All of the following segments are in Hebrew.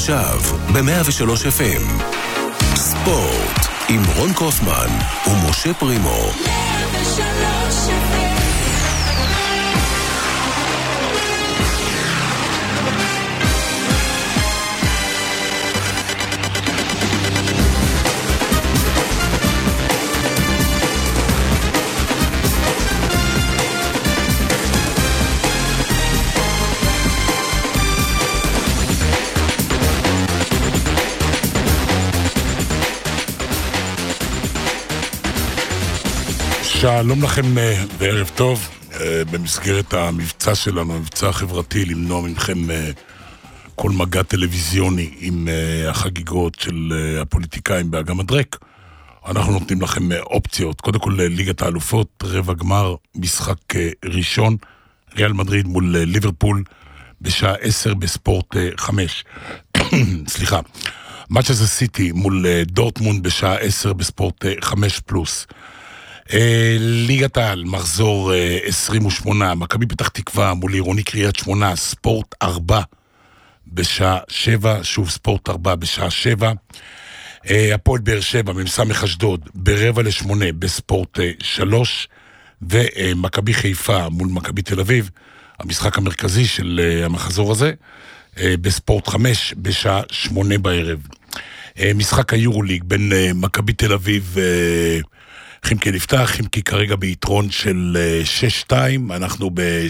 עכשיו ב-103 FM ספורט עם רון קופמן ומשה פרימו. 103 FM. שלום לכם וערב טוב. במסגרת המבצע שלנו, המבצע החברתי, למנוע מכם כל מגע טלוויזיוני עם החגיגות של הפוליטיקאים באגם הדרק, אנחנו נותנים לכם אופציות. קודם כל ליגת האלופות, רבע גמר, משחק ראשון, ריאל מדריד מול ליברפול בשעה 10 בספורט 5. סליחה, מנצ'סטר סיטי מול דורטמונד בשעה 10 בספורט 5 פלוס. ליגת העל, מחזור 28, מכבי פתח תקווה מול עירוני קריית שמונה, ספורט 4 בשעה 7, שוב ספורט 4 בשעה 7. הפועל באר שבע, ממסמך אשדוד, ברבע לשמונה בספורט 3, ומכבי חיפה מול מכבי תל אביב, המשחק המרכזי של המחזור הזה, בספורט 5 בשעה 8 בערב. משחק היורוליג בין מכבי תל אביב חימקי נפתח, חימקי כרגע ביתרון של 6-2, אנחנו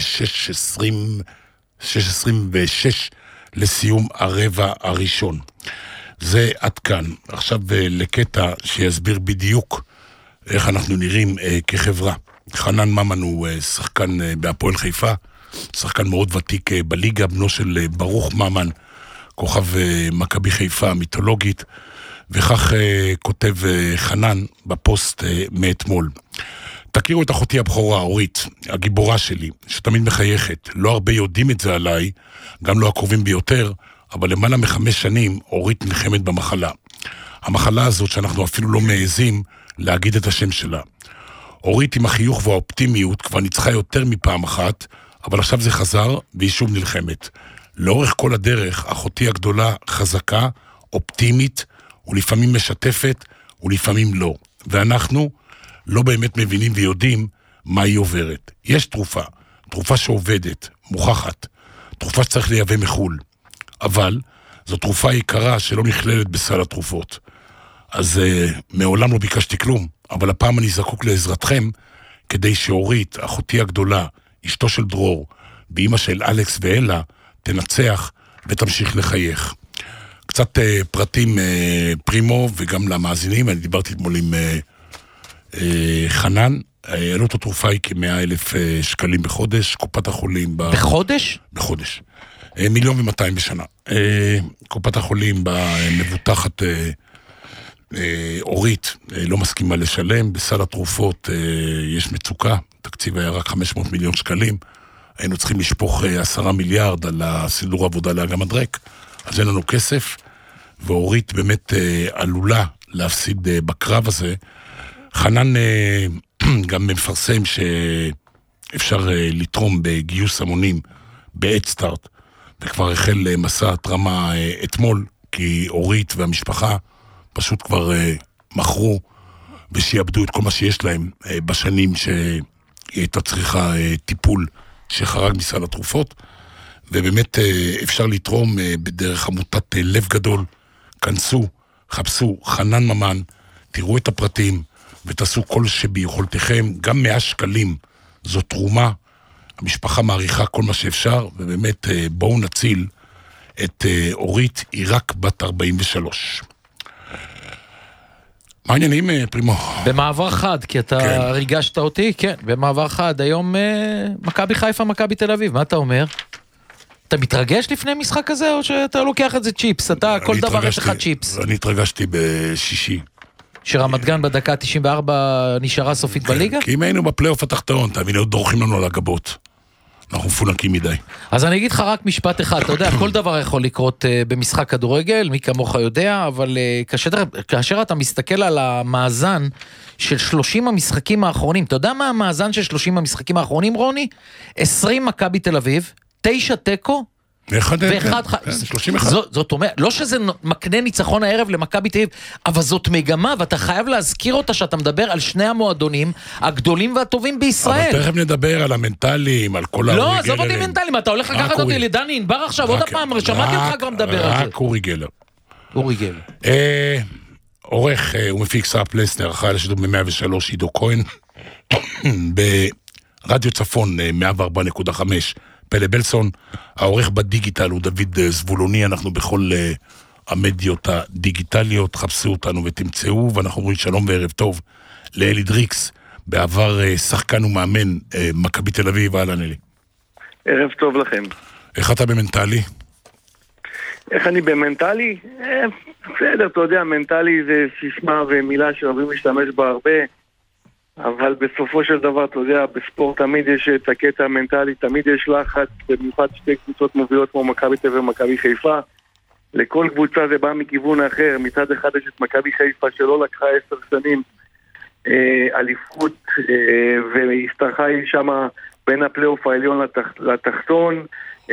ב-6-26 לסיום הרבע הראשון. זה עד כאן. עכשיו לקטע שיסביר בדיוק איך אנחנו נראים כחברה. חנן ממן הוא שחקן בהפועל חיפה, שחקן מאוד ותיק בליגה, בנו של ברוך ממן, כוכב מכבי חיפה המיתולוגית, וכך כותב חנן בפוסט מאתמול. תכירו את אחותי הבכורה, אורית, הגיבורה שלי, שתמיד מחייכת. לא הרבה יודעים את זה עליי, גם לא הקרובים ביותר, אבל למעלה מ5 שנים אורית נלחמת במחלה. המחלה הזאת שאנחנו אפילו לא מעזים להגיד את השם שלה. אורית עם החיוך והאופטימיות כבר ניצחה יותר מפעם אחת, אבל עכשיו זה חזר והיא שוב נלחמת. לאורך כל הדרך, אחותי הגדולה חזקה, אופטימית, ולפעמים משתפת, ולפעמים לא. ואנחנו לא באמת מבינים ויודעים מה היא עוברת. יש תרופה שעובדת, מוכחת, תרופה שצריך לייבא מחול. אבל זו תרופה יקרה שלא נכללת בסל התרופות. אז מעולם לא ביקשתי כלום, אבל הפעם אני זקוק לעזרתכם, כדי שאורית, אחותי הגדולה, אשתו של דרור, ואמא של אלכס ואלה, תנצח ותמשיך לחייך. קצת פרטים פרימו וגם למאזינים. אני דיברתי אתמול עם חנן, עלות התרופה היא כ100,000 שקלים בחודש, קופת החולים בחודש? בחודש. 1,200,000 בשנה. קופת החולים במבוטחת אורית לא מסכימה לשלם, בסל התרופות יש מצוקה, תקציב היה רק 500 מיליון שקלים, היינו צריכים לשפוך 10 מיליארד על הסידור עבודה לאגם הדרק, אז אין לנו כסף, ואורית באמת עלולה להפסיד בקרב הזה. חנן גם מפרסם שאפשר לתרום בגיוס המונים ב-Head-Start, וכבר החל מסע התרמה אתמול, כי אורית והמשפחה פשוט כבר מכרו ושיעבדו את כל מה שיש להם בשנים שהיא הייתה צריכה טיפול שחרג מסל התרופות, ובאמת אפשר לתרום בדרך עמותת לב גדול. כנסו, חפשו חנן ממן, תראו את הפרטים ותעשו כל שביכולתכם. גם 100 שקלים זו תרומה, המשפחה מעריכה כל מה שאפשר, ובאמת בואו נציל את אורית, היא רק בת 43. מה העניינים, פרימו? במעבר חד, כי אתה כן. ריגשת אותי, כן, במעבר חד. היום מכבי חיפה, מכבי תל אביב, מה אתה אומר? אתה מתרגש לפני משחק הזה, או שאתה לוקח את זה צ'יפס? אתה כל דבר יש לך צ'יפס. אני התרגשתי בשישי. שרמת גן בדקה 94 נשארה סופית בליגה? כי אם היינו בפלייאוף התחתון, תאמין, עוד דורכים לנו על הגבות. אנחנו מפונקים מדי. אז אני אגיד לך רק משפט אחד, אתה יודע, כל דבר יכול לקרות במשחק כדורגל, מי כמוך יודע, אבל כאשר אתה מסתכל על המאזן של 30 המשחקים האחרונים, אתה יודע מה המאזן של 30 המשחקים האחרונים, רוני? 20 מכבי תל אביב, 9 טקו, זאת אומרת, לא שזה מקנה ניצחון הערב למכבי תל אביב, אבל זאת מגמה, ואתה חייב להזכיר אותה שאתה מדבר על שני המועדונים הגדולים והטובים בישראל. אבל תכף נדבר על המנטליים, על כל האורי גלר. לא, עזוב אותי מנטליים, אתה הולך לקחת אותי לדני ענבר עכשיו, עוד הפעם, שמעתי אותך כבר מדבר על זה. רק אורי גלר. אורי גלר. עורך ומפיק שר פלסנר, אחראי לשידור ב-103, עידו כהן, ברדיו צפון 104.5, פלא בלסון, העורך בדיגיטל הוא דוד זבולוני, אנחנו בכל המדיות הדיגיטליות, חפשו אותנו ותמצאו, ואנחנו אומרים שלום וערב טוב לאלי דריקס, בעבר שחקן ומאמן מכבי תל אביב, אהלן אלי. ערב טוב לכם. איך אתה במנטלי? איך אני במנטלי? בסדר, אתה יודע, מנטלי זה סיסמה ומילה שאוהבים להשתמש בה הרבה, אבל בסופו של דבר, אתה יודע, בספורט תמיד יש את הקטע המנטלי, תמיד יש לחץ, במיוחד שתי קבוצות מובילות כמו מכבי תל אביב ומכבי חיפה. לכל קבוצה זה בא מכיוון אחר, מצד אחד יש את מכבי חיפה שלא לקחה 10 שנים אליפות, והסתרכה היא שמה בין הפלייאוף העליון לתחתון,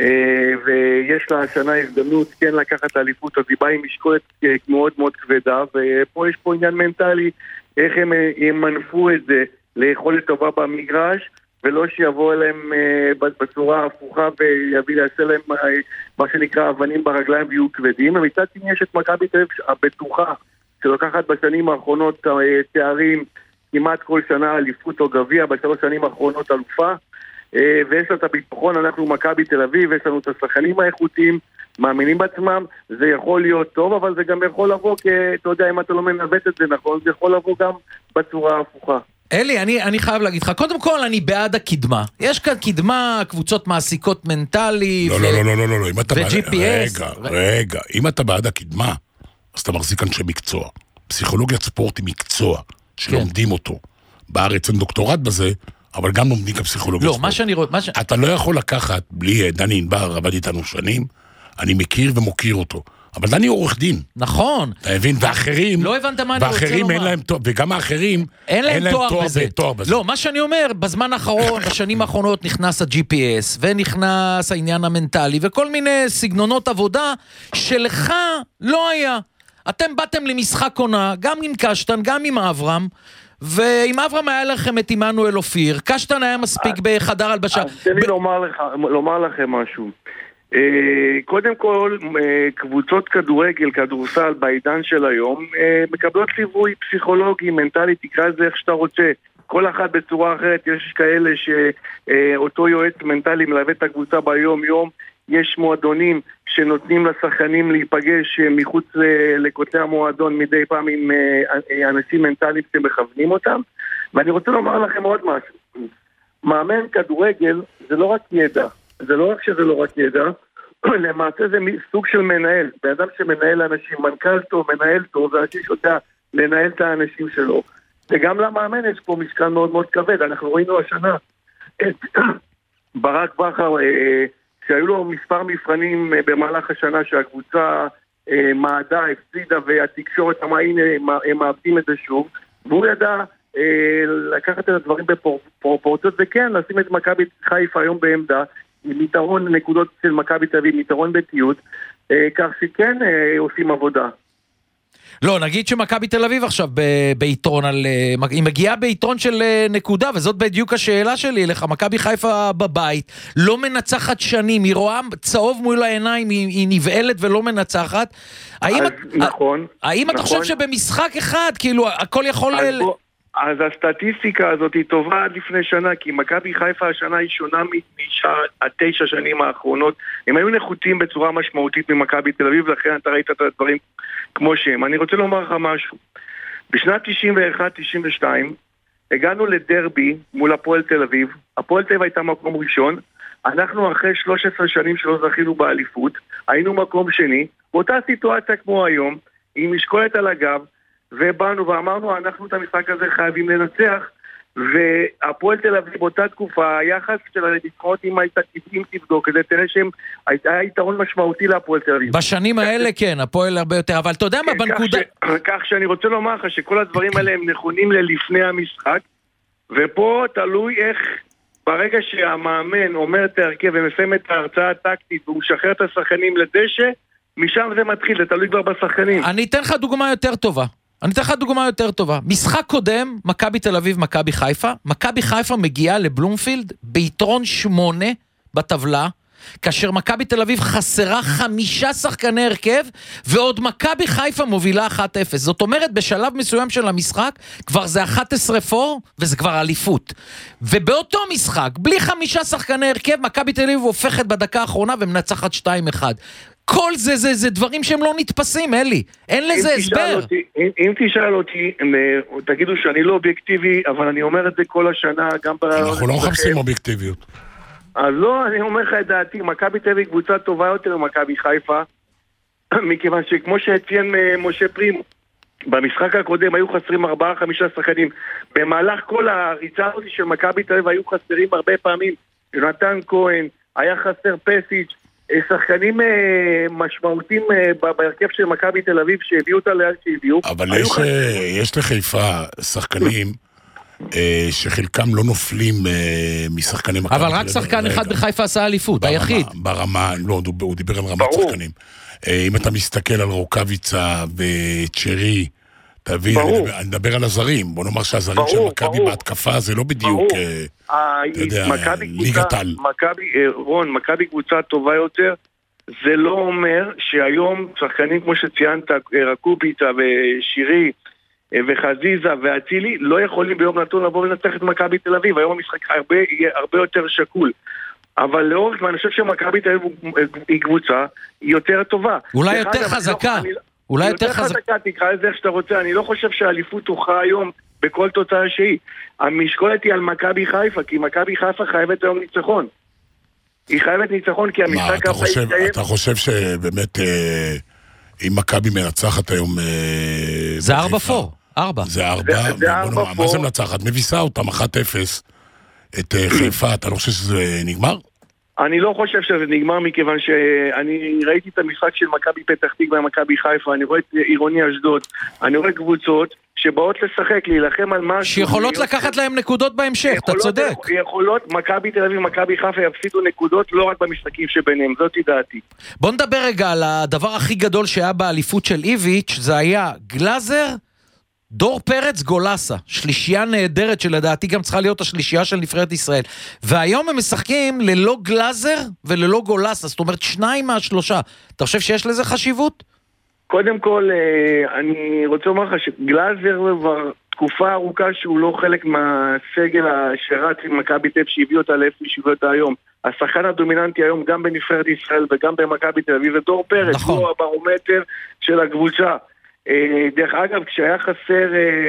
ויש לה השנה הזדמנות כן לקחת האליפות, אז היא באה עם משקולת מאוד מאוד כבדה, ופה יש פה עניין מנטלי, איך הם ימנפו את זה ליכולת טובה במגרש, ולא שיבוא אליהם בצורה הפוכה ויעשה להם מה שנקרא אבנים ברגליים ויהיו כבדים. ומצד שני יש את מכבי תל אביב הבטוחה, שלוקחת בשנים האחרונות תארים, כמעט כל שנה אליפות או גביע, בשלוש שנים האחרונות אלופה, ויש לה את הביטחון, אנחנו מכבי תל אביב, יש לנו את השחקנים האיכותיים, מאמינים בעצמם, זה יכול להיות טוב, אבל זה גם יכול לבוא, כי אתה יודע, אם אתה לא מנווט את זה נכון, זה יכול לבוא גם בצורה הפוכה. אלי, אני חייב להגיד לך, קודם כל אני בעד הקדמה. יש כאן קדמה, קבוצות מעסיקות מנטלי לא, ו-GPS. רגע, אם אתה בעד הקדמה, אז אתה מחזיק אנשי מקצוע. פסיכולוגיית ספורט היא מקצוע, שלומדים אותו. בארץ אין דוקטורט בזה, אבל גם לומדים כפסיכולוגיה ספורט. לא, מה שאני רואה... אתה לא יכול לקחת, בלי דני ענבר, עבד איתנו שנים, אני מכיר ומוקיר אותו. אבל דני עורך דין. נכון. אתה מבין? ואחרים... לא הבנת מה אני רוצה ואחרים לומר. אין להם תואר, וגם האחרים... אין להם תואר בזה. בזה. לא, מה שאני אומר, בזמן האחרון, בשנים האחרונות נכנס ה-GPS, ונכנס העניין המנטלי, וכל מיני סגנונות עבודה, שלך לא היה. אתם באתם למשחק עונה, גם עם קשטן, גם עם אברהם, ועם אברהם היה לכם את עמנואל אופיר, קשטן היה מספיק בחדר הלבשה. אז תן לי לומר לכם משהו. קודם כל, קבוצות כדורגל, כדורסל בעידן של היום, מקבלות ליווי פסיכולוגי, מנטלי, תקרא את זה איך שאתה רוצה. כל אחד בצורה אחרת, יש כאלה שאותו יועץ מנטלי מלווה את הקבוצה ביום יום, יש מועדונים שנותנים לשחקנים להיפגש מחוץ לקוטי המועדון מדי פעם עם אנשים מנטליים שמכוונים אותם. ואני רוצה לומר לכם עוד משהו. מאמן כדורגל זה לא רק ידע, זה לא רק שזה לא רק ידע, למעשה זה סוג של מנהל, באדם שמנהל אנשים, מנכ"ל טוב, מנהל טוב, זה אנשים שיודע לנהל את האנשים שלו. וגם למאמן יש פה משקל מאוד מאוד כבד. אנחנו ראינו השנה את ברק בכר, שהיו לו מספר מבחנים במהלך השנה שהקבוצה מעדה, הפסידה, והתקשורת אמרה, הנה, הם מאבדים את זה שוב, והוא ידע לקחת את הדברים בפרופורציות, וכן, לשים את מכבי חיפה היום בעמדה, עם יתרון נקודות של מכבי תל אביב, יתרון בתיות, כך שכן עושים עבודה. לא, נגיד שמכבי תל אביב עכשיו ביתרון היא מגיעה ביתרון של נקודה, וזאת בדיוק השאלה שלי אליך. מכבי חיפה בבית, לא מנצחת שנים, היא רואה צהוב מול העיניים, היא נבעלת ולא מנצחת. נכון. האם אתה חושב שבמשחק אחד, כאילו, הכל יכול... אז הסטטיסטיקה הזאת היא טובה עד לפני שנה, כי מכבי חיפה השנה היא שונה מ9 שנים האחרונות. הם היו נחותים בצורה משמעותית ממכבי תל אביב, ולכן אתה ראית את הדברים כמו שהם. אני רוצה לומר לך משהו. בשנת 91-92 הגענו לדרבי מול הפועל תל אביב. הפועל תל אביב הייתה מקום ראשון. אנחנו אחרי 13 שנים שלא זכינו באליפות, היינו מקום שני, באותה סיטואציה כמו היום, עם משקולת על הגב, ובאנו ואמרנו, אנחנו את המשחק הזה חייבים לנצח, והפועל תל אביב באותה תקופה, היחס של הנבחרות אם תבדוק, כדי תראה שהם, היה יתרון משמעותי להפועל תל אביב. בשנים האלה כן, הפועל הרבה יותר, אבל אתה יודע מה, בנקודה... כך שאני רוצה לומר לך שכל הדברים האלה הם נכונים ללפני המשחק, ופה תלוי איך ברגע שהמאמן אומר את ההרכב ומסיים את ההרצאה הטקטית והוא משחרר את השחקנים לדשא, משם זה מתחיל, זה תלוי כבר בשחקנים. אני אתן לך דוגמה יותר טובה. משחק קודם, מכבי תל אביב, מכבי חיפה. מכבי חיפה מגיעה לבלומפילד ביתרון 8 בטבלה, כאשר מכבי תל אביב חסרה 5 שחקני הרכב, ועוד מכבי חיפה מובילה 1-0. זאת אומרת, בשלב מסוים של המשחק, כבר זה 11-4, וזה כבר אליפות. ובאותו משחק, בלי 5 שחקני הרכב, מכבי תל אביב הופכת בדקה האחרונה, ומנצחת 2-1. כל זה דברים שהם לא נתפסים, אלי. אין לזה הסבר. אם תשאל אותי, תגידו שאני לא אובייקטיבי, אבל אני אומר את זה כל השנה, גם אנחנו לא מחפשים אובייקטיביות. אז לא, אני אומר לך את דעתי, מכבי תל אביב קבוצה טובה יותר ממכבי חיפה, מכיוון שכמו שהציין משה פרימו, במשחק הקודם היו חסרים 4-5 שחקנים. במהלך כל הריצה הזאת של מכבי תל אביב היו חסרים הרבה פעמים. יונתן כהן, היה חסר פסיץ', שחקנים משמעותיים בהרכב של מכבי תל אביב שהביאו אותה לאן שהביאו. אבל יש לחיפה שחקנים שחלקם לא נופלים משחקני מכבי. אבל רק שחקן אחד בחיפה עשה אליפות, היחיד. ברמה, לא, הוא דיבר על רמת שחקנים. אם אתה מסתכל על רוקביצה וצ'רי, תבין, אני מדבר על הזרים. בוא נאמר שהזרים של מכבי בהתקפה זה לא בדיוק, אתה יודע, ליגת על. רון, מכבי קבוצה טובה יותר, זה לא אומר שהיום שחקנים כמו שציינת, רקוביצה ושירי, וחזיזה ואצילי לא יכולים ביום נתון לבוא ולנצח את מכבי תל אביב. היום המשחק יהיה הרבה יותר שקול, אבל לאורך זמן אני חושב שמכבי תל אביב היא קבוצה יותר טובה, אולי יותר חזקה, אולי יותר חזקה, תקרא את זה איך שאתה רוצה. אני לא חושב שהאליפות תוכל היום בכל תוצאה שהיא. המשקולת היא על מכבי חיפה, כי מכבי חיפה חייבת היום ניצחון, היא חייבת ניצחון כי המשחק אתה חושב שבאמת אם מכבי מנצחת היום זה 4-4 זה 4, מה זה מנצחת? מביסה אותם 1-0 את חיפה, אתה לא חושב שזה נגמר? אני לא חושב שזה נגמר, מכיוון שאני ראיתי את המשחק של מכבי פתח תקווה ומכבי חיפה, אני רואה את עירוני אשדוד, אני רואה קבוצות שבאות לשחק, להילחם על משהו שיכולות לקחת להם נקודות בהמשך, אתה צודק. יכולות, מכבי תל אביב ומכבי חיפה יפסידו נקודות לא רק במשחקים שביניהם, זאת דעתי. בוא נדבר רגע על הדבר הכי גדול שהיה באליפות של איביץ', זה היה גלאזר, דור פרץ, גולסה, שלישייה נהדרת שלדעתי גם צריכה להיות השלישייה של נבחרת ישראל, והיום הם משחקים ללא גלאזר וללא גולסה, זאת אומרת 2 מה-3. אתה חושב שיש לזה חשיבות? קודם כל, אני רוצה לומר לך שגלאזר כבר תקופה ארוכה שהוא לא חלק מהסגל שרץ עם מכבי תל אביב שהביא אותה לאיפה שהביא אותה היום. השחקן הדומיננטי היום גם בנבחרת ישראל וגם במכבי תל אביב, ודור פרץ, נכון. הוא הברומטר של הקבוצה. דרך אגב, כשהיה חסר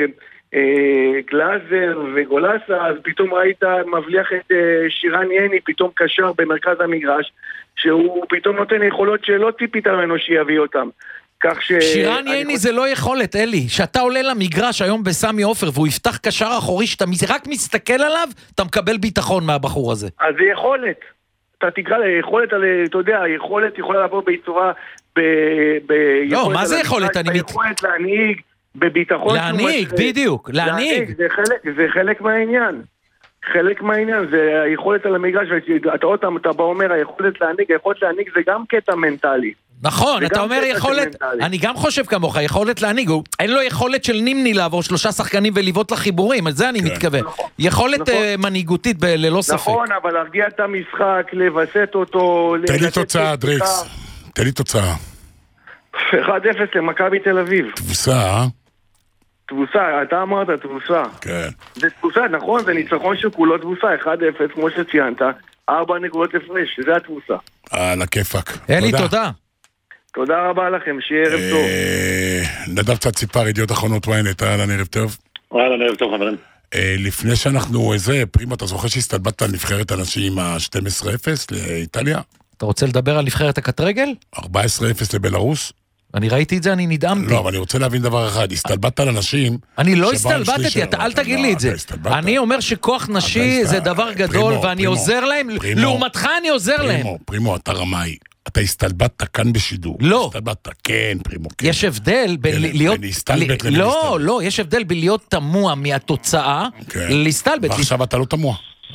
גלאזר וגולסה, אז פתאום ראית מבליח את שירן יני, פתאום קשר במרכז המגרש, שהוא פתאום נותן יכולות שלא ציפית ממנו שיביא אותם. שירן יני זה לא יכולת, אלי. שאתה עולה למגרש היום בסמי עופר והוא יפתח קשר אחורי, שאתה רק מסתכל עליו, אתה מקבל ביטחון מהבחור הזה. אז זה יכולת. אתה תקרא יכולת, אתה יודע, יכולת יכולה לעבור בצורה לא, מה זה יכולת? יכולת להנהיג בביטחון. להנהיג, בדיוק, להנהיג. זה חלק מהעניין. חלק מהעניין, זה היכולת על המגרש, אתה בא אומר, היכולת להנהיג זה גם קטע מנטלי. נכון, אתה אומר יכולת, אני גם חושב כמוך, יכולת להנהיג, אין לו יכולת של נימני לעבור 3 שחקנים ולבעוט לחיבורים, על זה אני מתכוון. יכולת מנהיגותית ללא ספק. נכון, אבל להרגיע את המשחק, לבסט אותו. תן לי תוצאה, דריקס. תן לי תוצאה. 1-0 למכבי תל אביב. תבוסה, תבוסה, אתה אמרת תבוסה. כן. זה תבוסה, נכון, זה ניצחון שכולו תבוסה, 1-0, כמו שציינת, 4 נקודות הפרש, זה התבוסה. על הכיפק. אלי, תודה. תודה רבה לכם, שיהיה ערב טוב. נדב קצת ציפר, ידיעות אחרונות ויינט, אהלן ערב טוב. אהלן ערב טוב, חברים. לפני שאנחנו, פרימה, אתה זוכר שהסתלבטת על נבחרת הנשים ה-12-0 לאיטליה? אתה רוצה לדבר על נבחרת הכדורגל? 14-0 לבלרוס? אני ראיתי את זה, אני נדהמתי. לא, אבל אני רוצה להבין דבר אחד, הסתלבטת על אנשים... אני לא הסתלבטתי, אל תגיד לי את זה. אני אומר שכוח נשי זה דבר גדול, ואני עוזר להם, לעומתך אני עוזר להם. פרימו, אתה רמאי. אתה הסתלבטת כאן בשידור. לא. הסתלבטת, כן, פרימו, כן. יש הבדל בין להיות... לא, יש הבדל בין להיות תמוה מהתוצאה, להסתלבט. ועכשיו אתה לא תמוה.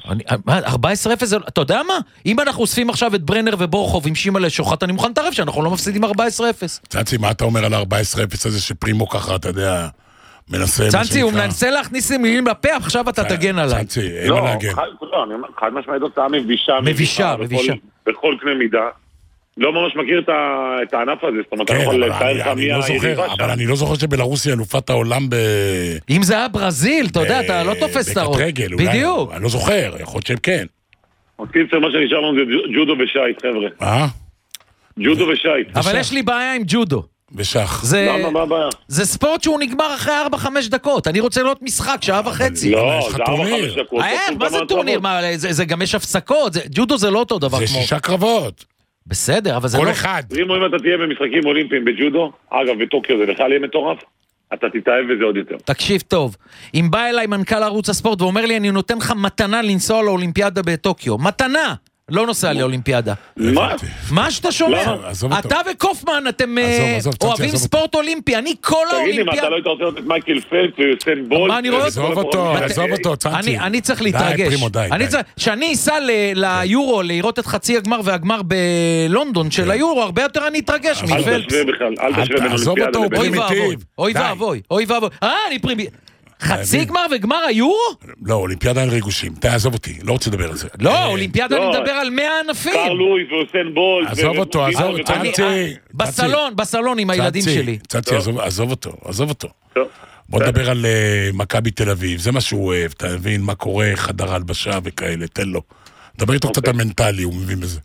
14-0, אתה יודע מה? אם אנחנו אוספים עכשיו את ברנר ובורחוב עם שימה לשוחט, אני מוכן להתערב שאנחנו לא מפסידים 14-0. צאנצי, מה אתה אומר על 14-0 הזה שפרימו ככה, אתה יודע, מנסה... צאנצי, הוא מנסה להכניס לי מילים לפה, עכשיו אתה תגן עליי. צאנצי, אין מה להגן. לא, חד משמעית הוצאה מבישה. מבישה. בכל קנה מידה. לא ממש מכיר את הענף הזה, זאת אומרת, אני יכול לתאר לך מי היריבה שם. אבל אני לא זוכר שבלרוסיה אלופת העולם אם זה היה ברזיל, אתה יודע, אתה לא תופס את הראש. בקטרגל, בדיוק. אני לא זוכר, יכול להיות שהם כן. קיצר, מה שנשאר לנו זה ג'ודו ושייט, חבר'ה. ג'ודו ושייט. אבל יש לי בעיה עם ג'ודו. בשח. למה, מה הבעיה? זה ספורט שהוא נגמר אחרי 4-5 דקות. אני רוצה לראות משחק, שעה וחצי. לא, זה זה 4-5 דקות. מה זה טורניר? זה גם יש הפסקות. ג'ודו זה לא אותו דבר כמו... זה 6 קרבות. בסדר, אבל זה לא... כל אחד. אם אתה תהיה במשחקים אולימפיים בג'ודו, אגב, בטוקיו זה בכלל יהיה מטורף, אתה תתאהב בזה עוד יותר. תקשיב טוב, אם בא אליי מנכ"ל ערוץ הספורט ואומר לי, אני נותן לך מתנה לנסוע לאולימפיאדה בטוקיו. מתנה! לא נוסע לאולימפיאדה. מה? מה שאתה שומע? אתה וקופמן, אתם אוהבים ספורט אולימפי, אני כל האולימפיאדה... תגיד לי, אתה לא היית רוצה לראות את מייקל פלפס ויוסן בולט? מה אני רואה? עזוב אותו, צאנצי. אני צריך להתרגש. כשאני אסע ליורו לראות את חצי הגמר והגמר בלונדון של היורו, הרבה יותר אני אתרגש מפלפס. אל תשווה בכלל, אל תשווה בין אולימפיאדה לבין... אוי ואבוי, אוי ואבוי. אני פרימיטיב. חצי גמר וגמר היורו? לא, אולימפיאדה אין ריגושים. תעזוב אותי, לא רוצה לדבר על זה. לא, אולימפיאדה אני מדבר על 100 ענפים. קארל לואיס ויוסן בולט. עזוב אותו, צאנצי. בסלון עם הילדים שלי. צאנצי, עזוב אותו. בוא נדבר על מכבי תל אביב, זה מה שהוא אוהב, אתה מבין מה קורה, חדר הלבשה וכאלה, תן לו. דבר איתו קצת המנטלי, הוא מבין בזה.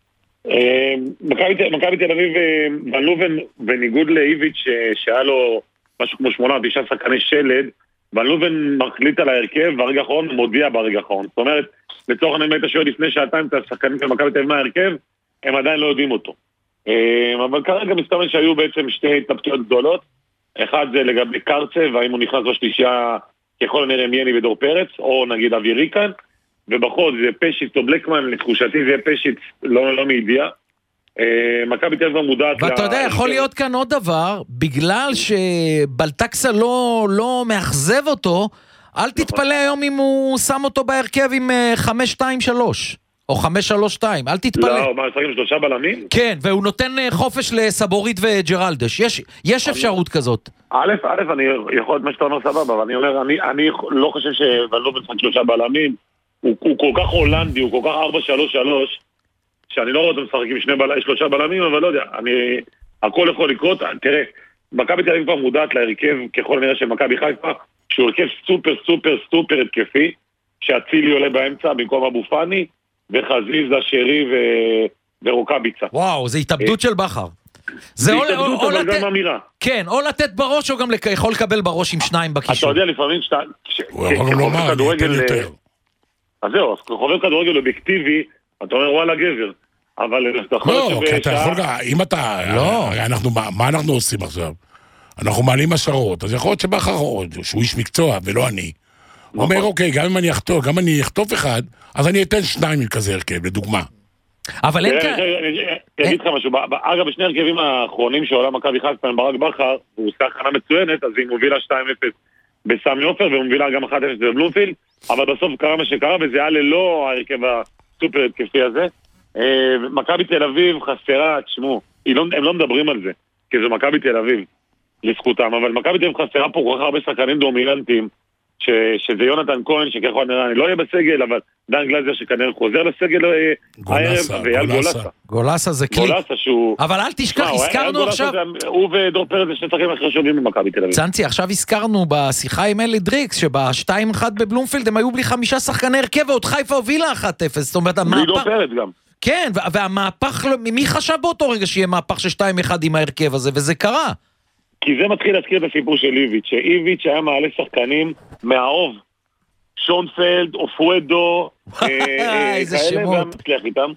מכבי תל אביב, ון לובן, בניגוד לאיביץ' שהיה לו משהו כמו 8-9 שחקני שלד, ון לובן מחליט על ההרכב, והרגע האחרון מודיע ברגע האחרון. זאת אומרת, לצורך אני היית שואל לפני שעתיים את השחקנים של מכבי תל אביב מההרכב, הם עדיין לא יודעים אותו. אבל כרגע מסתמן שהיו בעצם שתי התלבטויות גדולות. אחד זה לגבי קרצב, והאם הוא נכנס בשלישייה ככל הנראה מייני ודור פרץ, או נגיד אבי ריקן, ובחוד זה פשיץ או בלקמן, לתחושתי זה פשיץ לא מידיעה. מכבי תל אביב מודעת... ואתה יודע, יכול להיות כאן עוד דבר, בגלל שבלטקסה לא מאכזב אותו, אל תתפלא היום אם הוא שם אותו בהרכב עם 5-2-3, או 5-3-2, אל תתפלא. לא, מה, שחקים 3 בלמים? כן, והוא נותן חופש לסבורית וג'רלדש, יש אפשרות כזאת. א', אני יכול להיות מה שאתה אומר סבבה, אבל אני אומר, אני לא חושב שוולו משחק 3 בלמים, הוא כל כך הולנדי, הוא כל כך 4-3-3, שאני לא רואה אותו משחק עם 3 בלמים, אבל לא יודע, הכל יכול לקרות. תראה, מכבי תל אביב כבר מודעת להרכב ככל הנראה של מכבי חיפה, שהוא הרכב סופר התקפי, שהצילי עולה באמצע במקום אבו פאני, וחזיזה, שרי ורוקביצה. וואו, זה התאבדות של בכר. זה התאבדות, אבל גם אמירה. כן, או לתת בראש, או גם יכול לקבל בראש עם 2 בקישור. אתה יודע, לפעמים שאתה... הוא יכול לומר, אני אתן יותר. אז זהו, אז חובב כדורגל אובייקטיבי, אתה אומר וואלה גבר, אבל לא, כי אתה יכול, אם אתה, מה אנחנו עושים עכשיו? אנחנו מעלים השערות, אז יכול להיות שבכר שהוא איש מקצוע ולא אני, הוא אומר אוקיי, גם אם אני אחטוף אחד, אז אני אתן 2 כזה הרכב, לדוגמה. אבל אין כאן... אני אגיד לך משהו, אגב בשני הרכבים האחרונים שעולה מכבי חיפה עם ברק בכר, הוא עושה הכנה מצוינת, אז היא מובילה 2-0 בסמי עופר, ומובילה גם 1-0 בבלומפילד, אבל בסוף קרה מה שקרה, וזה היה ללא ההרכב הסופר התקפי הזה. מכבי תל אביב חסרה, תשמעו, הם לא מדברים על זה, כי זה מכבי תל אביב, לזכותם, אבל מכבי תל אביב חסרה פה כל כך הרבה שחקנים דומיננטיים, שזה יונתן כהן, שככל נראה, אני לא אהיה בסגל, אבל דן גלזר שכנראה חוזר לסגל הערב, ואייל גולסה. גולסה זה קליק. גולסה שהוא... אבל אל תשכח, הזכרנו עכשיו... הוא ודור פרץ זה שני שחקנים הכי חשובים במכבי תל אביב. צאנצי, עכשיו הזכרנו בשיחה עם אלי דריקס, שב-2-1 בבלומפילד הם היו בלי 5 שחקני הרכב, ועוד חיפה הובילה 1-0, זאת אומרת, בלי דור פרץ גם. כן, והמהפך, מי חשב באותו רגע שיהיה מהפך של 2-1 עם ההרכב הזה, וזה קרה. כי זה מתחיל להזכיר את הסיפור של איביץ', שאיביץ' היה מעלה שחקנים מהאוב, שונפלד, אופואדו, כאלה, ומצליח איתם.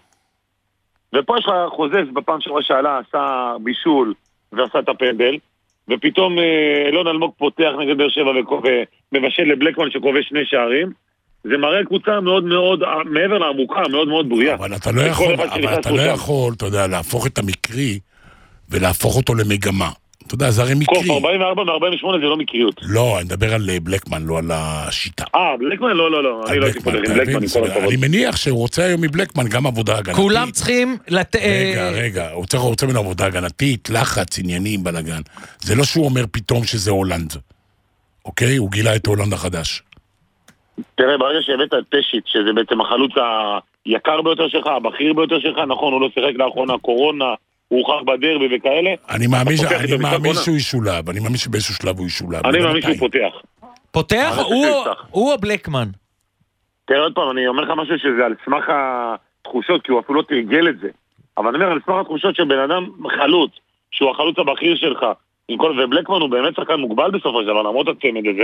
ופה יש לך חוזז בפעם שעלה, עשה בישול ועשה את הפנדל, ופתאום אלון אלמוג פותח נגד באר שבע ומבשל לבלקמן שקובע 2 שערים. זה מראה קבוצה מאוד מאוד, מעבר לעמוקה, מאוד מאוד בריאה. אבל אתה לא יכול, אתה יודע, להפוך את המקרי ולהפוך אותו למגמה. אתה יודע, זה הרי מקרי. קוף 44 מ-48 זה לא מקריות. לא, אני מדבר על בלקמן, לא על השיטה. בלקמן? לא. אני לא הייתי פותח עם בלקמן, עם כל הכבוד. אני מניח שהוא רוצה היום מבלקמן גם עבודה הגנתית. כולם צריכים רגע, הוא רוצה ממנו עבודה הגנתית, לחץ, עניינים, בלגן. זה לא שהוא אומר פתאום שזה הולנד. אוקיי? הוא גילה את הולנד החדש. תראה, ברגע שהבאת את פשיט, שזה בעצם החלוץ היקר ביותר שלך, הבכיר ביותר שלך, נכון, הוא לא שיחק לאחרונה, קורונה, הוא הוכח בדרבי וכאלה. אני מאמין שהוא ישולב, אני מאמין שבאיזשהו שלב הוא ישולב. אני מאמין שהוא פותח. פותח? הוא הבלקמן. תראה עוד פעם, אני אומר לך משהו שזה על סמך התחושות, כי הוא אפילו לא תרגל את זה. אבל אני אומר על סמך התחושות של בן אדם חלוץ, שהוא החלוץ הבכיר שלך, ובלקמן הוא באמת שחקן מוגבל בסופו של דבר, למרות הצמד הזה.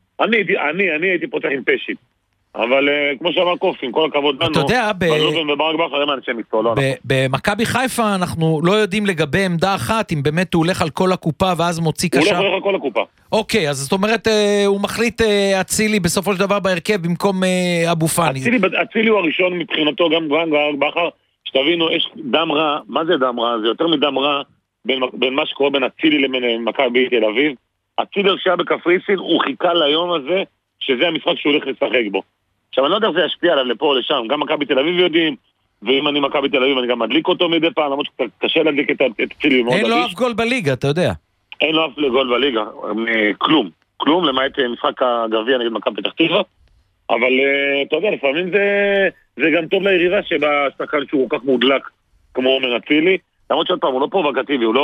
אני הייתי פותח עם פשיט. אבל כמו שאמר קוף, עם כל הכבוד לנו, אתה יודע, בלובן וברק בכר הם אנשי מקצוע, לא אנחנו. במכבי חיפה אנחנו לא יודעים לגבי עמדה אחת, אם באמת הוא הולך על כל הקופה ואז מוציא קשר. הוא לא הולך על כל הקופה. אוקיי, אז זאת אומרת, הוא מחליט אצילי בסופו של דבר בהרכב במקום אבו פאני. אצילי הוא הראשון מבחינתו, גם ברק בכר, שתבינו, יש דם רע, מה זה דם רע? זה יותר מדם רע בין מה שקורה בין אצילי לבין מכבי תל אביב. אצילי שהיה בקפריסין, הוא חיכה ליום הזה, שזה המשחק שהוא הולך לשחק בו. עכשיו, אני לא יודע איך זה ישפיע עליו לפה או לשם, גם מכבי תל אביב יודעים, ואם אני מכבי תל אביב, אני גם מדליק אותו מדי פעם, למרות שקשה להדליק את אצילי. אין לו אף גול בליגה, אתה יודע. אין לו אף גול בליגה, כלום, למעט משחק הגביע נגד מכבי פתח תקווה, אבל אתה יודע, לפעמים זה גם טוב ליריבה שבשחקן שהוא כל כך מודלק, כמו עומר אצילי, למרות שעוד פעם, הוא לא פרובוקטיבי, הוא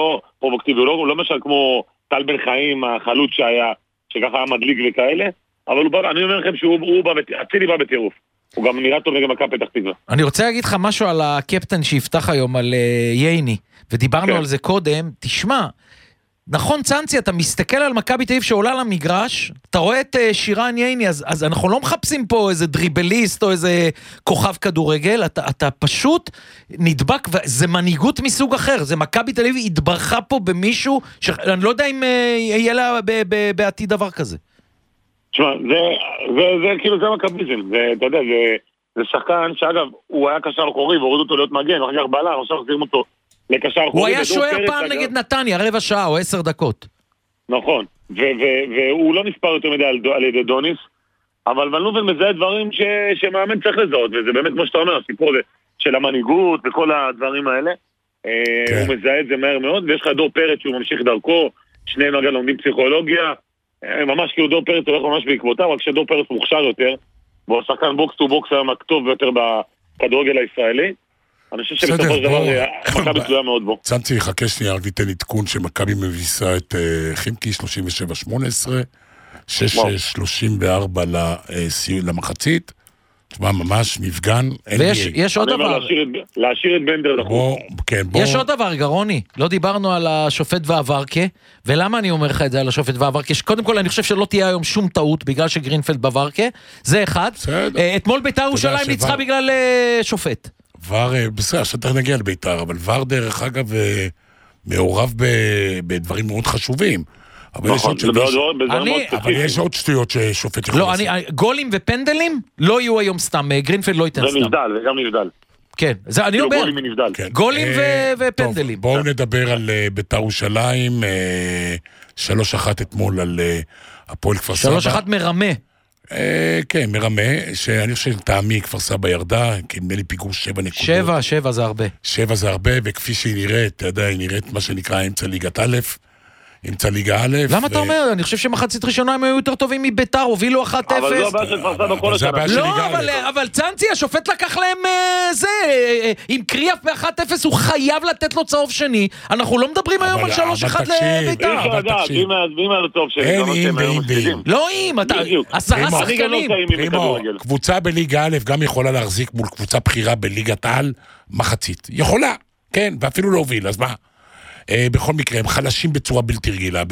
לא משל כמו טל בן חיים, החלוץ שככה היה מדליק וכאלה, אבל אני אומר לכם אצילי בא בטירוף. הוא גם נראה טוב נגד מכבי פתח תקווה. אני רוצה להגיד לך משהו על הקפטן שיפתח היום, על ייני, ודיברנו על זה קודם. תשמע, נכון צאנצי, אתה מסתכל על מכבי תל אביב שעולה למגרש, אתה רואה את שירן ייני, אז אנחנו לא מחפשים פה איזה דריבליסט או איזה כוכב כדורגל, אתה פשוט נדבק, זה מנהיגות מסוג אחר, זה מכבי תל אביב התברכה פה במישהו, אני לא יודע אם יהיה לה בעתיד דבר כזה. תשמע, זה כאילו זה מכביזם, אתה יודע, זה שחקן שאגב, הוא היה קשר אחורי והורידו אותו להיות מגן, ואחר כך בעלה, עכשיו חזירים אותו לקשר אחורי. הוא היה שוער פעם נגד נתניה, רבע שעה או 10 דקות. נכון, והוא לא נספר יותר מדי על ידי דוניס, אבל ון לובן מזהה דברים שמאמן צריך לזהות, וזה באמת כמו שאתה אומר, הסיפור של המנהיגות וכל הדברים האלה, הוא מזהה את זה מהר מאוד, ויש לך דור פרץ שהוא ממשיך דרכו, שניהם אגב לומדים פסיכולוגיה, ממש כאילו דור פרץ הולך ממש בעקבותיו, רק שדור פרץ מוכשר יותר, והוא שחקן בוקס טו בוקס היום הכתוב ביותר בכדורגל הישראלי. אני חושב שבסופו של דבר מכבי תלויה מאוד בו. צאנצי, חכה שנייה, רק ניתן עדכון שמכבי מביסה את חימקי 37-18, 6-34 למחצית, תשמע, ממש מפגן. ויש עוד דבר. להשאיר את בנדר לחוץ. יש עוד דבר, גרוני. לא דיברנו על השופט ועברקה, ולמה אני אומר לך את זה על השופט ועברקה? קודם כל, אני חושב שלא תהיה היום שום טעות בגלל שגרינפלד בעברקה. זה אחד. אתמול בית"ר ירושלים ניצחה בגלל שופט. בסדר, עכשיו נגיע לבית"ר, אבל ור דרך אגב מעורב בדברים מאוד חשובים. אבל יש עוד שטויות ששופט יכול לעשות. גולים ופנדלים לא יהיו היום סתם, גרינפלד לא ייתן סתם. זה נבדל, זה גם נבדל. כן, אני אומר, גולים ופנדלים. בואו נדבר על בית"ר ירושלים, 3-1 אתמול על הפועל כפר סבא. 3-1 מרמה. כן, מרמה, שאני חושב שטעמי כפר סבא ירדה, כי נדמה לי פיגור 7 נקודות. 7 זה הרבה. 7 זה הרבה, וכפי שהיא נראית, אתה יודע, היא נראית מה שנקרא אמצע ליגת א', אמצע ליגה א'. למה אתה אומר? אני חושב שמחצית ראשונה הם היו יותר טובים מביתר, הובילו 1-0. אבל זו הבעיה של כפר סבא כל השנה. לא, אבל צאנצי, השופט לקח להם זה, עם קריאף ב-1-0 הוא חייב לתת לו צהוב שני, אנחנו לא מדברים היום על 3-1 לביתר. ואם על הצהוב שני, לא אם, אתה 10 שחקנים. קבוצה בליגה א' גם יכולה להחזיק מול קבוצה בחירה בליגת העל מחצית. יכולה, כן, ואפילו לא הוביל, אז מה? בכל מקרה, הם חלשים בצורה בלתי רגילה,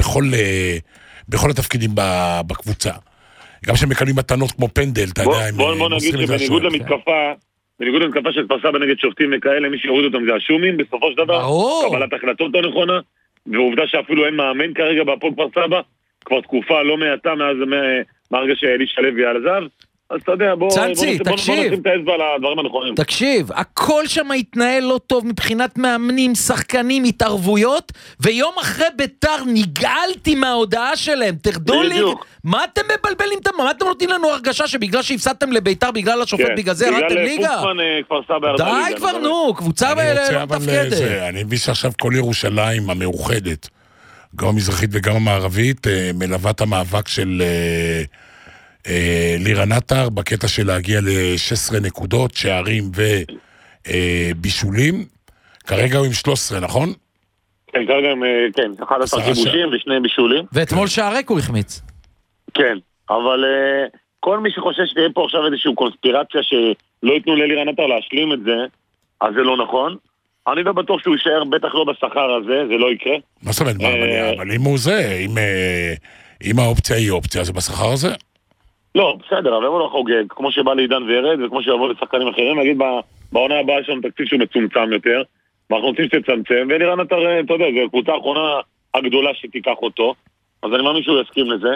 בכל התפקידים בקבוצה. גם שהם מקבלים מתנות כמו פנדל, אתה יודע, בוא נגיד שבניגוד למתקפה של כפר סבא נגד שופטים וכאלה, מי שהוריד אותם זה השומין, בסופו של דבר, קבלת החלטות הנכונה, ועובדה שאפילו אין מאמן כרגע בהפועל כפר סבא, כבר תקופה לא מעטה מהרגע שאלישע לוי עזב, אז אתה יודע, בוא נשים את האצבע על הדברים הנכונים. תקשיב, הכל שם התנהל לא טוב מבחינת מאמנים, שחקנים, התערבויות, ויום אחרי ביתר נגעלתי מההודעה שלהם. תרדו לי, מה אתם מבלבלים? מה אתם נותנים לנו הרגשה שבגלל שהפסדתם לביתר, בגלל השופט, בגלל זה ירדתם ליגה? די כבר, נו, קבוצה לא מתפקדת. אני מבין שעכשיו כל ירושלים המאוחדת, גם המזרחית וגם המערבית, מלווה את המאבק של לירן עטר, בקטע של להגיע ל-16 נקודות, שערים ובישולים. כרגע הוא עם 13, נכון? כן, כרגע הם, כן, 11 כיבושים ושני בישולים. ואתמול שערק הוא החמיץ. כן, אבל כל מי שחושב שתהיה פה עכשיו איזושהי קונספירציה שלא ייתנו ללירן עטר להשלים את זה, אז זה לא נכון. אני לא בטוח שהוא יישאר, בטח לא בשכר הזה, זה לא יקרה. מה זאת אומרת? אבל אם הוא זה, אם האופציה היא אופציה, זה בשכר הזה? לא, בסדר, אבל הוא לא חוגג, כמו שבא לעידן וירד, וכמו שיבוא לשחקנים אחרים, נגיד בעונה הבאה יש לנו תקציב שהוא מצומצם יותר, ואנחנו רוצים שתצמצם, ולירן עטר, אתה יודע, זו הקבוצה האחרונה הגדולה שתיקח אותו, אז אני מאמין שהוא יסכים לזה.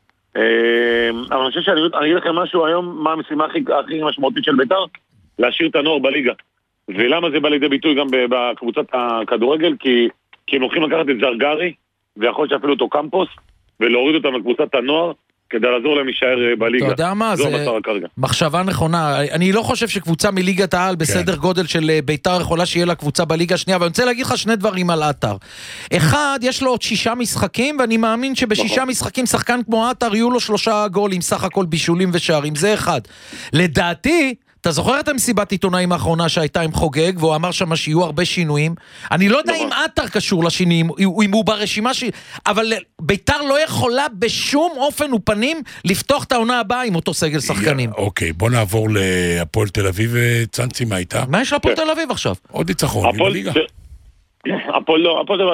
אבל אני חושב שאני אגיד לכם משהו היום, מה המשימה הכי משמעותית של בית"ר? להשאיר את הנוער בליגה. ולמה זה בא לידי ביטוי גם בקבוצת הכדורגל? כי הם הולכים לקחת את זרגרי, ויכול שאפילו אותו קמפוס, ולהוריד אותם לקבוצת הנוער, כדי לעזור להם להישאר בליגה. אתה יודע מה, זה מחשבה נכונה. אני לא חושב שקבוצה מליגת העל בסדר גודל של בית"ר יכולה שיהיה לה קבוצה בליגה השנייה, אבל אני רוצה להגיד לך שני דברים על עטר. אחד, יש לו עוד 6 משחקים, ואני מאמין שב6 משחקים שחקן כמו עטר יהיו לו 3 גולים, סך הכל בישולים ושערים. זה אחד. לדעתי, אתה זוכר את המסיבת עיתונאים האחרונה שהייתה עם חוגג, והוא אמר שם שיהיו הרבה שינויים? אני לא יודע אם עטר קשור לשינויים, אם הוא ברשימה אבל ביתר לא יכולה בשום אופן ופנים לפתוח את העונה הבאה עם אותו סגל שחקנים. אוקיי, בוא נעבור להפועל תל אביב, צאנצי, מה הייתה? מה יש להפועל תל אביב עכשיו? עוד ניצחון, בליגה. הפועל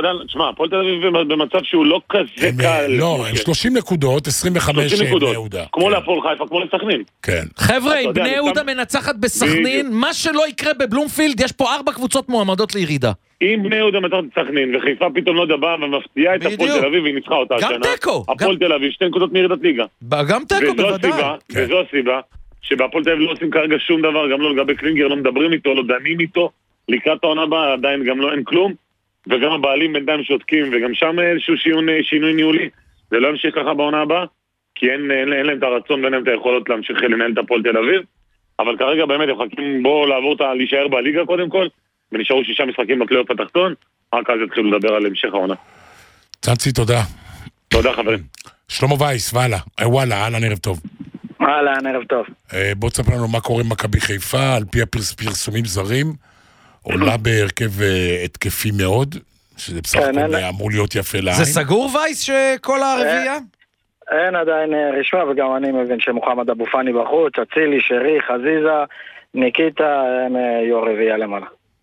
תל אביב במצב שהוא לא כזה קל. לא, הם 30 נקודות, 25 בני יהודה. כמו להפועל חיפה, כמו לסכנין. חבר'ה, אם בני יהודה מנצחת בסכנין, מה שלא יקרה בבלומפילד, יש פה 4 קבוצות מועמדות לירידה. אם בני יהודה מנצחת בסכנין, וחיפה פתאום לא דבא ומפתיעה את הפועל תל אביב, והיא ניצחה אותה השנה. גם תיקו. הפועל תל אביב 2 נקודות מירידת ליגה. גם תיקו, בוודאי. וזו הסיבה שבהפועל תל אביב לא עושים כרגע שום דבר, גם לא לגבי קלינגר, לא מדברים איתו, לא דנים איתו. לקראת העונה הבאה עדיין גם לא אין כלום. וגם הבעלים בינתיים שותקים, וגם שם איזשהו שינוי ניהולי. זה לא ימשיך ככה בעונה הבאה, כי אין להם את הרצון ואין להם את היכולות להמשיך לנהל את הפועל תל אביב. אבל כרגע באמת הם חכים להישאר בליגה קודם כל, ונשארו 6 משחקים בפלייאוף התחתון, רק אז יתחילו לדבר על המשך העונה. צאנצי, תודה. תודה חברים. שלמה וייס, וואלה, אהלן, ערב טוב. אהלן, ערב טוב. בוא תספר לנו מה קורה עם מכבי חיפה, על פי הפרסומים זרים. עולה בהרכב התקפי מאוד, שזה בסך הכל אמור להיות יפה לעין. זה סגור וייס שכל הרביעייה? אין עדיין רשמה, וגם אני מבין שמוחמד אבו פאני בחוץ, אצילי, שרי, חזיזה, ניקיטה, הם יהיו הרביעייה למעלה.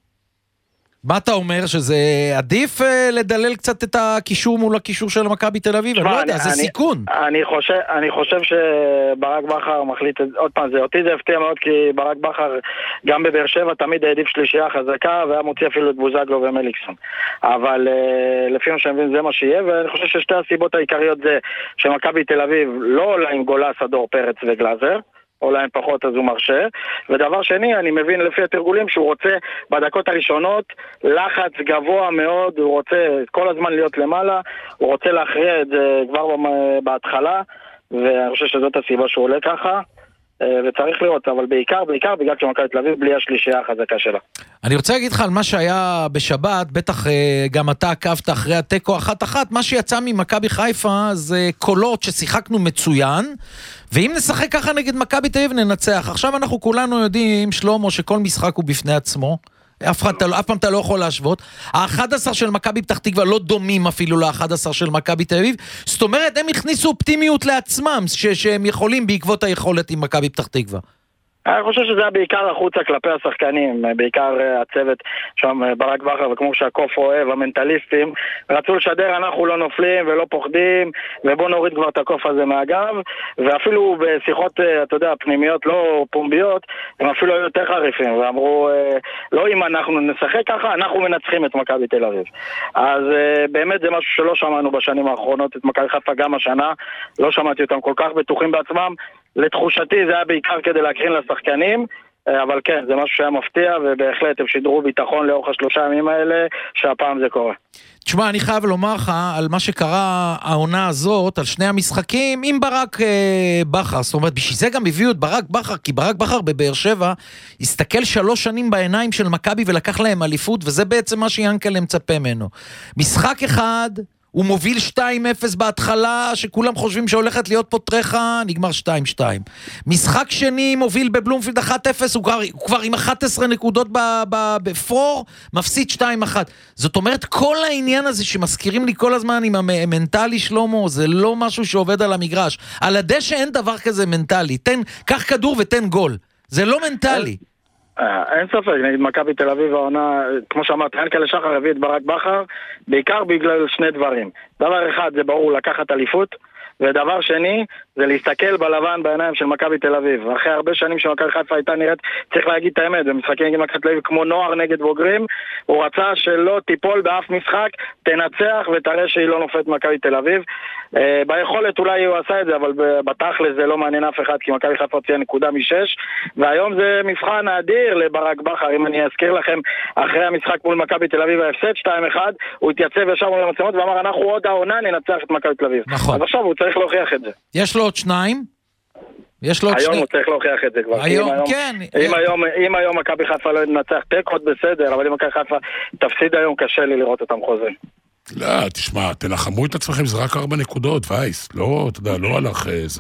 מה אתה אומר, שזה עדיף לדלל קצת את הקישור מול הקישור של מכבי תל אביב? אני לא יודע, זה סיכון. אני חושב שברק בכר מחליט, עוד פעם, אותי זה הפתיע מאוד, כי ברק בכר גם בבאר שבע תמיד העדיף שלישייה חזקה, והיה מוציא אפילו את בוזגלו ומליקסון. אבל לפי מה שאני מבין זה מה שיהיה, ואני חושב ששתי הסיבות העיקריות זה שמכבי תל אביב לא עולה עם גולס, אדור, פרץ וגלאזר, אולי הם פחות אז הוא מרשה. ודבר שני, אני מבין לפי התרגולים שהוא רוצה בדקות הראשונות לחץ גבוה מאוד, הוא רוצה כל הזמן להיות למעלה, הוא רוצה להכריע את זה כבר בהתחלה, ואני חושב שזאת הסיבה שהוא עולה ככה, וצריך לראות, אבל בעיקר בגלל שמכבי תל אביב בלי השלישייה החזקה שלה. אני רוצה להגיד לך על מה שהיה בשבת, בטח גם אתה עקבת אחרי התיקו 1-1, מה שיצא ממכבי חיפה זה קולות ששיחקנו מצוין, ואם נשחק ככה נגד מכבי תל אביב ננצח. עכשיו אנחנו כולנו יודעים, שלמה, שכל משחק הוא בפני עצמו, אף פעם אתה לא יכול להשוות. ה-11 של מכבי פתח תקווה לא דומים אפילו ל-11 של מכבי תל אביב, זאת אומרת הם הכניסו אופטימיות לעצמם שהם יכולים בעקבות היכולת עם מכבי פתח תקווה. אני חושב שזה היה בעיקר החוצה כלפי השחקנים, בעיקר הצוות שם ברק בכר, וכמו שהקוף אוהב, המנטליסטים, רצו לשדר אנחנו לא נופלים ולא פוחדים, ובוא נוריד כבר את הקוף הזה מהגב, ואפילו בשיחות, אתה יודע, פנימיות לא פומביות, הם אפילו היו יותר חריפים, ואמרו, לא אם אנחנו נשחק ככה, אנחנו מנצחים את מכבי תל אביב. אז באמת זה משהו שלא שמענו בשנים האחרונות, את מכבי חיפה גם השנה, לא שמעתי אותם כל כך בטוחים בעצמם, לתחושתי זה היה בעיקר כדי להקרין לשחקנים, אבל כן, זה משהו שהיה מפתיע, ובהחלט הם שידרו ביטחון לאורך 3 ימים האלה, שהפעם זה קורה. תשמע, אני חייב לומר לך על מה שקרה העונה הזאת, על שני המשחקים, עם ברק בכר, זאת אומרת, בשביל זה גם הביאו את ברק בכר, כי ברק בכר בבאר שבע, הסתכל 3 שנים בעיניים של מכבי ולקח להם אליפות, וזה בעצם מה שיאנקל'ה מצפה ממנו. משחק אחד, הוא מוביל 2-0 בהתחלה, שכולם חושבים שהולכת להיות פה טרחה, נגמר 2-2. משחק שני מוביל בבלומפילד 1-0, הוא כבר עם 11 נקודות בפרור, מפסיד 2-1. זאת אומרת, כל העניין הזה שמזכירים לי כל הזמן עם המנטלי שלמה, זה לא משהו שעובד על המגרש. על הדשא אין דבר כזה מנטלי. קח כדור ותן גול. זה לא מנטלי. אין ספק, נגיד מכבי תל אביב העונה, כמו שאמרת, יענקל'ה שחר הביא את ברק בכר, בעיקר בגלל 2 דברים. דבר אחד, זה ברור, לקחת אליפות, ודבר שני, זה להסתכל בלבן בעיניים של מכבי תל אביב. אחרי הרבה שנים שמכבי חיפה הייתה נראית, צריך להגיד את האמת, במשחקים נגד מכבי תל אביב כמו נוער נגד בוגרים, הוא רצה שלא תיפול באף משחק, תנצח ותראה שהיא לא נופלת מכבי תל אביב. ביכולת אולי הוא עשה את זה, אבל בתכל'ס זה לא מעניין אף אחד, כי מכבי חיפה הוציאה נקודה מ6, והיום זה מבחן אדיר לברק בכר. אם אני אזכיר לכם, אחרי המשחק מול מכבי תל אביב ההפסד 2-1, הוא התייצב ישר מול המצלמות ואמר, אנחנו עוד העונה ננצח את מכבי תל אביב. נכון. אז עכשיו הוא צריך להוכיח את זה. יש לו עוד 2? היום הוא צריך להוכיח את זה כבר. היום, כן. אם היום מכבי חיפה לא ינצח תיקו בסדר, אבל אם מכבי חיפה תפסיד היום, קשה לי לראות אותם חוזרים. לא, תשמע, תנחמו את עצמכם, זה רק 4 נקודות, וייס. לא, אתה יודע, לא הלך זה.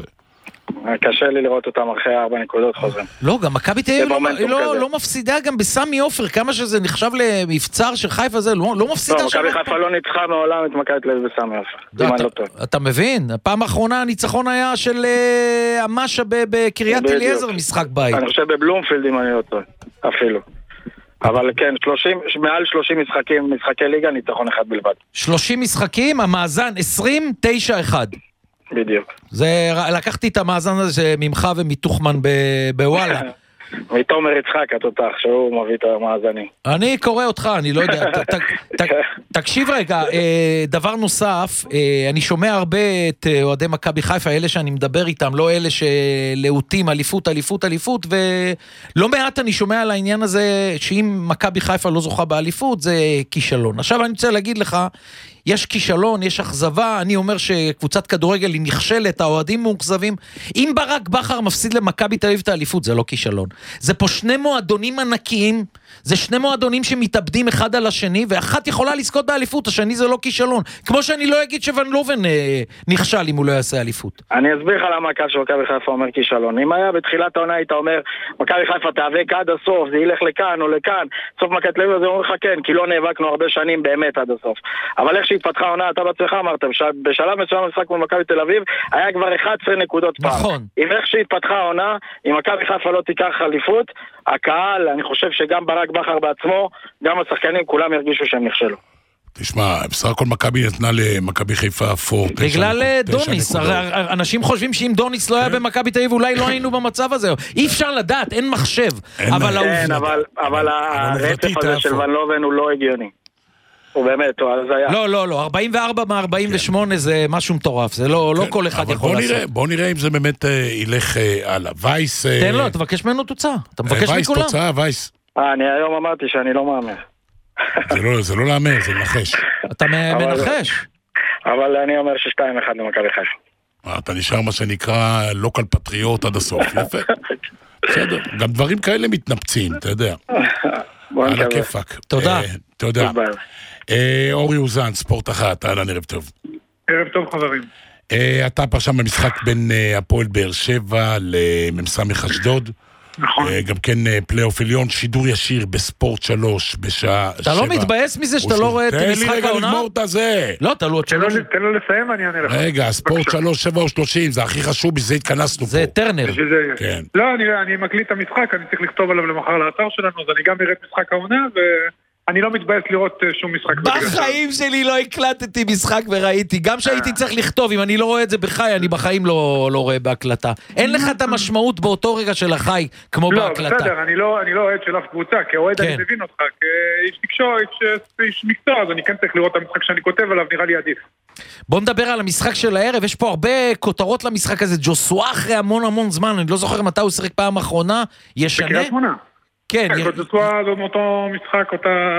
קשה לי לראות אותם אחרי 4 נקודות חוזרים. לא, גם מכבי תל אביב לא מפסידה גם בסמי עופר, כמה שזה נחשב למבצר של חיפה זה, לא מפסידה. לא, מכבי חיפה לא ניצחה מעולם את מכבי תל אביב בסמי עופר. אתה מבין? הפעם האחרונה הניצחון היה של המשה בקריית אליעזר, משחק בית. אני חושב בבלומפילד אם אני לא טועה, אפילו. אבל כן, מעל 30 משחקי ליגה, ניצחון 1 בלבד. 30 משחקים, המאזן 20-9-1. בדיוק. לקחתי את המאזן הזה ממך ומתוכמן בוואלה. מתומר יצחק, התותח, שהוא מביא את המאזנים. אני קורא אותך, אני לא יודע. תקשיב רגע, דבר נוסף, אני שומע הרבה את אוהדי מכבי חיפה, אלה שאני מדבר איתם, לא אלה שלהוטים, אליפות, ולא מעט אני שומע על העניין הזה, שאם מכבי חיפה לא זוכה באליפות, זה כישלון. עכשיו אני רוצה להגיד לך, יש כישלון, יש אכזבה, אני אומר שקבוצת כדורגל היא נכשלת, האוהדים מאוכזבים. אם ברק בכר מפסיד למכבי תל אביב את האליפות, זה לא כישלון. זה פה 2 מועדונים ענקיים, זה 2 מועדונים שמתאבדים אחד על השני, ואחת יכולה לזכות באליפות, השני זה לא כישלון. כמו שאני לא אגיד שוון לובן נכשל אם הוא לא יעשה אליפות. אני אסביר לך למה הקהל של מכבי חיפה אומר כישלון. אם היה בתחילת העונה היית אומר, מכבי חיפה תאבק עד הסוף, זה ילך לכאן או לכאן, סוף מכבי תל אביב זה אומר לך כן, כי לא נאבקנו הרבה שנים באמת עד הסוף. אבל איך שהתפתחה העונה, אתה בעצמך אמרת, בשלב מסוים המשחק מול מכבי תל אביב, היה כבר 11 נקודות פעם. נכון. אם איך שהתפתחה העונה, אם מכבי חיפה לא תיקח אליפות, הקהל, אני חושב שגם ברק בכר בעצמו, גם השחקנים, כולם ירגישו שהם נכשלו. תשמע, בסך הכל מכבי נתנה למכבי חיפה פור. בגלל דוניס, אנשים חושבים שאם דוניס לא היה במכבי תל אביב, אולי לא היינו במצב הזה. אי אפר לדעת, אין מחשב. אבל הרצף הזה של ון לובן הוא לא הגיוני. הוא באמת, אז היה. לא, 44 מה-48 זה משהו מטורף, זה לא כל אחד יכול לעשות. בוא נראה אם זה באמת ילך הלאה. וייס... תן לו, תבקש ממנו תוצאה. אתה מבקש מכולם. וייס תוצאה, וייס. אני היום אמרתי שאני לא מאמר. זה לא לאמר, זה מנחש. אתה מנחש. אבל אני אומר ש2-1 למכבי חיפה. אתה נשאר מה שנקרא לוקל פטריוט עד הסוף, יפה. בסדר, גם דברים כאלה מתנפצים, אתה יודע. על הכיפק. תודה. תודה. אורי אוזן, ספורט 1, אהלן, ערב טוב. ערב טוב חברים. אתה פרשן במשחק בין הפועל באר שבע לממסמך אשדוד. נכון. גם כן פלייאוף עליון, שידור ישיר בספורט 3 בשעה 7. אתה לא מתבאס מזה שאתה לא רואה את משחק העונה? תן לי רגע לגמור את הזה. לא, תלו עוד 3. תן לו לסיים, אני אענה לך. רגע, ספורט 3, 7 או 30, זה הכי חשוב, בזה התכנסנו פה. זה טרנר. כן. לא, אני מקליט את המשחק, אני צריך לכתוב עליו למחר לאתר שלנו, אז אני גם אראה את משחק העונה, אני לא מתבאס לראות שום משחק. בחיים שלי לא הקלטתי משחק וראיתי, גם שהייתי צריך לכתוב, אם אני לא רואה את זה בחי, אני בחיים לא רואה בהקלטה. אין לך את המשמעות באותו רגע של החי, כמו בהקלטה. לא, בסדר, אני לא אוהד של אף קבוצה, כאוהד אני מבין אותך, כאיש תקשור, איש מקצוע, אז אני כן צריך לראות את המשחק שאני כותב עליו, נראה לי עדיף. בוא נדבר על המשחק של הערב, יש פה הרבה כותרות למשחק הזה, ג'וסווה אחרי המון זמן, אני לא זוכר מתי הוא שיחק פעם האחרונה, ישנה? בקריית שמונה. כן. ג'וסווה זאת מאותו משחק, אותה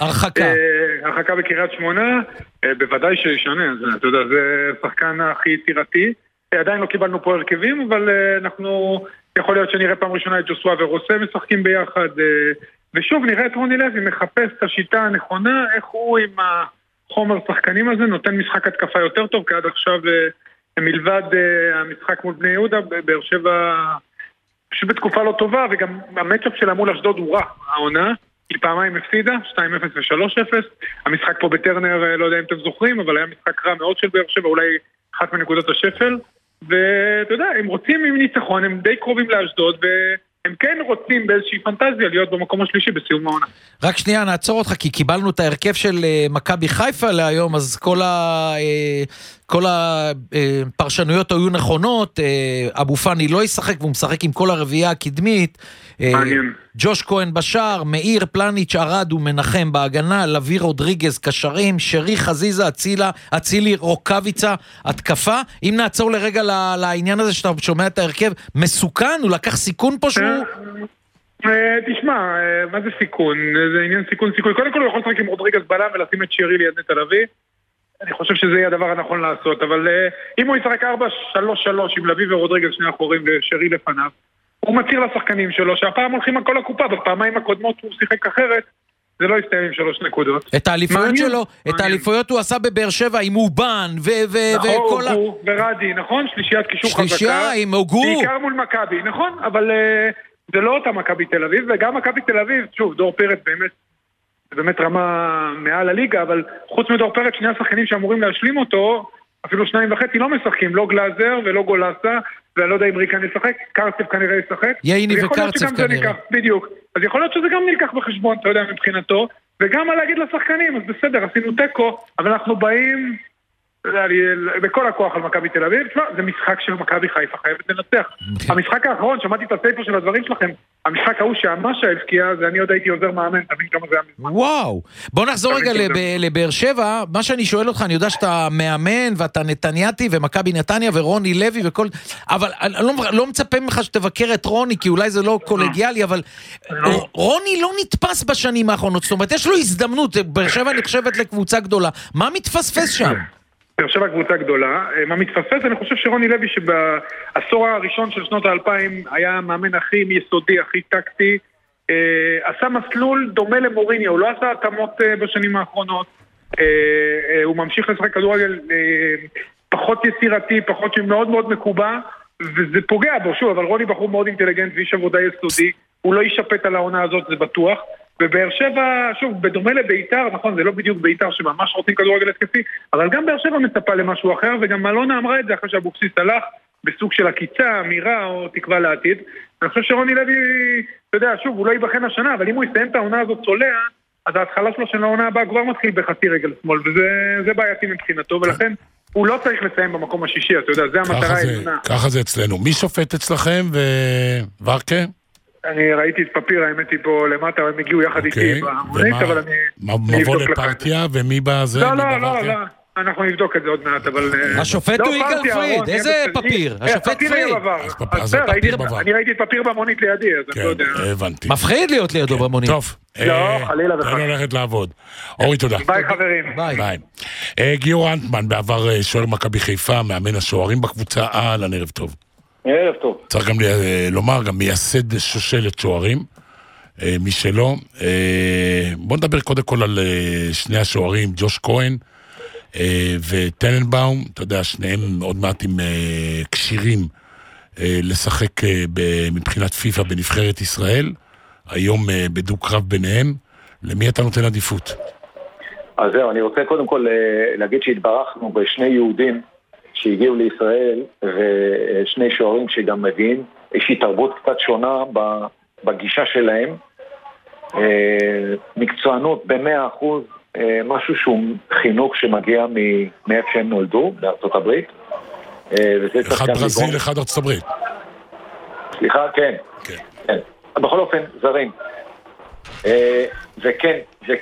הרחקה בקריית שמונה, בוודאי שישנה, אתה יודע, זה שחקן הכי יצירתי, עדיין לא קיבלנו פה הרכבים, אבל אנחנו, יכול להיות שנראה פעם ראשונה את ג'וסווה ורוסה משחקים ביחד, ושוב נראה את רוני לוי מחפש את השיטה הנכונה, איך הוא עם החומר שחקנים הזה נותן משחק התקפה יותר טוב, כי עד עכשיו מלבד המשחק מול בני יהודה, באר שבע שבתקופה לא טובה, וגם המצ'אפ שלה מול אשדוד הוא רע, העונה, היא פעמיים הפסידה, 2-0 ו-3-0, המשחק פה בטרנר, לא יודע אם אתם זוכרים, אבל היה משחק רע מאוד של באר שבע, אולי אחת מנקודות השפל, ואתה יודע, הם רוצים עם ניצחון, הם די קרובים לאשדוד, והם כן רוצים באיזושהי פנטזיה להיות במקום השלישי בסיום העונה. רק שנייה, נעצור אותך, כי קיבלנו את ההרכב של מכבי חיפה להיום, אז כל הפרשנויות היו נכונות, אבו פאני לא ישחק, והוא משחק עם כל הרביעייה הקדמית, ג'וש כהן בשער, מאיר פלניץ' ארד ומנחם בהגנה, לוי רודריגז קשרים, שרי חזיזה, אצילי רוקביצה התקפה. אם נעצור לרגע לעניין הזה שאתה שומע את ההרכב, מסוכן? הוא לקח סיכון פה שהוא... תשמע, מה זה סיכון? זה עניין סיכון. קודם כל הוא יכול לשחק עם רודריגז בלם ולשים את שרי ליד נטע לביא. אני חושב שזה יהיה הדבר הנכון לעשות, אבל אם הוא ישחק 4-3-3 עם לוי ורודריגז שני אחורים ושרי לפניו, הוא מצהיר לשחקנים שלו שהפעם הולכים על כל הקופה, בפעמיים הקודמות הוא שיחק אחרת, זה לא יסתיים עם 3 נקודות. את האליפויות שלו, את האליפויות הוא עשה בבאר שבע עם אובן וכל ה... נכון, ורדי, נכון? שלישיית קישור חזקה. שלישייה עם אוגו. בעיקר מול מכבי, נכון? אבל זה לא אותה מכבי תל אביב, וגם מכבי תל אביב, שוב, דור פרץ באמת רמה מעל הליגה, אבל חוץ מדור פרץ, שני השחקנים שאמורים להשלים אותו, אפילו 2.5 לא משחקים, לא גלאזר ולא גולסה, ואני לא יודע אם ריקן ישחק, קרצב כנראה ישחק. ייני וקרצב כנראה. בדיוק. אז יכול להיות שזה גם נלקח בחשבון, אתה יודע, מבחינתו, וגם מה להגיד לשחקנים, אז בסדר, עשינו טקו, אבל אנחנו באים בכל הכוח על מכבי תל אביב. זה משחק של מכבי חיפה, חייבת לנצח. המשחק האחרון, שמעתי את הסייפר של הדברים שלכם, המשחק ההוא שהמשה הבקיע, זה אני עוד הייתי עוזר מאמן, תבין כמה זה המזמן. וואו, בוא נחזור רגע לבאר שבע, מה שאני שואל אותך, אני יודע שאתה מאמן, ואתה נתניאתי, ומכבי נתניה, ורוני לוי, וכל... אבל אני לא מצפה ממך שתבקר את רוני, כי אולי זה לא קולגיאלי, אבל רוני לא נתפס בשנים האחרונות, זאת אומרת, יש לו הזדמנות, באר שבע נחשבת לקבוצה גדולה, מה מתפספס שם? באר שבע קבוצה גדולה, מה מתפספס? אני חושב שרוני לוי שבעשור הראשון של שנות ה-2000 היה המאמן הכי יסודי, הכי טקטי, עשה מסלול דומה למוריניו, הוא לא עשה התאמות בשנים האחרונות, הוא ממשיך לשחק כדורגל פחות יצירתי, פחות שמאוד מאוד מקובע, וזה פוגע בו, שוב, אבל רוני בחור מאוד אינטליגנט ואיש עבודה יסודי, הוא לא ישפט על העונה הזאת, זה בטוח. ובאר שבע, שוב, בדומה לביתר, נכון, זה לא בדיוק ביתר שממש רוצים כדורגל התקפי, אבל גם באר שבע מצפה למשהו אחר, וגם אלונה אמרה את זה אחרי שאבוקסיס הלך בסוג של עקיצה, אמירה או תקווה לעתיד. אני חושב שרוני לוי, אתה יודע, שוב, הוא לא ייבחן השנה, אבל אם הוא יסיים את העונה הזאת צולע, אז ההתחלה שלו של העונה הבאה כבר מתחיל בחצי רגל שמאל, וזה בעייתי מבחינתו, ולכן הוא לא צריך לסיים במקום השישי, אתה יודע, זה המטרה העליונה. ככה זה אצלנו. מי שופט אצלכם וורקה? אני ראיתי את פפיר, האמת היא פה למטה, הם הגיעו יחד איתי במונית, אבל אני... מבוא לפרטיה, ומי בזה? לא, אנחנו נבדוק את זה עוד מעט, אבל... השופט הוא יגאל פריד, איזה פפיר? השופט פריד. אני ראיתי את פפיר במונית לידי, אז אני לא יודע. הבנתי. מפחיד להיות לידו במונית. טוב. לא, חלילה וחלילה. תן לו ללכת לעבוד. אורי, תודה. ביי חברים. ביי. גיאור אנטמן, בעבר שוער מכבי חיפה, מאמן השוערים בקבוצה, אהלן, ערב טוב. ערב טוב. צריך גם לומר, גם מייסד שושלת שוערים, משלו. בוא נדבר קודם כל על שני השוערים, ג'וש כהן וטננבאום, אתה יודע, שניהם עוד מעט עם קשירים לשחק מבחינת פיפה בנבחרת ישראל, היום בדוק קרב ביניהם. למי אתה נותן עדיפות? אז זהו, אני רוצה קודם כל להגיד שהתברכנו בשני יהודים שהגיעו לישראל, ושני שוערים שגם מביאים איזושהי תרבות קצת שונה בגישה שלהם, מקצוענות ב100%, משהו שהוא חינוך שמגיע מאיפה שהם נולדו, בארצות הברית. אחד ברזיל, אחד ארצות הברית. סליחה, כן. כן. בכל אופן, זרים. וכן,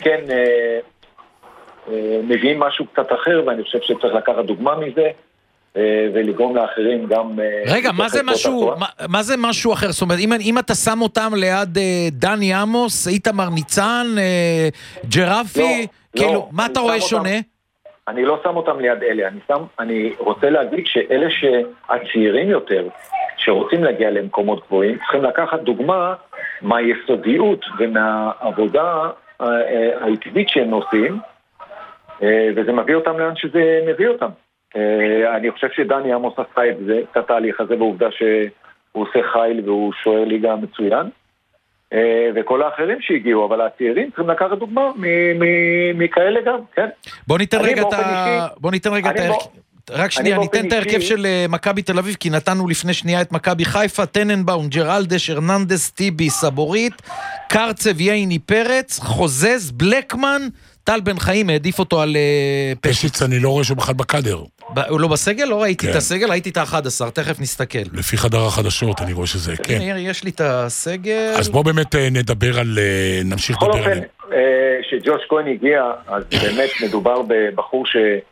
מביאים משהו קצת אחר, ואני חושב שצריך לקחת דוגמה מזה, ולגרום לאחרים גם... רגע, מה זה משהו אחר? זאת אומרת, אם אתה שם אותם ליד דני עמוס, איתמר ניצן, ג'רפי, כאילו, מה אתה רואה שונה? אני לא שם אותם ליד אלה, אני רוצה להגיד שאלה שהצעירים יותר, שרוצים להגיע למקומות גבוהים, צריכים לקחת דוגמה מהיסודיות ומהעבודה העקבית שהם עושים, וזה מביא אותם לאן שזה מביא אותם. אני חושב שדני עמוס עשה את התהליך הזה, בעובדה שהוא עושה חייל והוא שוער ליגה מצוין, וכל האחרים שהגיעו, אבל הצעירים צריכים לקחת דוגמה מכאלה גם, כן? בוא ניתן רגע את ההרכב. רק שנייה, ניתן את ההרכב של מכבי תל אביב, כי נתנו לפני שנייה את מכבי חיפה, טננבאום, ג'רלדש, הרננדס, טיבי, סבורית, קרצב, ייני פרץ, חוזז, בלקמן, טל בן חיים, העדיף אותו על פשיץ, אני לא רואה שהוא בכלל בקדר. הוא לא בסגל? לא ראיתי את הסגל, ראיתי את ה-11, תכף נסתכל. לפי חדר החדשות, אני רואה שזה, כן. יש לי את הסגל. אז בוא באמת נדבר על, נמשיך לדבר עליהם. בכל אופן, שג'וש כהן הגיע, אז באמת מדובר בבחור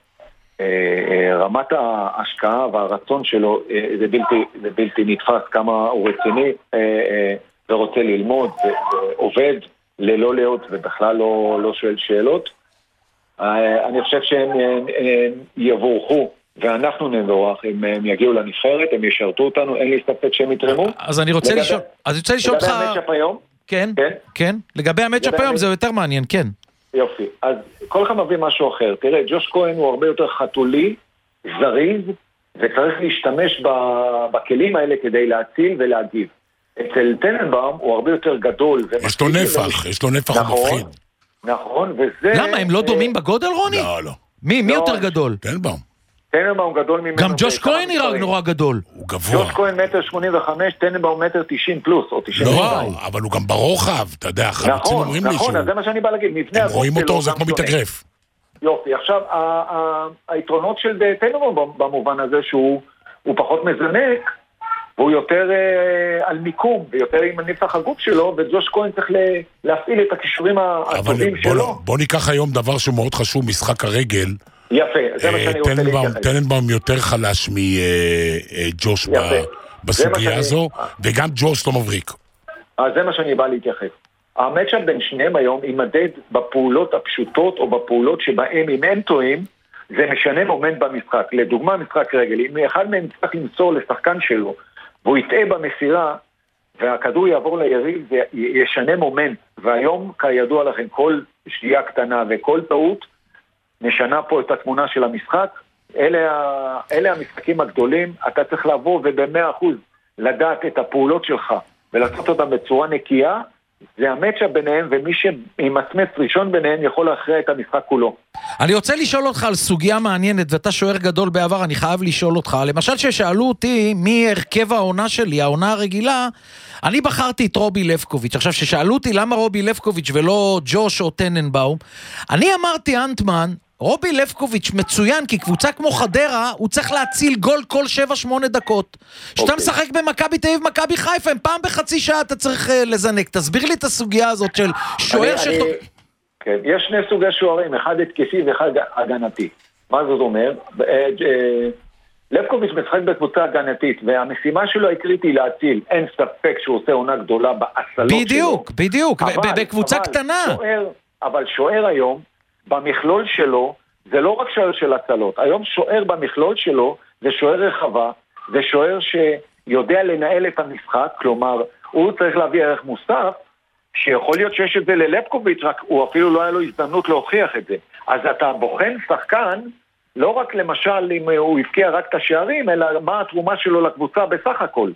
שרמת ההשקעה והרצון שלו, זה בלתי נתפס כמה הוא רציני, ורוצה ללמוד, ועובד ללא לאות, ובכלל לא שואל שאלות. אני חושב שהם יבורכו, ואנחנו נבורך, אם הם יגיעו לנבחרת, הם ישרתו אותנו, אין לי ספק שהם יתרמו. אז אני רוצה לשאול אותך... לגבי המצ'אפ היום? כן. לגבי המצ'אפ היום זה יותר מעניין, כן. יופי. אז כל אחד מביא משהו אחר. תראה, ג'וש כהן הוא הרבה יותר חתולי, זריז, וצריך להשתמש בכלים האלה כדי להציל ולהגיב. אצל טננבאום הוא הרבה יותר גדול. יש לו נפח מפחיד. נכון, וזה... למה, הם לא דומים בגודל, רוני? לא. מי יותר גדול? טננבאום גדול ממנו. גם ג'וש כהן נראה נורא גדול. הוא גבוה. ג'וש כהן 1.85 מטר, טננבאום 1.90 פלוס, או 92. לא, אבל הוא גם ברוחב, אתה יודע, חלוצים אומרים לי שהוא... נכון, זה מה שאני בא להגיד. הם רואים אותו, זה כמו מתאגרף. יופי, עכשיו, היתרונות של טננבאום במובן הזה שהוא פחות מזנק, והוא יותר על מיקום, ויותר עם נפח הגוף שלו, וג'וש כהן צריך להפעיל את הכישורים הטובים שלו. בוא ניקח היום דבר שהוא מאוד חשוב, משחק הרגל. יפה, זה מה שאני רוצה להתייחס. טננבאום יותר חלש מג'וש בסוגיה הזו, וגם ג'וש לא מבריק. אז זה מה שאני בא להתייחס. המאצ'אפ בין שניהם היום יימדד בפעולות הפשוטות, או בפעולות שבהם אם הם טועים, זה משנה מומנט במשחק. לדוגמה, משחק רגל, אם אחד מהם צריך למסור לשחקן שלו, והוא יטעה במסירה, והכדור יעבור ליריב, זה ישנה מומנט. והיום, כידוע לכם, כל שגיאה קטנה וכל טעות, משנה פה את התמונה של המשחק. אלה המשחקים הגדולים, אתה צריך לבוא וב100% לדעת את הפעולות שלך, ולעשות אותם בצורה נקייה, זה המאצ'אפ ביניהם, ומי שימצמץ ראשון ביניהם יכול להכריע את המשחק כולו. אני רוצה לשאול אותך על סוגיה מעניינת, ואתה שוער גדול בעבר, אני חייב לשאול אותך, למשל ששאלו אותי מי הרכב העונה שלי, העונה הרגילה, אני בחרתי את רובי לבקוביץ'. עכשיו ששאלו אותי למה רובי לבקוביץ' ולא ג'וש או טננבאום, אני אמרתי אנטמן, רובי לבקוביץ' מצוין, כי קבוצה כמו חדרה, הוא צריך להציל גול כל 7-8 דקות. שאתה משחק במכבי תל אביב, מכבי חיפה, פעם בחצי שעה אתה צריך לזנק. תסביר לי את הסוגיה הזאת של שוער כן, יש שני סוגי שוערים, אחד התקפי ואחד הגנתי. מה זאת אומר? לבקוביץ' משחק בקבוצה הגנתית, והמשימה שלו העיקרית היא להציל. אין ספק שהוא עושה עונה גדולה בהצלות שלו. בדיוק, בקבוצה קטנה. אבל שוער היום, במכלול שלו, זה לא רק שוער של הצלות. היום שוער במכלול שלו, זה שוער רחבה, זה שוער שיודע לנהל את המשחק, כלומר, הוא צריך להביא ערך מוסף, שיכול להיות שיש את זה ללבקוביץ', רק הוא אפילו לא היה לו הזדמנות להוכיח את זה. אז אתה בוחן שחקן, לא רק למשל אם הוא הבקיע רק את השערים, אלא מה התרומה שלו לקבוצה בסך הכל.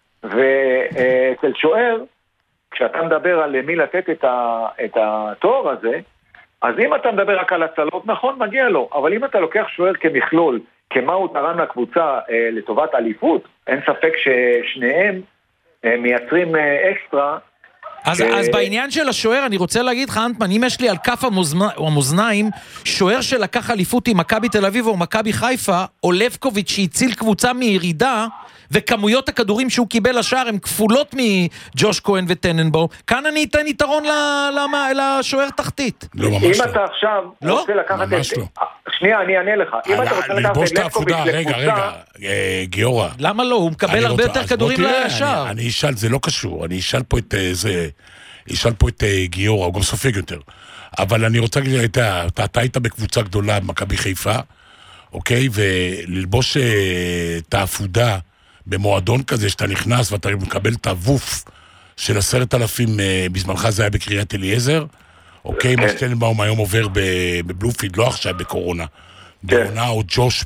ואצל שוער, כשאתה מדבר על מי לתת את התואר הזה, אז אם אתה מדבר רק על הצלות, נכון, מגיע לו. אבל אם אתה לוקח שוער כמכלול, כמה הוא תרם לקבוצה לטובת אליפות, אין ספק ששניהם מייצרים אקסטרה אז בעניין של השוער, אני רוצה להגיד לך, אנטמן, אם יש לי על כף המאזניים, שוער שלקח אליפות עם מכבי תל אביב או מכבי חיפה, או לבקוביץ' שהציל קבוצה מירידה, וכמויות הכדורים שהוא קיבל לשער הן כפולות מג'וש כהן וטננבאום, כאן אני אתן יתרון לשוער תחתית. לא, ממש אם אתה עכשיו רוצה לקחת את... שנייה, אני אענה לך. אם אתה רוצה לקחת את לבקוביץ' לקבוצה... רגע, גיורא. למה לא? הוא מקבל הרבה יותר כדורים לשער. אני אשאל, זה לא קשור, אני אשאל פה את זה... ישאל פה את גיורא, הוא גם סופג יותר. אבל אני רוצה להגיד, אתה היית בקבוצה גדולה במכבי חיפה, אוקיי? וללבוש את העפודה במועדון כזה, שאתה נכנס ואתה מקבל את הווף של 10,000, בזמנך זה היה בקריית אליעזר, אוקיי? מה שטננבאום היום עובר בבלומפילד, לא עכשיו בקורונה. בעונה או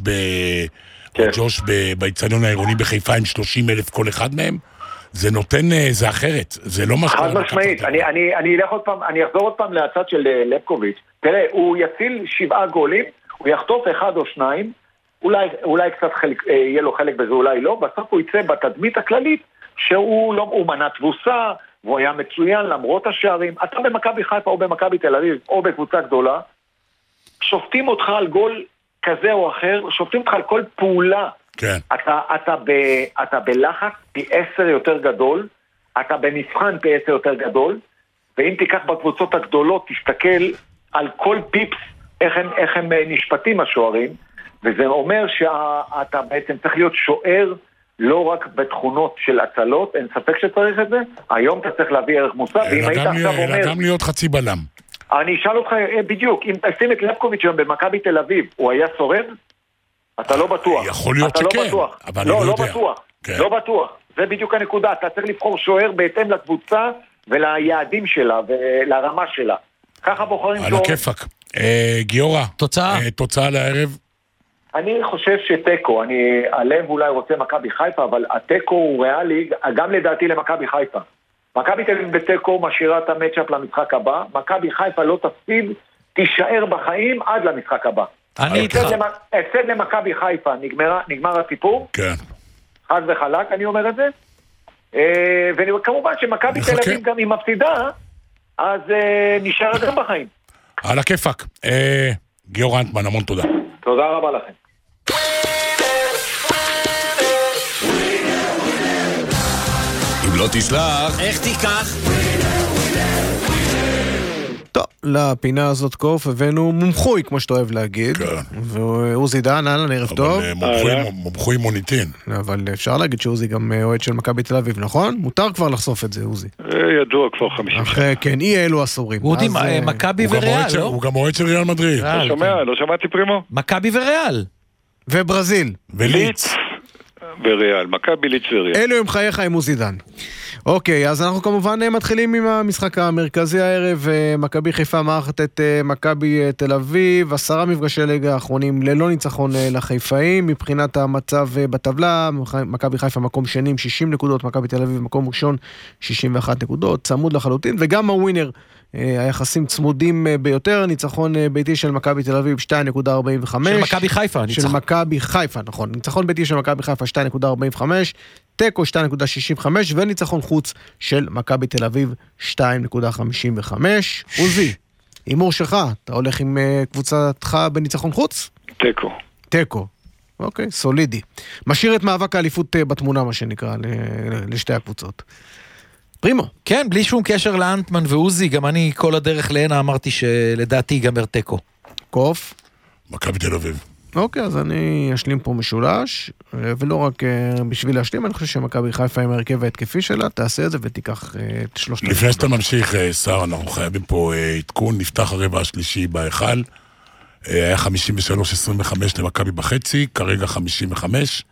ג'וש באצטדיון העירוני בחיפה עם 30,000 כל אחד מהם. זה נותן, זה אחרת, זה לא משהו... חד משמעית, אני אחזור עוד פעם להצד של לבקוביץ'. תראה, הוא יציל 7 גולים, הוא יחטוף 1 או 2, אולי קצת יהיה לו חלק בזה, אולי לא, בסוף הוא יצא בתדמית הכללית, שהוא מנה תבוסה, והוא היה מצוין למרות השערים. אתה במכבי חיפה או במכבי תל אביב, או בקבוצה גדולה, שופטים אותך על גול כזה או אחר, שופטים אותך על כל פעולה, כן. אתה בלחץ פי 10 יותר גדול, אתה במבחן פי 10 יותר גדול, ואם תיקח בקבוצות הגדולות, תסתכל על כל פיפס, איך הם נשפטים השוערים, וזה אומר שאתה בעצם צריך להיות שוער, לא רק בתכונות של הצלות, אין ספק שצריך את זה, היום אתה צריך להביא ערך מוסף, ואם היית עכשיו אומר... אלא גם להיות חצי בלם. אני אשאל אותך בדיוק, אם תשים את לבקוביץ' היום במכבי תל אביב, הוא היה שורד? אתה לא בטוח. יכול להיות שכן, אבל לא, לא בטוח. לא בטוח. זה בדיוק הנקודה. אתה צריך לבחור שוער בהתאם לקבוצה וליעדים שלה ולרמה שלה. ככה בוחרים שוער. על הכיפק. גיורא, תוצאה לערב? אני חושב שטקו, הלב אולי רוצה מכבי חיפה, אבל הטקו הוא ריאלי, גם לדעתי למכבי חיפה. מכבי תל אביב בטקו משאירה את המצ'אפ למשחק הבא, מכבי חיפה לא תפסיד, תישאר בחיים עד למשחק הבא. אני איתך. הפסד למכבי חיפה, נגמר הסיפור. כן. חד וחלק, אני אומר את זה. וכמובן שמכבי תל אביב גם היא מפסידה, אז נשאר גם בחיים. על הכיפק. גיורא אנטמן, המון תודה. תודה רבה לכם. אם לא תשלח, איך תיקח? טוב, לפינה הזאת קוף הבאנו מומחוי, כמו שאתה אוהב להגיד. כן. ועוזי דן, אהלן, ערב טוב. אבל מומחוי מוניטין. אבל אפשר להגיד שעוזי גם אוהד של מכבי תל אביב, נכון? מותר כבר לחשוף את זה, עוזי. ידוע כבר 50 שנה. כן, אי אלו עשורים. אודי, מכבי וריאל, לא? הוא גם אוהד של ריאל מדריד. לא שומע, לא שמעתי פרימו. מכבי וריאל. וברזיל. וליץ. וריאל, מכבי ליץ וריאל. אלו הם חייך עם עוזי דן. אוקיי, אז אנחנו כמובן מתחילים עם המשחק המרכזי הערב. מכבי חיפה מארחת את מכבי תל אביב, 10 מפגשי ליגה האחרונים ללא ניצחון לחיפאים. מבחינת המצב בטבלה, מכבי חיפה מקום שני עם 60 נקודות, מכבי תל אביב מקום ראשון 61 נקודות, צמוד לחלוטין, וגם הווינר, היחסים צמודים ביותר, ניצחון ביתי של מכבי תל אביב 2.45. של מכבי חיפה, של מכבי חיפה, נכון. ניצחון ביתי של מכבי חיפה 2.45, טקו 2.65, וניצחון חוץ של מכבי תל אביב 2.55. עוזי, הימור שלך, אתה הולך עם קבוצתך בניצחון חוץ? טקו. אוקיי, סולידי. משאיר את מאבק האליפות בתמונה, מה שנקרא, לשתי הקבוצות. פרימו. כן, בלי שום קשר לאנטמן ועוזי, גם אני כל הדרך להנה אמרתי שלדעתי ייגמר טקו. קוף. מכבי תל אביב. אוקיי, אז אני אשלים פה משולש, ולא רק בשביל להשלים, אני חושב שמכבי חיפה עם הרכב ההתקפי שלה, תעשה את זה ותיקח את 3. לפני שאתה ממשיך, שר, אנחנו חייבים פה עדכון, נפתח הרבע השלישי בהיכל, היה 53-25 למכבי בחצי, כרגע 55,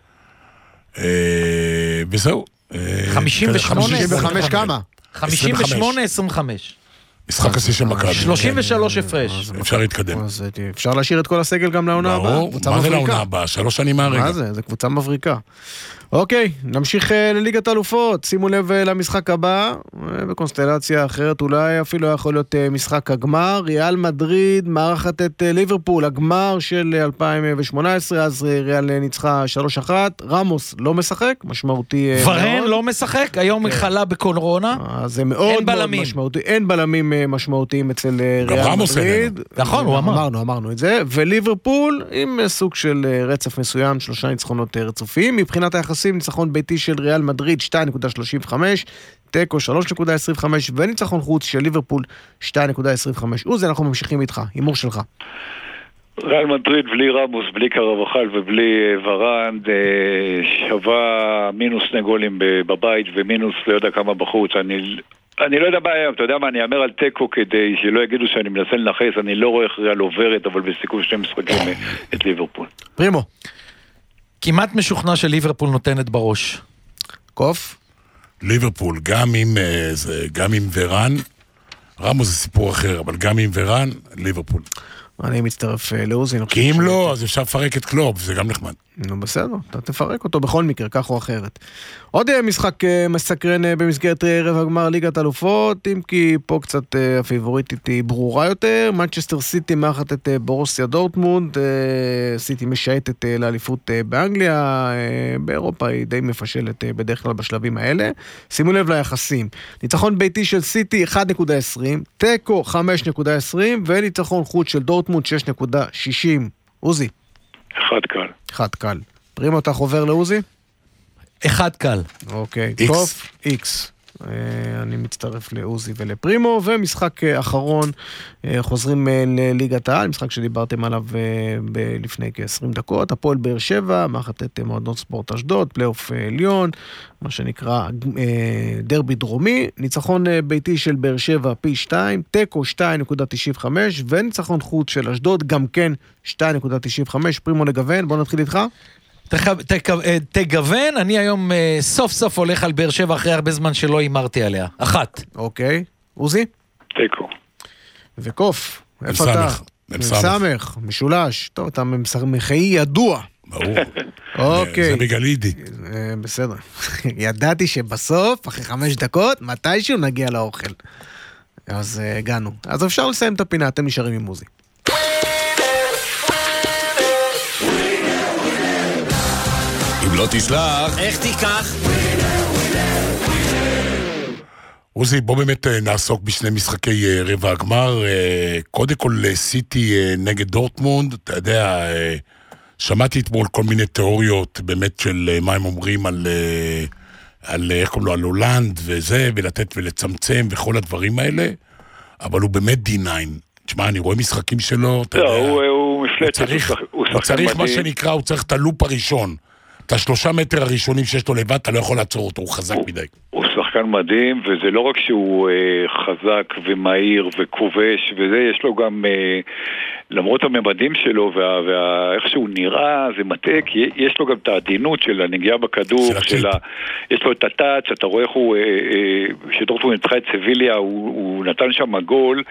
וזהו. 58 כמה? 58-25. משחק השיא של מכבי. 33 הפרש. אפשר להתקדם. אז אפשר להשאיר את כל הסגל גם לעונה הבאה. ברור, מה זה לעונה הבאה? 3 שנים מהרגע. מה זה? זה קבוצה מבריקה. אוקיי, נמשיך לליגת אלופות. שימו לב למשחק הבא, בקונסטלציה אחרת אולי אפילו יכול להיות משחק הגמר. ריאל מדריד מארחת את ליברפול, הגמר של 2018, אז ריאל ניצחה 3-1. רמוס לא משחק, משמעותי מאוד. ורן לא משחק, היום חלה בקורונה. זה מאוד מאוד משמעותי. אין בלמים משמעותיים אצל ריאל מדריד. נכון, הוא אמרנו את זה. וליברפול עם סוג של רצף מסוים, 3 ניצחונות רצופים. מבחינת היחסים, ניצחון ביתי של ריאל מדריד 2.35, טקו 3.25 וניצחון חוץ של ליברפול 2.25. עוזי, אנחנו ממשיכים איתך, הימור שלך. ריאל מדריד בלי רמוס, בלי קרבחל ובלי ורנד שווה מינוס 2 גולים בבית ומינוס לא יודע כמה בחוץ. אני לא יודע מה היום, אתה יודע מה, אני אמר על טקו כדי שלא יגידו שאני מנסה לנחס, אני לא רואה איך ריאל עוברת, אבל בסיכום 2 משחקים את ליברפול. פרימו. כמעט משוכנע של ליברפול נותנת בראש. קוף? ליברפול, גם עם ורן, רמוס זה סיפור אחר, אבל גם עם ורן, ליברפול. אני מצטרף לעוזי. כי אם לא, אז אפשר לפרק את קלופ, זה גם נחמד. נו בסדר, אתה תפרק אותו בכל מקרה, כך או אחרת. עוד משחק מסקרן במסגרת רבע הגמר ליגת אלופות, אם כי פה קצת הפייבוריטית היא ברורה יותר. מנצ'סטר סיטי מארחת את בורוסיה דורטמונד, סיטי משייטת לאליפות באנגליה, באירופה היא די מפשלת בדרך כלל בשלבים האלה. שימו לב ליחסים, ניצחון ביתי של סיטי 1.20, טקו 5.20 וניצחון חוץ של דורטמונד 6.60. עוזי. 1 קל. פרימו, אתה חובר לעוזי? 1 קל. אוקיי. קוף, איקס. אני מצטרף לעוזי ולפרימו, ומשחק אחרון, חוזרים לליגת העל, משחק שדיברתם עליו לפני כ-20 דקות, הפועל באר שבע, מארחת את מועדון ספורט אשדוד, פלייאוף עליון, מה שנקרא דרבי דרומי, ניצחון ביתי של באר שבע פי 2, טקו 2.95, וניצחון חוץ של אשדוד, גם כן 2.95, פרימו לגוון, בוא נתחיל איתך. תגוון, אני היום סוף סוף הולך על באר שבע אחרי הרבה זמן שלא הימרתי עליה. 1. אוקיי. עוזי? טקו. וקוף? איפה אתה? סמך, משולש. טוב, אתה מחי ידוע. ברור. אוקיי. זה בגלל אידי. בסדר. ידעתי שבסוף, אחרי 5 דקות, מתישהו נגיע לאוכל. אז הגענו. אז אפשר לסיים את הפינה, אתם נשארים עם עוזי. אם לא תשלח, איך תיקח? עוזי, בוא באמת נעסוק בשני משחקי רבע הגמר. קודם כל סיטי נגד דורטמונד, אתה יודע, שמעתי אתמול כל מיני תיאוריות באמת של מה הם אומרים על איך קוראים לו, על הולנד וזה, ולתת ולצמצם וכל הדברים האלה, אבל הוא באמת D9. תשמע, אני רואה משחקים שלו, אתה יודע, הוא מפלצת, הוא צריך מה שנקרא, הוא צריך את הלופ הראשון. את 3 מטר הראשונים שיש לו לבד, אתה לא יכול לעצור אותו, הוא חזק מדי. הוא שחקן מדהים, וזה לא רק שהוא חזק ומהיר וכובש, וזה יש לו גם, למרות הממדים שלו, ואיך שהוא נראה, זה מתק, יש לו גם את העדינות של הנגיעה בכדור, יש לו את הטאץ', אתה רואה איך הוא, שדורטמונד ניצחה את סביליה, הוא נתן שם גול,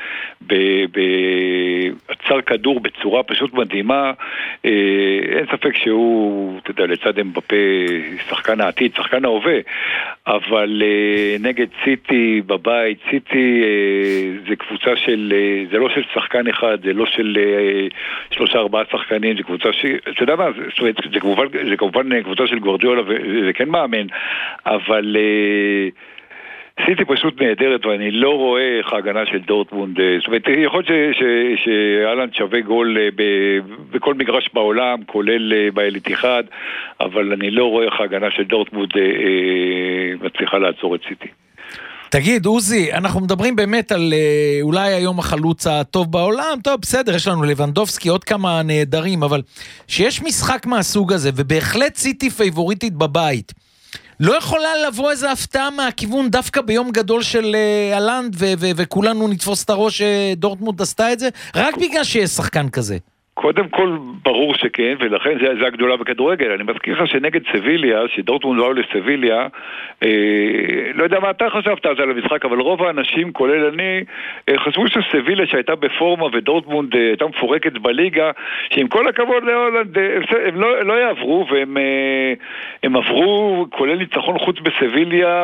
עצר כדור בצורה פשוט מדהימה, אין ספק שהוא, אתה יודע, לצד אמבפה, שחקן העתיד, שחקן ההווה, אבל נגד סיטי בבית, סיטי זה קבוצה של, זה לא של שחקן אחד, זה לא של 3-4 שחקנים, זה קבוצה אתה יודע מה, זה כמובן קבוצה של גוארדיולה, וזה כן מאמן, אבל סיטי פשוט נהדרת, ואני לא רואה איך ההגנה של דורטמונד, זאת אומרת, יכול להיות שאלנד שווה גול בכל מגרש בעולם, כולל באליט אחד, אבל אני לא רואה איך ההגנה של דורטמונד מצליחה לעצור את סיטי. תגיד, עוזי, אנחנו מדברים באמת על אולי היום החלוץ הטוב בעולם, טוב, בסדר, יש לנו לבנדובסקי, עוד כמה נהדרים, אבל שיש משחק מהסוג הזה, ובהחלט סיטי פייבוריטית בבית, לא יכולה לבוא איזו הפתעה מהכיוון דווקא ביום גדול של הלנד, וכולנו נתפוס את הראש שדורטמונד עשתה את זה, רק בגלל שיש שחקן כזה. קודם כל ברור שכן, ולכן זה הגדולה בכדורגל. אני מזכיר לך שנגד סביליה, שדורטמונד באו לסביליה, לא יודע מה אתה חשבת על המשחק, אבל רוב האנשים, כולל אני, חשבו שסביליה שהייתה בפורמה ודורטמונד הייתה מפורקת בליגה, שעם כל הכבוד להולנד, הם לא יעברו, והם עברו, כולל ניצחון חוץ בסביליה,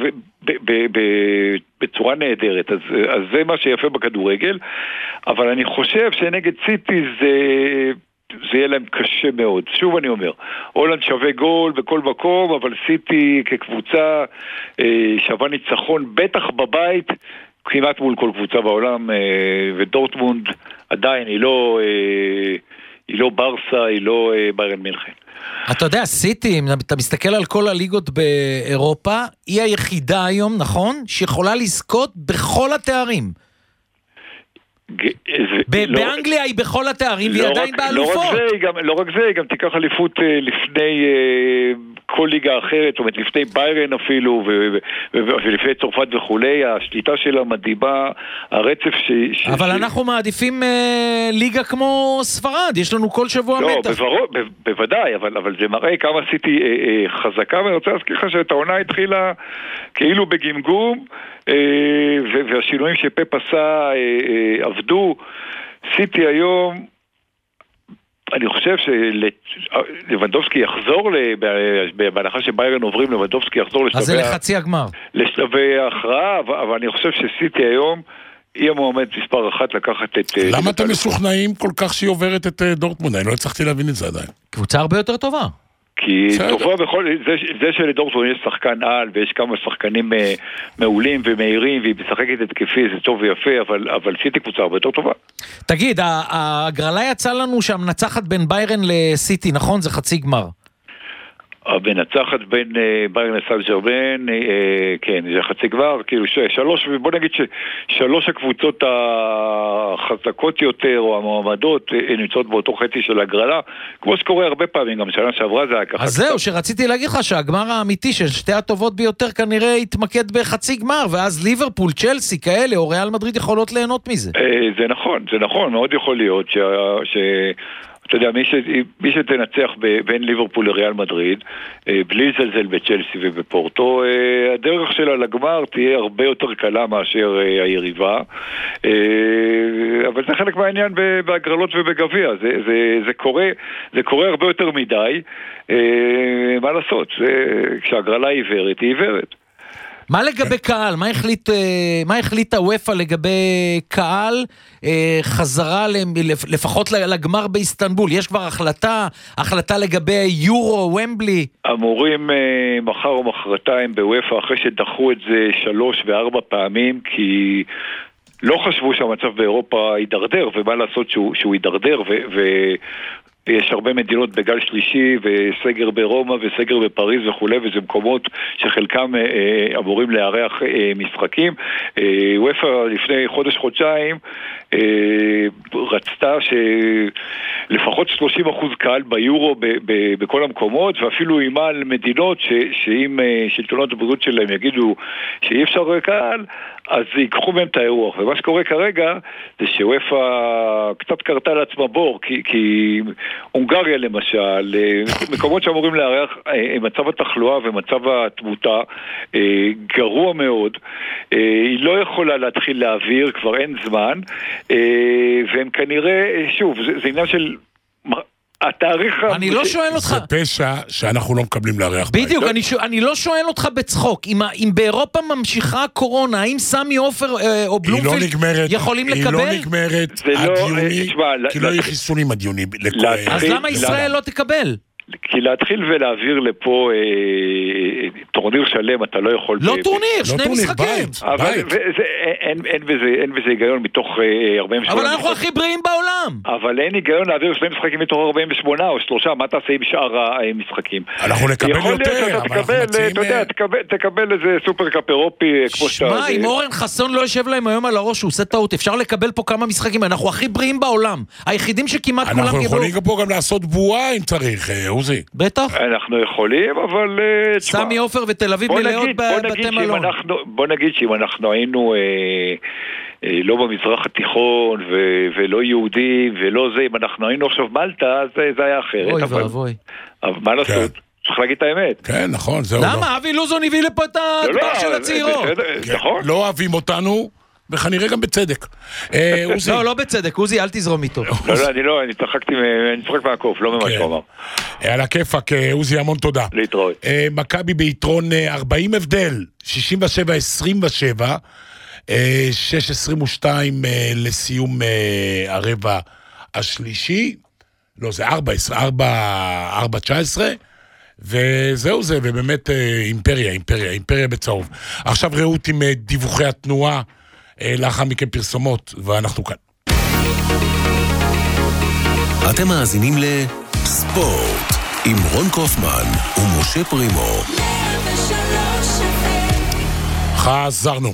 בצורה נהדרת. אז זה מה שיפה בכדורגל, אבל אני חושב שנגד סיטי זה יהיה להם קשה מאוד. שוב אני אומר, הולנד שווה גול בכל מקום, אבל סיטי כקבוצה שווה ניצחון, בטח בבית, כמעט מול כל קבוצה בעולם, ודורטמונד עדיין היא לא ברסה, היא לא ביירן מינכן. אתה יודע, סיטי, אם אתה מסתכל על כל הליגות באירופה, היא היחידה היום, נכון? שיכולה לזכות בכל התארים. באנגליה היא בכל התארים והיא עדיין באלופות. לא רק זה, היא גם תיקח אליפות לפני כל ליגה אחרת, זאת אומרת לפני ביירן אפילו ולפני צרפת וכולי. השליטה שלה מדהימה, הרצף אבל אנחנו מעדיפים ליגה כמו ספרד, יש לנו כל שבוע מתח. בוודאי, אבל זה מראה כמה סיטי חזקה, ואני רוצה להזכיר לך שאת העונה התחילה כאילו בגמגום, והשינויים שפפ עשה עבדו. סיטי היום, אני חושב שלוונדובסקי יחזור, בהנחה שביירן עוברים, לוונדובסקי יחזור אז זה לחצי הגמר, לשלבי ההכרעה, אבל אני חושב שסיטי היום היא המועמד מספר אחת לקחת את... למה אתם משוכנעים כל כך שהיא עוברת את דורטמונד? אני לא הצלחתי להבין את זה עדיין. קבוצה הרבה יותר טובה. כי טובה בכל... זה שלדורטמונד יש שחקן על, ויש כמה שחקנים מעולים ומהירים, והיא משחקת התקפי, זה טוב ויפה, אבל סיטי קבוצה הרבה יותר טובה. תגיד, הגרלה יצא לנו שהמנצחת בין ביירן לסיטי, נכון? זה חצי גמר. המנצחת בין ביירן לסן ז'רמן, כן, זה חצי גמר, כאילו בוא נגיד ששלוש הקבוצות החזקות יותר, או המועמדות, נמצאות באותו חצי של הגרלה, כמו שקורה הרבה פעמים, גם שנה שעברה זה היה ככה. אז זהו, שרציתי להגיד לך שהגמר האמיתי של שתי הטובות ביותר כנראה יתמקד בחצי גמר, ואז ליברפול, צ'לסי, כאלה, או ריאל מדריד יכולות ליהנות מזה. זה נכון, מאוד יכול להיות אתה יודע, מי שתנצח בין ליברפול לריאל מדריד, בלי זלזל בצ'לסי ובפורטו, הדרך שלה לגמר תהיה הרבה יותר קלה מאשר היריבה, אבל זה חלק מהעניין בהגרלות ובגביע, זה קורה הרבה יותר מדי, מה לעשות, כשהגרלה היא עיוורת, היא עיוורת. מה לגבי קהל? מה החליטה וופא לגבי קהל חזרה לפחות לגמר באיסטנבול? יש כבר החלטה לגבי יורו, ומבלי? אמורים מחר או מחרתיים בוופא, אחרי שדחו את זה 3 ו4 פעמים, כי לא חשבו שהמצב באירופה יידרדר, ומה לעשות שהוא יידרדר, יש הרבה מדינות בגל שלישי, וסגר ברומא וסגר בפריז וכו', וזה מקומות שחלקם אמורים לארח משחקים. וופא לפני חודש-חודשיים רצתה שלפחות 30% קהל ביורו בכל המקומות, ואפילו אימה על מדינות שאם שלטונות הבריאות שלהם יגידו שאי אפשר קהל, אז ייקחו מהם את האירוח. ומה שקורה כרגע זה שוופא קצת קרתה לעצמה בור, כי הונגריה למשל, מקומות שאמורים לארח, מצב התחלואה ומצב התמותה גרוע מאוד, היא לא יכולה להתחיל להעביר, כבר אין זמן, והם כנראה, שוב, זה עניין של... התאריך... אני לא שואל אותך... זה פשע שאנחנו לא מקבלים לארח בית. בדיוק, אני לא שואל אותך בצחוק. אם באירופה ממשיכה הקורונה, האם סמי עופר או בלומפילד יכולים לקבל? היא לא נגמרת עד יוני, כי לא יהיו חיסונים עד יוני. אז למה ישראל לא תקבל? כי להתחיל ולהעביר לפה טורניר שלם, אתה לא יכול... לא טורניר, 2 משחקים. אבל אין בזה היגיון מתוך 48. אבל אנחנו הכי בריאים בעולם. אבל אין היגיון להעביר 2 משחקים מתוך 48 או 3, מה תעשה עם שאר המשחקים? אנחנו נקבל יותר, אבל אנחנו מציעים... אתה יודע, תקבל איזה סופר קאפ אירופי כמו שאתה... שמע, אם אורן חסון לא יושב להם היום על הראש, הוא עושה טעות, אפשר לקבל פה כמה משחקים, אנחנו הכי בריאים בעולם. היחידים שכמעט כולם אנחנו יכולים פה גם לעשות בועה אם צריך, עוזי. בטח. אנחנו יכולים, אבל... סמי עופר ותל אביב מלאות בתי מלון. בוא נגיד שאם אנחנו היינו לא במזרח התיכון ולא יהודי ולא זה, אם אנחנו היינו עכשיו מלטה, זה היה אחרת. אוי ואבוי. אבל מה לעשות? צריך להגיד את האמת. כן, נכון, זהו. למה? אבי לוזון הביא לפה את הדבר של הצעירות. נכון. לא אוהבים אותנו, וכנראה גם בצדק. לא בצדק, עוזי, אל תזרום איתו. לא, אני צחקתי, אני צחק מהקוף, לא ממה שהוא אמר. על הכיפק, עוזי, המון תודה. להתראות. מכבי ביתרון 40 הבדל, 67-27, 6-22 לסיום הרבע השלישי, לא, זה 4-19, וזהו זה, ובאמת אימפריה בצהוב. עכשיו ראות עם דיווחי התנועה, לאחר מכן פרסומות, ואנחנו כאן. אתם מאזינים לספורט עם רון קופמן ומשה פרימו. חזרנו.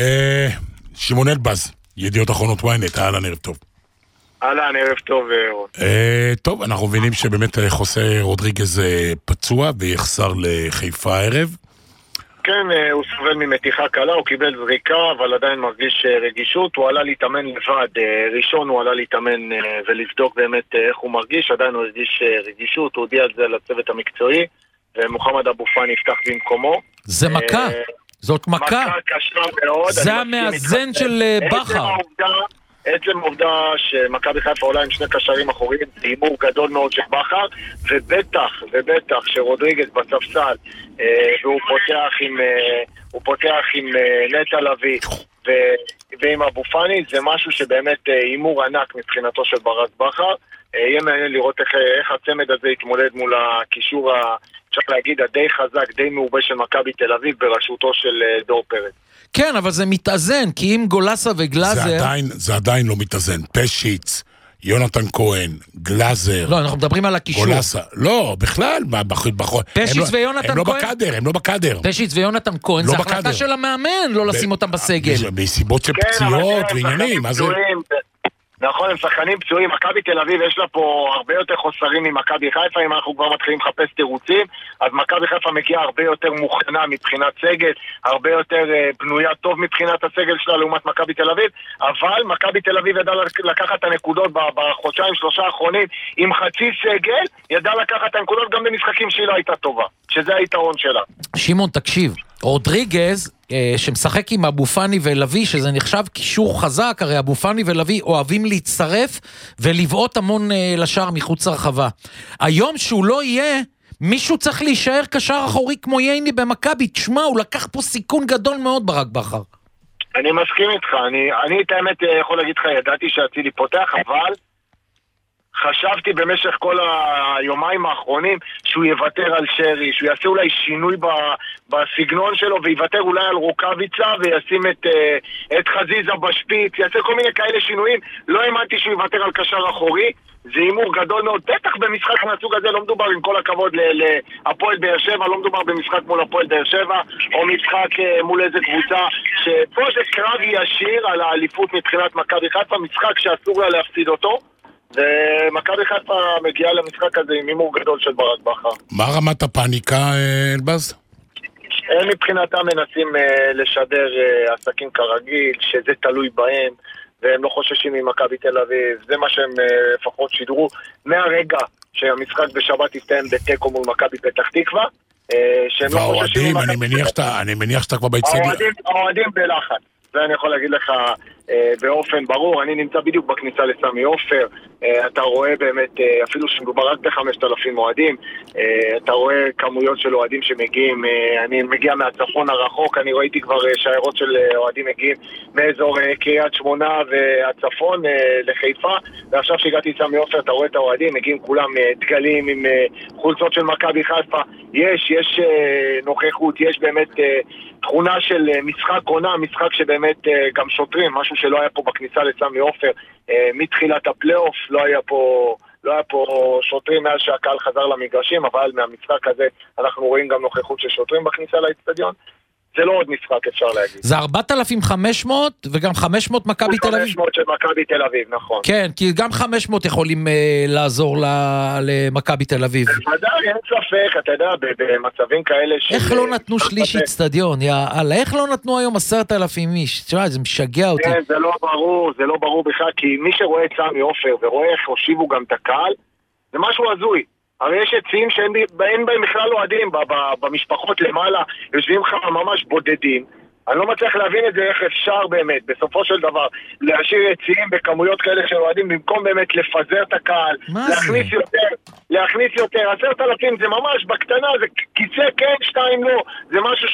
שמעון אלבז, ידיעות אחרונות ynet, אהלן, ערב טוב. אהלן, ערב טוב, רון. טוב, אנחנו מבינים שבאמת חוסה רודריגז פצוע ויחסר לחיפה הערב. כן, הוא סובל ממתיחה קלה, הוא קיבל זריקה, אבל עדיין מרגיש רגישות. הוא עלה להתאמן לבד, ראשון הוא עלה להתאמן ולבדוק באמת איך הוא מרגיש, עדיין הוא הרגיש רגישות, הוא הודיע על זה לצוות המקצועי, ומוחמד אבו פאני יפתח במקומו. זה מכה, זאת מכה. מכה קשה מאוד. זה המאזן של בכר. עצם העובדה שמכבי חיפה עולה עם שני קשרים אחוריים, זה הימור גדול מאוד של בכר, ובטח שרודריגז בספסל, והוא פותח עם נטע לביא ועם אבו פאני, זה משהו שבאמת הימור ענק מבחינתו של ברק בכר. יהיה מעניין לראות איך הצמד הזה יתמודד מול הקישור, אפשר להגיד, הדי חזק, די מעובה של מכבי תל אביב בראשותו של דור פרץ. כן, אבל זה מתאזן, כי אם גולסה וגלאזר... זה עדיין לא מתאזן. פשיץ, יונתן כהן, גלאזר... לא, אנחנו מדברים על הקישור. גולסה. לא, בכלל, פשיץ ויונתן כהן... הם לא בקדר. פשיץ ויונתן כהן, זה החלטה של המאמן לא לשים אותם בסגל. בסיבות של פציעות ועניינים, מה זה... נכון, הם שחקנים פצועים, מכבי תל אביב יש לה פה הרבה יותר חוסרים ממכבי חיפה, אם אנחנו כבר מתחילים לחפש תירוצים, אז מכבי חיפה מגיעה הרבה יותר מוכנה מבחינת סגל, הרבה יותר בנויה טוב מבחינת הסגל שלה לעומת מכבי תל אביב, אבל מכבי תל אביב ידעה לקחת את הנקודות בחודשיים, שלושה האחרונים, עם חצי סגל, ידעה לקחת את הנקודות גם במשחקים שהיא לא הייתה טובה, שזה היתרון שלה. שמעון, תקשיב, רודריגז, שמשחק עם אבו פאני ולוי, שזה נחשב קישור חזק, הרי אבו פאני ולוי אוהבים להצטרף ולבעוט המון לשער מחוץ לרחבה. היום שהוא לא יהיה, מישהו צריך להישאר קשר אחורי כמו ייני במכבי. תשמע, הוא לקח פה סיכון גדול מאוד ברק בכר. אני מסכים איתך, אני את האמת יכול להגיד לך, ידעתי שאצילי פותח, אבל חשבתי במשך כל היומיים האחרונים שהוא יוותר על שרי, שהוא יעשה אולי שינוי בסגנון שלו ויוותר אולי על רוקביצה וישים את חזיזה בשפיץ, יעשה כל מיני כאלה שינויים. לא האמנתי שהוא יוותר על קשר אחורי, זה הימור גדול מאוד, בטח במשחק מהסוג הזה. לא מדובר עם כל הכבוד להפועל באר שבע, לא מדובר במשחק מול הפועל באר שבע או משחק מול איזה קבוצה שפה זה קרב ישיר על האליפות מבחינת מכבי חיפה, משחק שאסור לה להפסיד אותו, ומכבי חיפה מגיעה למשחק הזה עם הימור גדול של ברק בכר. מה רמת הפאניקה, אלבז? הם מבחינתם מנסים לשדר עסקים כרגיל, שזה תלוי בהם, והם לא חוששים ממכבי תל אביב. זה מה שהם לפחות שידרו מהרגע שהמשחק בשבת יסתיים בתיקו מול מכבי פתח תקווה, שהם לא חוששים ממכבי. אני מניח שאתה כבר באצטדיון. האוהדים בלחץ. זה אני יכול להגיד לך באופן ברור. אני נמצא בדיוק בכניסה לסמי עופר, אתה רואה באמת, אפילו שמדובר רק ב5,000 אוהדים, אתה רואה כמויות של אוהדים שמגיעים, אני מגיע מהצפון הרחוק, אני ראיתי כבר שיירות של אוהדים מגיעים מאזור קריית שמונה והצפון לחיפה, ועכשיו שהגעתי לסמי עופר אתה רואה את האוהדים, מגיעים כולם דגלים עם חולצות של מכבי חיפה, יש נוכחות, יש באמת תכונה של משחק עונה, משחק שבאמת גם שוטרים, משהו שלא היה פה בכניסה לסמי עופר מתחילת הפלייאוף, לא היה פה שוטרים מאז שהקהל חזר למגרשים, אבל מהמשחק הזה אנחנו רואים גם נוכחות של שוטרים בכניסה לאצטדיון. זה לא עוד משחק, אפשר להגיד. זה 4,500 וגם 500 מכבי תל אביב. 500 של מכבי תל אביב, נכון. כן, כי גם 500 יכולים לעזור למכבי תל אביב. ודאי, אין ספק, אתה יודע, במצבים כאלה איך לא נתנו שליש אצטדיון? יאללה, איך לא נתנו היום 10,000 איש? תשמע, זה משגע אותי. כן, זה לא ברור בכלל, כי מי שרואה את סמי עופר ורואה איך הושיבו גם את הקהל, זה משהו הזוי. הרי יש יציאים שאין בהם בכלל אוהדים, במשפחות למעלה יושבים לך ממש בודדים. אני לא מצליח להבין את זה, איך אפשר באמת, בסופו של דבר, להשאיר יציאים בכמויות כאלה של אוהדים, במקום באמת לפזר את הקהל, להכניס יותר, 10,000 זה ממש בקטנה, זה כיסא כן, 2 לא, זה משהו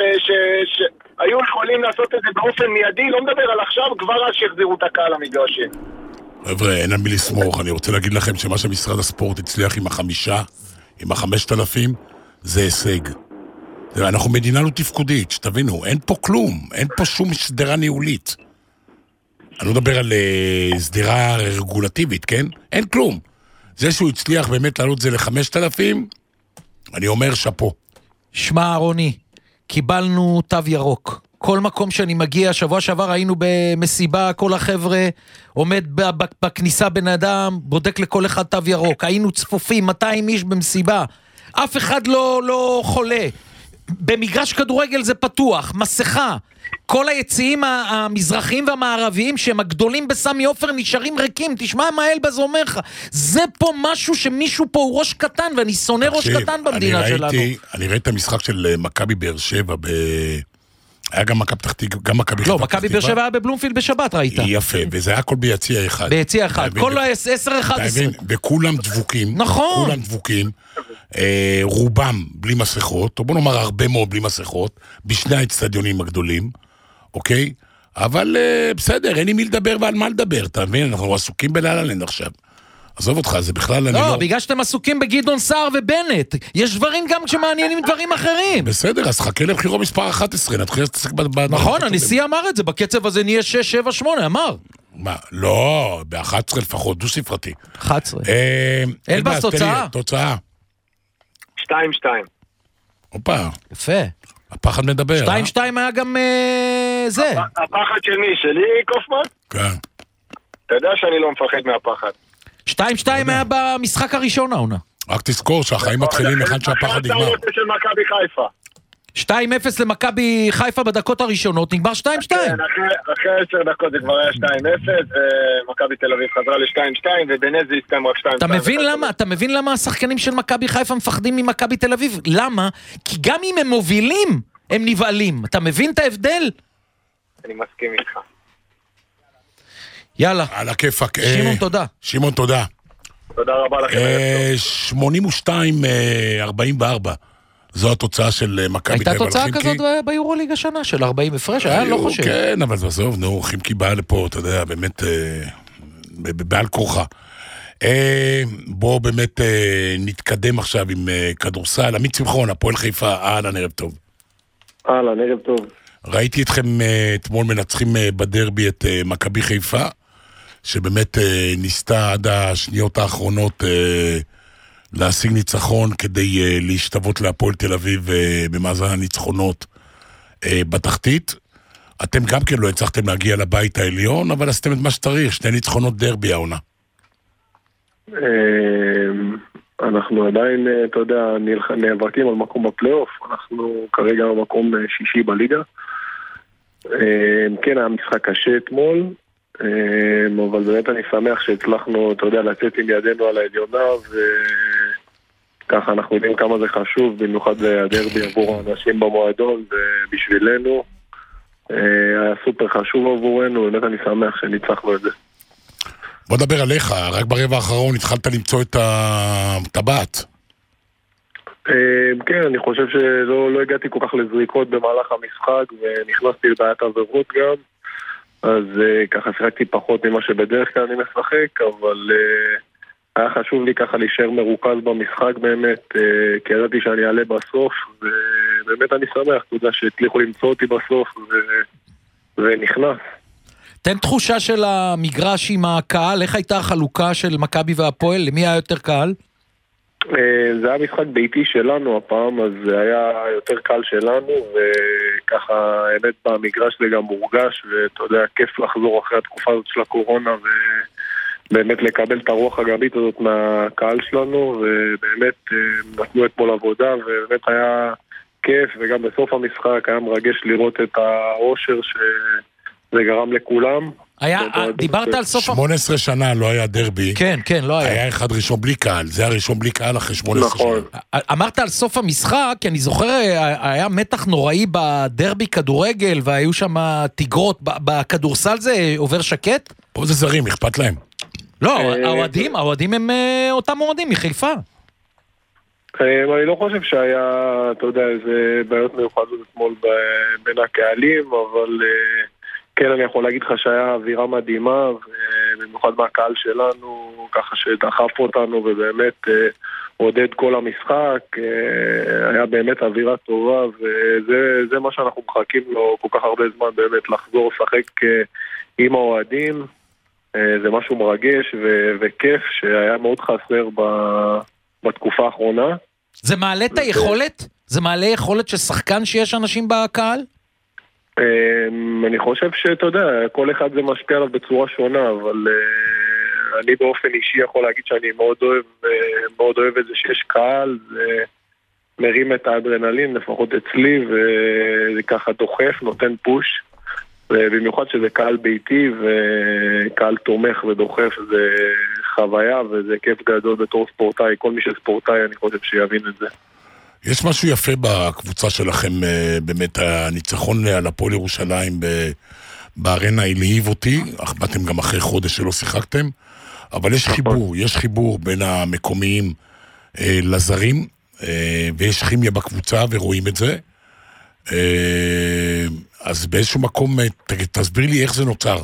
שהיו יכולים לעשות את זה באופן מיידי, לא מדבר על עכשיו, כבר אז שיחזירו את הקהל המגרשים. חבר'ה, אין על מי לסמוך, אני רוצה להגיד לכם שמה שמשרד הספורט הצליח עם 5,000, זה הישג. אנחנו מדינה לא תפקודית, שתבינו, אין פה כלום, אין פה שום סדרה ניהולית. אני לא מדבר על סדרה רגולטיבית, כן? אין כלום. זה שהוא הצליח באמת לעלות זה ל5,000, אני אומר שפו. שמע רוני, קיבלנו תו ירוק. כל מקום שאני מגיע, שבוע שעבר היינו במסיבה, כל החבר'ה עומד בכניסה בן אדם, בודק לכל אחד תו ירוק. היינו צפופים, 200 איש במסיבה. אף אחד לא חולה. במגרש כדורגל זה פתוח, מסכה. כל היציאים המזרחיים והמערביים שהם הגדולים בסמי עופר נשארים ריקים. תשמע מה אלבז אומר לך. זה פה משהו שמישהו פה הוא ראש קטן, ואני שונא ראש קטן במדינה שלנו. אני ראיתי את המשחק של מכבי באר שבע היה גם מכבי תחתית, גם מכבי לא, מכבי באר שבע היה בבלומפילד בשבת, ראית? יפה, וזה היה הכל ביציע אחד. ביציע אחד, כל 10-11. וכולם דבוקים. נכון. כולם דבוקים. רובם בלי מסכות, או בוא נאמר הרבה מאוד בלי מסכות, בשני האצטדיונים הגדולים, אוקיי? אבל בסדר, אין עם מי לדבר ועל מה לדבר, אתה מבין? אנחנו עסוקים בלהלנד עכשיו. עזוב אותך, זה בכלל אני לא... לא, בגלל שאתם עסוקים בגדעון סער ובנט. יש דברים גם שמעניינים דברים אחרים. בסדר, אז חכה לבחירו מספר 11, נתחיל להתעסק נכון, הנשיא אמר את זה, בקצב הזה נהיה 6, 7, 8, אמר. מה? לא, ב-11 לפחות, דו ספרתי. 11. אלבס, תוצאה. 2-2. הופה. יפה. הפחד מדבר. 2-2 היה גם זה. הפחד של מי? שלי, קופמן? כן. אתה יודע שאני לא מפחד מהפחד. 2-2 היה במשחק הראשון העונה. רק תזכור שהחיים מתחילים אחד שהפחד נגמר. 2-0 למכבי חיפה בדקות הראשונות, נגמר 2-2. כן, אחרי 10 דקות זה כבר היה 2-0, ומכבי תל אביב חזרה ל-2-2, ובנז זה הסתיים רק 2-2. אתה מבין למה השחקנים של מכבי חיפה מפחדים ממכבי תל אביב? למה? כי גם אם הם מובילים, הם נבעלים. אתה מבין את ההבדל? אני מסכים איתך. יאללה. על הכיפק. שמעון, תודה. שמעון, תודה. תודה רבה לכם. 82-44. זו התוצאה של מכבי תל אביב. הייתה תוצאה כזאת ביורוליג השנה של 40 הפרש, היה לא חושב. כן, אבל עזוב, נו, חימקי באה לפה, אתה יודע, באמת, בעל כורחה. בואו באמת נתקדם עכשיו עם כדורסל. עמית שמחון, הפועל חיפה, אהלן, ערב טוב. אהלן, ערב טוב. ראיתי אתכם אתמול מנצחים בדרבי את מכבי חיפה, שבאמת ניסתה עד השניות האחרונות להשיג ניצחון כדי להשתוות להפועל תל אביב במאזן הניצחונות בתחתית. אתם גם כן לא הצלחתם להגיע לבית העליון, אבל עשיתם את מה שצריך, 2 ניצחונות דרבי העונה. אנחנו עדיין, אתה יודע, נאבקים על מקום בפלייאוף, אנחנו כרגע במקום 6 בליגה. כן, היה משחק קשה אתמול, אבל באמת אני שמח שהצלחנו, אתה יודע, לצאת עם ידינו על העליונה, וככה אנחנו יודעים כמה זה חשוב, במיוחד הדרבי עבור האנשים במועדון, ובשבילנו היה סופר חשוב עבורנו, באמת אני שמח שניצחנו את זה. בוא נדבר עליך, רק ברבע האחרון התחלת למצוא את הטבעת. כן, אני חושב שלא הגעתי כל כך לזריקות במהלך המשחק, ונכנסתי לבעיית עבירות גם, אז ככה שיחקתי פחות ממה שבדרך כלל אני משחק, אבל היה חשוב לי ככה להישאר מרוכז במשחק באמת, כי ידעתי שאני אעלה בסוף, ובאמת אני שמח, אתה יודע, שהצליחו למצוא אותי בסוף, ונכנס. תן תחושה של המגרש עם הקהל, איך הייתה החלוקה של מכבי והפועל? למי היה יותר קהל? זה היה משחק ביתי שלנו הפעם, אז זה היה יותר קל שלנו, וככה האמת במגרש זה גם מורגש, ואתה יודע, כיף לחזור אחרי התקופה הזאת של הקורונה, ובאמת לקבל את הרוח הגבית הזאת מהקהל שלנו, ובאמת נתנו אתמול עבודה, ובאמת היה כיף, וגם בסוף המשחק היה מרגש לראות את האושר שזה גרם לכולם. דיברת על סוף... 18 שנה לא היה דרבי. כן, לא היה. היה אחד ראשון בלי קהל, זה הראשון בלי קהל אחרי 18 שנה. אמרת על סוף המשחק, כי אני זוכר, היה מתח נוראי בדרבי כדורגל, והיו שם תיגרות, בכדורסל זה עובר שקט? פה זה זרים, אכפת להם. לא, האוהדים הם אותם אוהדים מחיפה. אני לא חושב שהיה, אתה יודע, איזה בעיות מיוחדות אתמול בין הקהלים, אבל כן, אני יכול להגיד לך שהיה אווירה מדהימה, ובמיוחד מהקהל שלנו, ככה שדחף אותנו, ובאמת עודד כל המשחק, היה באמת אווירה טובה, וזה מה שאנחנו מחכים לו כל כך הרבה זמן, באמת לחזור לשחק עם האוהדים, זה משהו מרגש וכיף, שהיה מאוד חסר בתקופה האחרונה. זה מעלה את היכולת? זה מעלה יכולת של שחקן שיש אנשים בקהל? אני חושב שאתה יודע, כל אחד זה משפיע עליו בצורה שונה, אבל אני באופן אישי יכול להגיד שאני מאוד אוהב את זה שיש קהל, זה מרים את האדרנלין, לפחות אצלי, וזה ככה דוחף, נותן פוש, ובמיוחד שזה קהל ביתי וקהל תומך ודוחף, זה חוויה וזה כיף גדול בתור ספורטאי. כל מי שספורטאי אני חושב שיבין את זה. יש משהו יפה בקבוצה שלכם, באמת הניצחון על הפועל ירושלים בארנה הלהיב אותי, אך באתם גם אחרי חודש שלא שיחקתם, אבל יש חיבור בין המקומיים לזרים, ויש כימיה בקבוצה ורואים את זה. אז באיזשהו מקום, תסביר לי איך זה נוצר.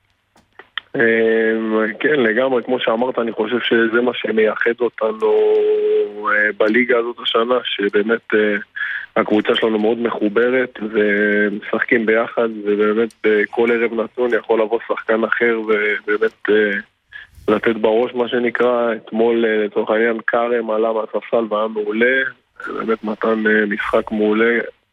כן, לגמרי, כמו שאמרת, אני חושב שזה מה שמייחד אותנו בליגה הזאת השנה, שבאמת הקבוצה שלנו מאוד מחוברת ומשחקים ביחד, ובאמת בכל ערב נתון יכול לבוא שחקן אחר ובאמת לתת בראש מה שנקרא. אתמול לצורך העניין קרם עלה מהספסל והיה מעולה, באמת נתן משחק מעולה,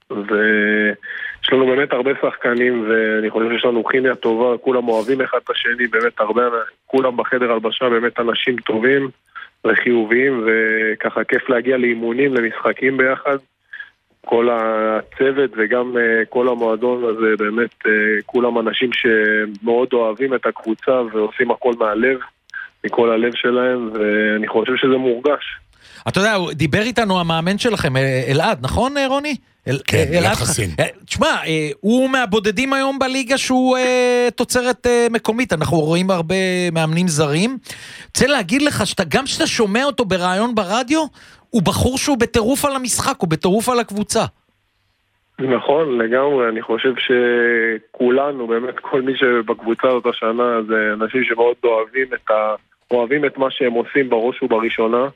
ויש לנו באמת הרבה שחקנים, ואני חושב שיש לנו כימיה טובה, כולם אוהבים אחד את השני, באמת הרבה, כולם בחדר הלבשה באמת אנשים טובים וחיוביים, וככה כיף להגיע לאימונים, למשחקים ביחד, כל הצוות וגם כל המועדון הזה, באמת כולם אנשים שמאוד אוהבים את הקבוצה ועושים הכל מהלב, מכל הלב שלהם, ואני חושב שזה מורגש. אתה יודע, דיבר איתנו המאמן שלכם, אלעד, נכון רוני? כן, אלעד חסין. תשמע, הוא מהבודדים היום בליגה שהוא תוצרת מקומית, אנחנו רואים הרבה מאמנים זרים. רוצה להגיד לך, גם שאתה שומע אותו ברעיון ברדיו, הוא בחור שהוא בטירוף על המשחק, הוא בטירוף על הקבוצה. נכון, לגמרי, אני חושב שכולנו, באמת כל מי שבקבוצה הזאת השנה, זה אנשים שמאוד אוהבים את מה שהם עושים בראש ובראשונה,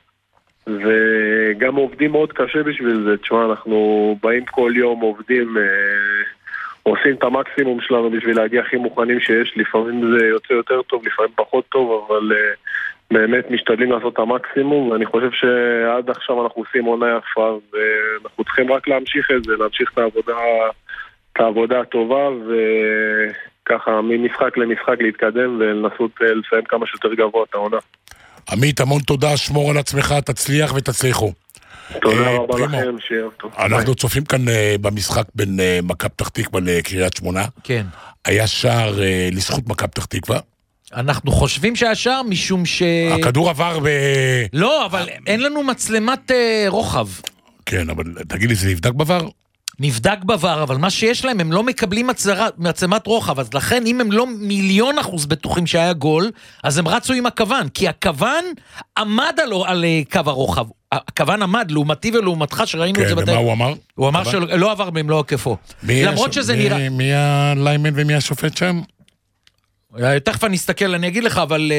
וגם עובדים מאוד קשה בשביל זה. תשמע, אנחנו באים כל יום, עובדים, עושים את המקסימום שלנו בשביל להגיע הכי מוכנים שיש. לפעמים זה יוצא יותר טוב, לפעמים פחות טוב, אבל באמת משתדלים לעשות את המקסימום, ואני חושב שעד עכשיו אנחנו עושים עונה יפה, ואנחנו צריכים רק להמשיך את זה, להמשיך את העבודה הטובה, וככה ממשחק למשחק להתקדם ולנסות לסיים כמה שיותר גבוה את העונה. עמית, המון תודה, שמור על עצמך, תצליח ותצליחו. תודה רבה לכם, שיהיה טוב. אנחנו צופים כאן במשחק בין מכבי פתח תקווה לקריית שמונה. כן. היה שער לזכות מכבי פתח תקווה. אנחנו חושבים שהיה שער משום הכדור עבר לא, אבל אין לנו מצלמת רוחב. כן, אבל תגיד לי, זה נבדק בעבר? נבדק בעבר, אבל מה שיש להם, הם לא מקבלים מצלמת רוחב, אז לכן אם הם לא 1,000,000% בטוחים שהיה גול, אז הם רצו עם הכוון, כי הכוון עמד על קו הרוחב. הכוון עמד, לעומתי ולעומתך, שראינו את זה ומה הוא אמר? הוא אמר שלא עבר במלוא היקפו. למרות שזה נראה... מי הליימן ומי השופט שם? תכף אני אסתכל, אני אגיד לך, אבל...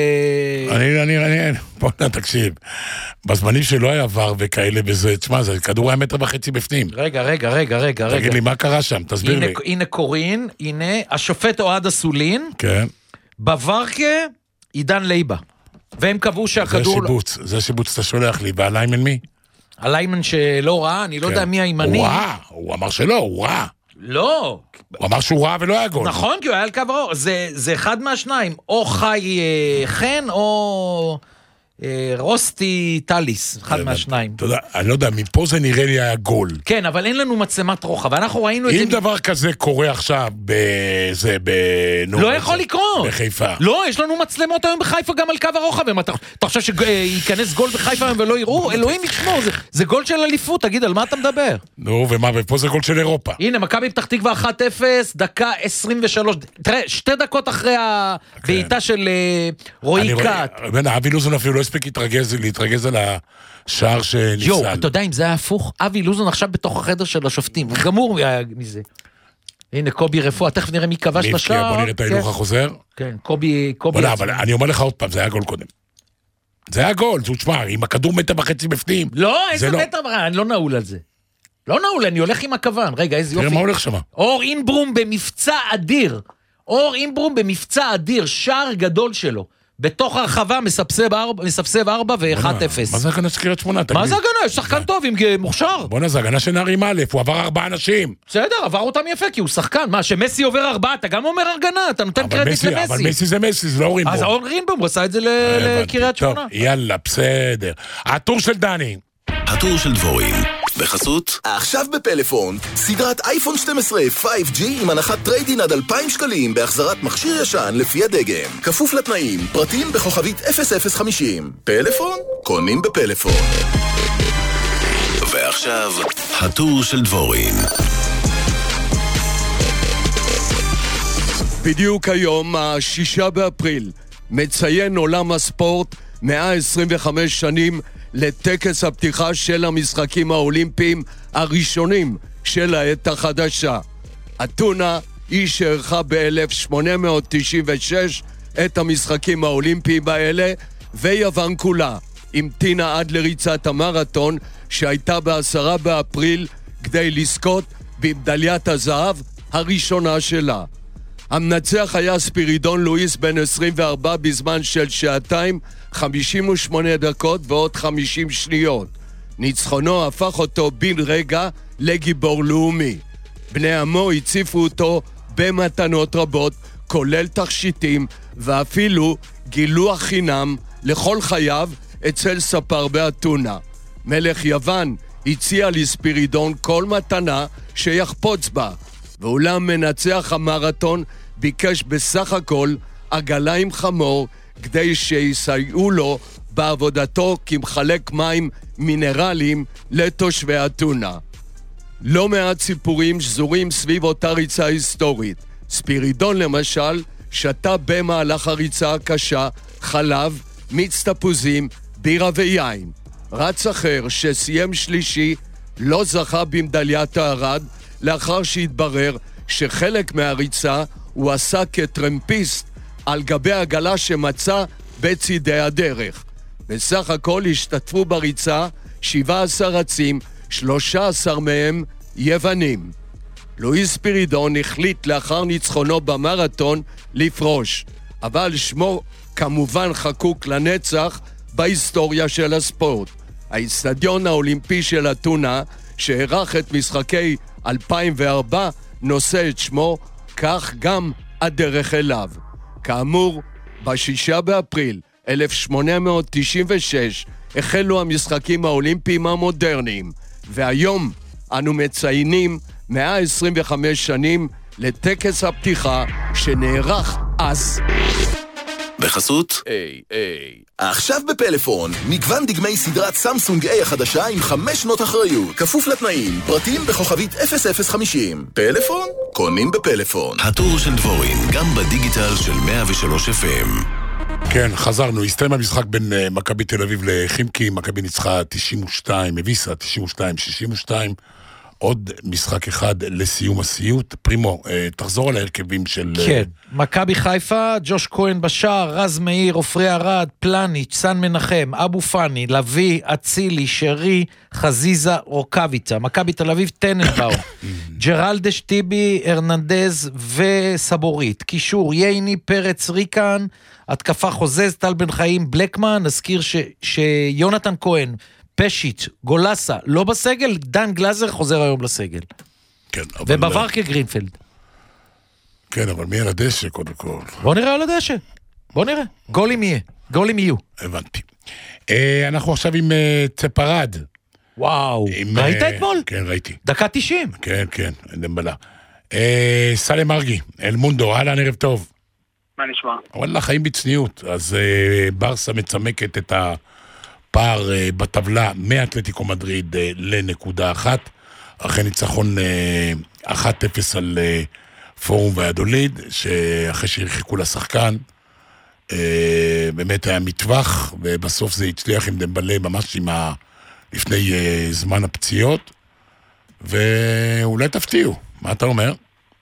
בוא תקשיב, בזמנים שלא היה עבר וכאלה בזה, תשמע, זה כדור היה 1.5 מטר בפנים. רגע. תגיד לי, מה קרה שם? תסביר לי. הנה קורין, הנה, השופט אוהד אסולין. כן. בוורקה, עידן ליבה. והם קבעו שהכדור... זה שיבוץ אתה שולח לי, והליימן מי? הליימן שלא ראה, אני לא יודע מי הימני. הוא ראה, הוא אמר שלא, הוא ראה. לא. הוא אמר שהוא ראה ולא היה גול. נכון, כי הוא היה על קו האור. זה אחד מהשניים. או חי חן, או רוסטי טליס. אחד מהשניים. אתה יודע, אני לא יודע, מפה זה נראה לי היה גול. כן, אבל אין לנו מצלמת רוחב, ואנחנו ראינו את זה... אם דבר כזה קורה עכשיו לא יכול לקרות. בחיפה. לא, יש לנו מצלמות היום בחיפה גם על קו הרוחב. אתה חושב שייכנס גול בחיפה היום ולא יראו? אלוהים ישמור, זה גול של אליפות, תגיד, על מה אתה מדבר? נו, ומה, ופה זה גול של אירופה. הנה, מכבי פתח תקווה 1-0, דקה 23, תראה, 2 דקות אחרי הבעיטה של רועי קאט. אבי לוזון אפילו לא הספיק להתרגז על השער שניסל. יו, אתה יודע אם זה היה הפוך, אבי לוזון עכשיו בתוך החדר של השופטים, הוא גמור מזה. הנה, קובי רפואה, תכף נראה מי כבש את השער. בוא נראה את ההילוך החוזר. כן, קובי... אבל אני אומר לך עוד פעם, זה היה גול קודם. זה היה גול, זה תשמע, אם הכדור מטר וחצי בפנים. לא, איזה מטר, אני לא נעול על זה. לא נעול, אני הולך עם הכוון. רגע, איזה יופי. תראה מה הולך שם. אור אינברום במבצע אדיר. אור אינברום במבצע אדיר, שער גדול שלו. בתוך הרחבה מספסב 4 ו-1-0. מה זה הגנה של קריית שמונה? מה זה הגנה? יש שחקן טוב עם מוכשר. בוא'נה, זה הגנה של נערים א', הוא עבר 4 אנשים. בסדר, עבר אותם יפה, כי הוא שחקן. מה, שמסי עובר 4, אתה גם אומר הגנה, אתה נותן קרדיט למסי. אבל מסי זה מסי, זה לא אור אינברום. אז אור אינברום, הוא עשה את זה לקריית שמונה. יאללה, בסדר. הטור של דני. הטור של דבורין. בחסות עכשיו בפלאפון, סדרת אייפון 12 5G עם הנחת טריידין עד 2,000 שקלים בהחזרת מכשיר ישן לפי הדגם. כפוף לתנאים, פרטים בכוכבית 0050. פלאפון? קונים בפלאפון. ועכשיו, הטור של דבורין. בדיוק היום, 6 באפריל, מציין עולם הספורט 125 שנים לטקס הפתיחה של המשחקים האולימפיים הראשונים של העת החדשה. אתונה היא שערכה ב-1896 את המשחקים האולימפיים האלה, ויוון כולה המתינה עד לריצת המרתון שהייתה ב10 באפריל כדי לזכות במדליית הזהב הראשונה שלה. המנצח היה ספירידון לואיס בן 24 בזמן של 2:58 דקות ועוד 50 שניות. ניצחונו הפך אותו בן רגע לגיבור לאומי. בני עמו הציפו אותו במתנות רבות, כולל תכשיטים, ואפילו גילוח חינם לכל חייו אצל ספר באתונה. מלך יוון הציע לספירידון כל מתנה שיחפוץ בה, ואולם מנצח המרתון ביקש בסך הכל עגלה עם חמור כדי שיסייעו לו בעבודתו כמחלק מים מינרליים לתושבי אתונה. לא מעט סיפורים שזורים סביב אותה ריצה היסטורית. ספירידון למשל שתה במהלך הריצה הקשה חלב, מיץ תפוזים, בירה ויין. רץ אחר שסיים שלישי לא זכה במדליית הארד, לאחר שהתברר שחלק מהריצה הוא עשה כטרמפיסט על גבי עגלה שמצא בצידי הדרך. בסך הכל השתתפו בריצה 17 רצים, 13 מהם יוונים. לואיס ספירידון החליט לאחר ניצחונו במרתון לפרוש, אבל שמו כמובן חקוק לנצח בהיסטוריה של הספורט. האצטדיון האולימפי של אתונה, שערך את משחקי 2004, נושא את שמו, כך גם הדרך אליו. כאמור, ב6 באפריל 1896 החלו המשחקים האולימפיים המודרניים, והיום אנו מציינים 125 שנים לטקס הפתיחה שנערך אז. בחסות עכשיו בפלאפון, מגוון דגמי סדרת סמסונג A החדשה עם 5 שנות אחריות, כפוף לתנאים, פרטים בכוכבית 0050. פלאפון? קונים בפלאפון. הטור של דבורין, גם בדיגיטל של 103 FM. כן, חזרנו, הסתיים המשחק בין מכבי תל אביב לחימקי, מכבי ניצחה 92, הביסה 92-62, עוד משחק אחד לסיום הסיוט. פרימו, תחזור על ההרכבים של... כן, מכבי חיפה, ג'וש כהן בשער, רז מאיר, עופרי ארד, פלניץ', סן מנחם, אבו פני, לוי, אצילי, שרי, חזיזה, רוקביצה. מכבי תל אביב, טננבאום, ג'רלדש, טיבי, הרננדז וסבורית. קישור, ייני, פרץ, ריקן, התקפה חוזז, טל בן חיים, בלקמן. נזכיר שיונתן כהן, פשיץ', גולסה, לא בסגל, דן גלזר חוזר היום לסגל. כן, אבל... ובברקה גרינפלד. כן, אבל מי על הדשא קודם כל? בוא נראה על הדשא. בוא נראה. גולים יהיה. גולים יהיו. הבנתי. אנחנו עכשיו עם צפרד. וואו. ראית אתמול? כן, ראיתי. דקה 90. כן, כן, אין דמבלה. סלם מרגי, אל מונדו, אהלן, ערב טוב. מה נשמע? וואלה, חיים בצניעות. אז ברסה מצמקת את הפער בטבלה מאתלטיקו מדריד לנקודה אחת, אחרי ניצחון 1-0 על פורום ויאדוליד, שאחרי שהרחיקו לשחקן, באמת היה מטווח, ובסוף זה הצליח עם דמבלה ממש לפני זמן הפציעות, ואולי תפתיעו. מה אתה אומר?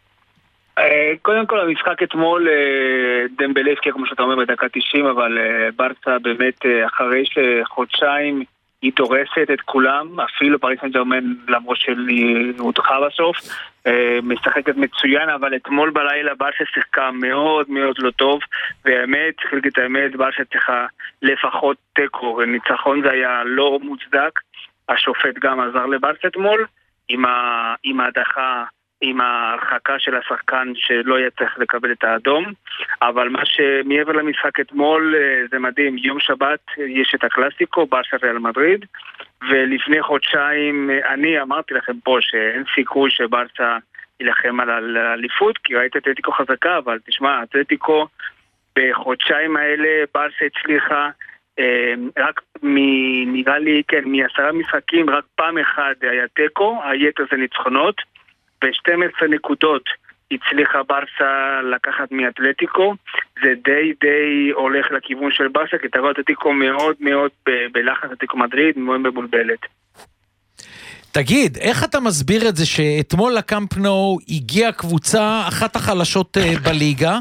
קודם כל המשחק אתמול דמבלה הבקיע כמו שאתה אומר בדקה 90, אבל ברסה באמת אחרי שחודשיים היא דורסת את כולם, אפילו פריס סן ז'רמן למרות שהיא הודחה בסוף, משחקת מצוין, אבל אתמול בלילה ברסה שיחקה מאוד מאוד לא טוב, והאמת, צריך להגיד את האמת, ברסה צריכה לפחות תיקו, ניצחון זה היה לא מוצדק, השופט גם עזר לברסה אתמול, עם ההדחה, עם ההרחקה של השחקן שלא היה צריך לקבל את האדום, אבל מה שמעבר למשחק אתמול זה מדהים, יום שבת יש את הקלאסיקו, ברסה ריאל מדריד, ולפני חודשיים אני אמרתי לכם פה שאין סיכוי שברסה ילחם על האליפות, כי ראית אתלטיקו חזקה, אבל תשמע, אתלטיקו בחודשיים האלה ברסה הצליחה רק נראה לי, כן, מ10 משחקים, רק פעם אחד היה תיקו, היתר זה ניצחונות, ב-12 נקודות הצליחה ברסה לקחת מאתלטיקו, זה די הולך לכיוון של ברסה, כי תראו אתלטיקו מאוד מאוד בלחץ, אתלטיקו מדריד מאוד מבולבלת. תגיד, איך אתה מסביר את זה שאתמול לקאמפ נו הגיעה קבוצה אחת החלשות בליגה,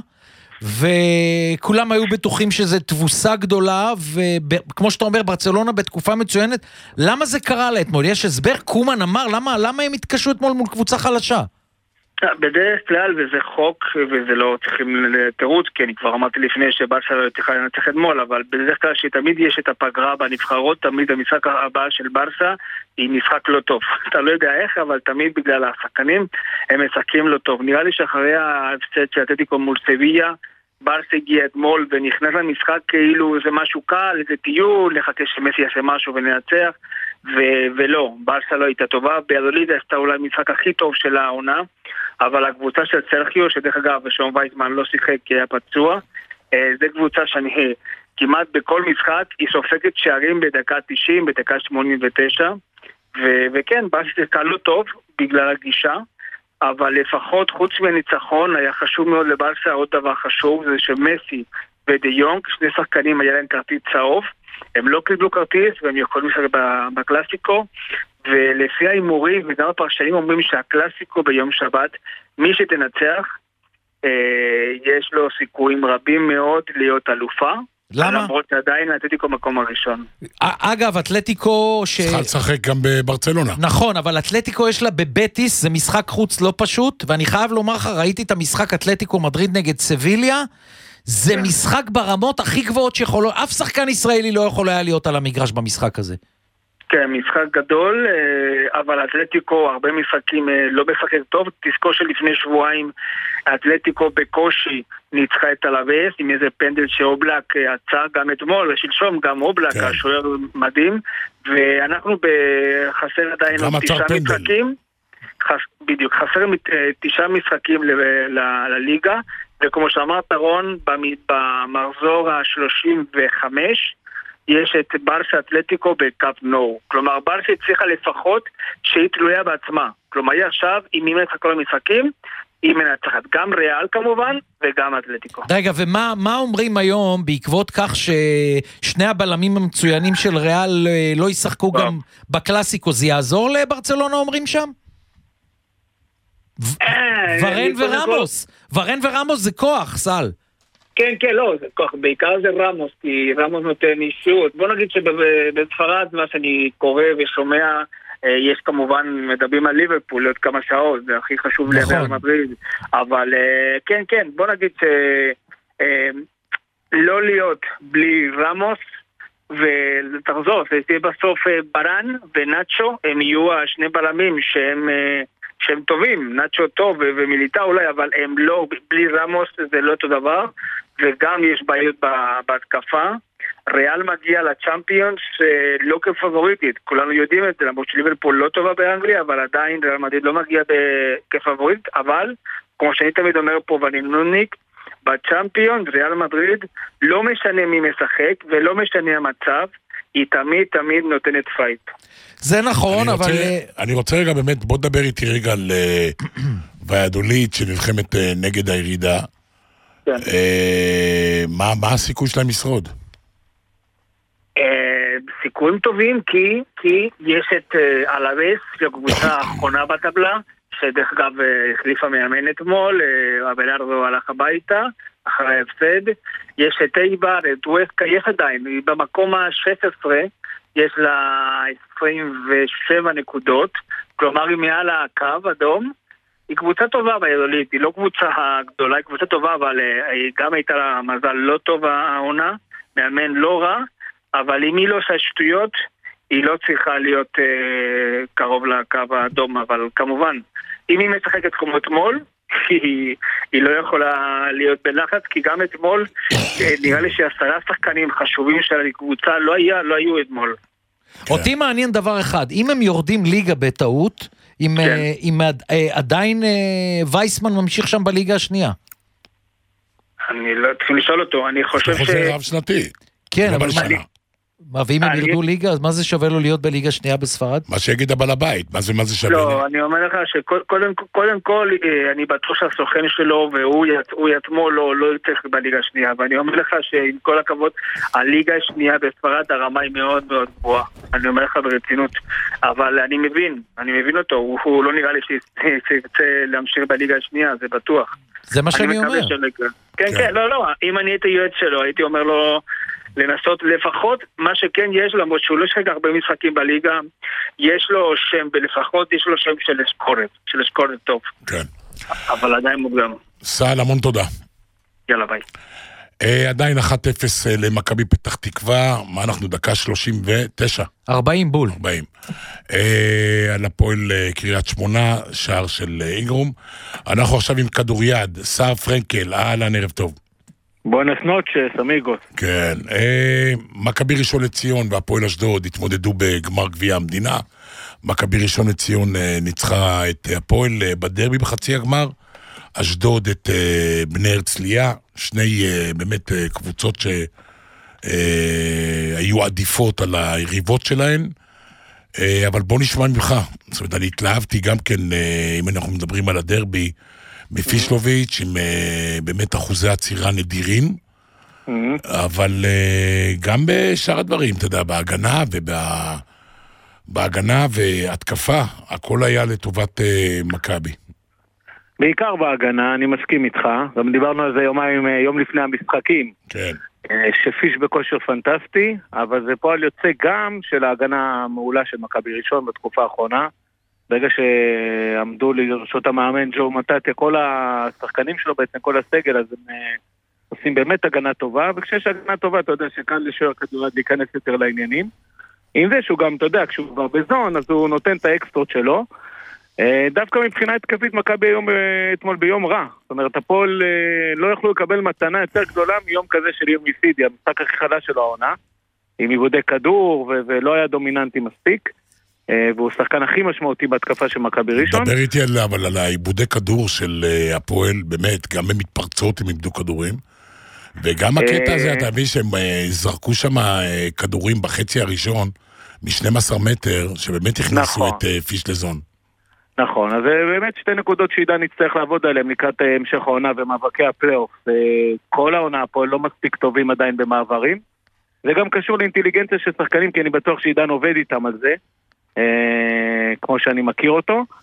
וכולם היו בטוחים שזה תבוסה גדולה, וכמו שאתה אומר, ברצלונה בתקופה מצוינת, למה זה קרה לה אתמול? יש הסבר? קומן אמר, למה הם התקשו אתמול מול קבוצה חלשה? בדרך כלל, וזה חוק, וזה לא צריכים לתירוץ, כי אני כבר אמרתי לפני שברסה לא צריכה לנצח אתמול, אבל בדרך כלל שתמיד יש את הפגרה בנבחרות, תמיד המשחק הבא של ברסה היא משחק לא טוב. אתה לא יודע איך, אבל תמיד בגלל השחקנים הם משחקים לא טוב. נראה לי שאחרי ההפסד של אתלטיקו מול סביליה, ברסה הגיע אתמול ונכנס למשחק כאילו זה משהו קל, זה טיול, נחכה שמסי יעשה משהו וננצח, ולא, ברסה לא הייתה טובה, ביאדוליד עשתה אולי המשחק הכי טוב של העונה, אבל הקבוצה של סרחיו, שדרך אגב, ושון וייסמן לא שיחק כי היה פצוע, זה קבוצה שאני כמעט בכל משחק, היא סופגת שערים בדקה 90, בדקה 89, וכן, ברסה שיחקה לא טוב בגלל הגישה, אבל לפחות חוץ מהניצחון היה חשוב מאוד לברסה, עוד דבר חשוב זה שמסי ודיונג, שני שחקנים היה להם כרטיס צהוב, הם לא קיבלו כרטיס והם יכולים לשחק בקלאסיקו, ולפי ההימורים וגם הפרשנים אומרים שהקלאסיקו ביום שבת, מי שתנצח יש לו סיכויים רבים מאוד להיות אלופה. למה? למרות שעדיין אתלטיקו מקום הראשון. אגב, אתלטיקו צריכה לשחק גם בברצלונה. נכון, אבל אתלטיקו יש לה בבטיס, זה משחק חוץ לא פשוט, ואני חייב לומר לך, ראיתי את המשחק אתלטיקו מדריד נגד סביליה, זה משחק ברמות הכי גבוהות שיכולו, אף שחקן ישראלי לא יכול היה להיות על המגרש במשחק הזה. כן, משחק גדול, אבל אתלטיקו הרבה משחקים לא משחק טוב. תזכור שלפני שבועיים אתלטיקו בקושי ניצחה את אלאבס עם איזה פנדל שאובלק עצר גם אתמול, ושלשום גם אובלק, השוער מדהים, ואנחנו חסר עדיין 9 משחקים, בדיוק, חסר 9 משחקים לליגה, וכמו שאמרת רון, במחזור ה-35 יש את ברסה אתלטיקו בקאמפ נו. כלומר, ברסה הצליחה לפחות שהיא תלויה בעצמה. כלומר, היא עכשיו, אם היא מנצחת כל המשחקים, היא מנצחת גם ריאל כמובן, וגם אתלטיקו. רגע, ומה אומרים היום בעקבות כך ששני הבלמים המצוינים של ריאל לא ישחקו גם בקלאסיקו? זה יעזור לברצלונה אומרים שם? ורן ורמוס זה כוח, סל. כן, לא, זה כוח, בעיקר זה רמוס, כי רמוס נותן אישות. בוא נגיד שבספרד, מה שאני קורא ושומע, יש כמובן, מדברים על ליברפול עוד כמה שעות, זה הכי חשוב לריאל מדריד, אבל כן, בוא נגיד לא להיות בלי רמוס, ותחזור, זה תהיה בסוף ברן ונאצ'ו, הם יהיו השני בלמים שהם טובים, נאצ'ו טוב ומיליטה אולי, אבל הם לא, בלי רמוס זה לא אותו דבר, וגם יש בעיות בהתקפה. ריאל מגיע לצ'אמפיונס לא כפבוריטית, כולנו יודעים את זה, למרות שליברפול לא טובה באנגליה, אבל עדיין ריאל מדריד לא מגיע כפבוריט, אבל כמו שאני תמיד אומר פה ואני נוניק, בצ'אמפיונס ריאל מדריד לא משנה מי משחק ולא משנה המצב, היא תמיד נותנת פייט. זה נכון, אבל... אני רוצה רגע באמת, בוא תדבר איתי רגע על ויאדוליד שנלחמת נגד הירידה. מה הסיכוי שלהם לשרוד? סיכויים טובים כי יש את אלאבס, שהקבוצה האחרונה בטבלה, שדרך אגב החליפה מאמן אתמול, אבלארדו הלך הביתה אחרי ההפסד. יש את אייבר, את ווסקה, יש עדיין, היא במקום ה-16, יש לה 27 נקודות, כלומר היא מעל הקו אדום. היא קבוצה טובה בידולית, היא לא קבוצה גדולה, היא קבוצה טובה, אבל היא גם הייתה לה מזל לא טוב העונה, מאמן לא רע, אבל אם היא לא עושה שטויות, היא לא צריכה להיות קרוב לקו האדום, אבל כמובן, אם היא משחקת כמו אתמול, היא לא יכולה להיות בלחץ, כי גם אתמול נראה לי ש10 שחקנים חשובים של הקבוצה לא היו אתמול. אותי מעניין דבר אחד, אם הם יורדים ליגה בטעות, אם עדיין וייסמן ממשיך שם בליגה השנייה. אני לא צריך לשאול אותו, אני חושב ש... חוזר רב שנתי. כן, אבל ואם הם ירדו ליגה, אז מה זה שווה לו להיות בליגה שנייה בספרד? מה שיגיד הבעל הבית, מה זה שווה? לא, אני אומר לך שקודם כל, אני בטוח שהסוכן שלו, והוא יתמו לא יצטרך בליגה שנייה, ואני אומר לך שעם כל הכבוד, הליגה השנייה בספרד הרמה היא מאוד מאוד גבוהה, אני אומר לך ברצינות, אבל אני מבין אותו, הוא לא נראה לי שיצא להמשיך בליגה השנייה, זה בטוח. זה מה שאני אומר. כן, לא, אם אני הייתי יועץ שלו, הייתי אומר לו לנסות לפחות, מה שכן יש, למרות שהוא לא שחק הרבה משחקים בליגה, יש לו שם, ולפחות יש לו שם של אשכורת טוב. כן. אבל עדיין מוקדם. סל, המון תודה. יאללה, ביי. עדיין 1-0 למכבי פתח תקווה, מה אנחנו דקה 39? 40 בול. 40. על הפועל קריית שמונה, שער של אינגרום. אנחנו עכשיו עם כדוריד, סער פרנקל, אהלן, ערב טוב. בואנס נוצ'ס, אמיגוס. כן, מכבי ראשון לציון והפועל אשדוד התמודדו בגמר גביע המדינה. מכבי ראשון לציון ניצחה את הפועל בדרבי בחצי הגמר. אשדוד את בני הרצליה, שני באמת קבוצות שהיו עדיפות על היריבות שלהן. אבל בוא נשמע ממך. זאת אומרת, אני התלהבתי גם כן, אם אנחנו מדברים על הדרבי, מפישלוביץ' עם באמת אחוזי עצירה נדירים, אבל גם בשאר הדברים, אתה יודע, בהגנה והתקפה, הכל היה לטובת מכבי. בעיקר בהגנה, אני מסכים איתך, גם דיברנו על זה יום לפני המשחקים. כן. שפיש בכושר פנטסטי, אבל זה פועל יוצא גם של ההגנה המעולה של מכבי ראשון בתקופה האחרונה. ברגע שעמדו לרשות המאמן ג'ו מטאטיה, כל השחקנים שלו בעצם, כל הסגל, אז הם עושים באמת הגנה טובה, וכשיש הגנה טובה, אתה יודע שקל לשוער כדוריד להיכנס יותר לעניינים. עם זה שהוא גם, אתה יודע, כשהוא כבר בזון, אז הוא נותן את האקסטרות שלו. דווקא מבחינה התקפית, מכבי אתמול ביום רע. זאת אומרת, הפועל לא יכלו לקבל מתנה יותר גדולה מיום כזה של יום מיסידי, המשחק הכי חדש שלו העונה, עם עיבודי כדור, ולא היה דומיננטי מספיק. והוא שחקן הכי משמעותי בהתקפה של מכבי ראשון. דבר איתי אבל על העיבודי כדור של הפועל, באמת, גם הם מתפרצות, הם איבדו כדורים, וגם הקטע הזה, אתה מבין שהם זרקו שם כדורים בחצי הראשון, מ-12 מטר, שבאמת הכניסו את פיש לזון. נכון, אז באמת שתי נקודות שעידן נצטרך לעבוד עליהם לקראת המשך העונה ומאבקי הפלייאוף. כל העונה הפועל לא מספיק טובים עדיין במעברים. זה גם קשור לאינטליגנציה של שחקנים, כי אני בטוח שעידן עובד איתם על זה. כמו שאני מכיר אותו,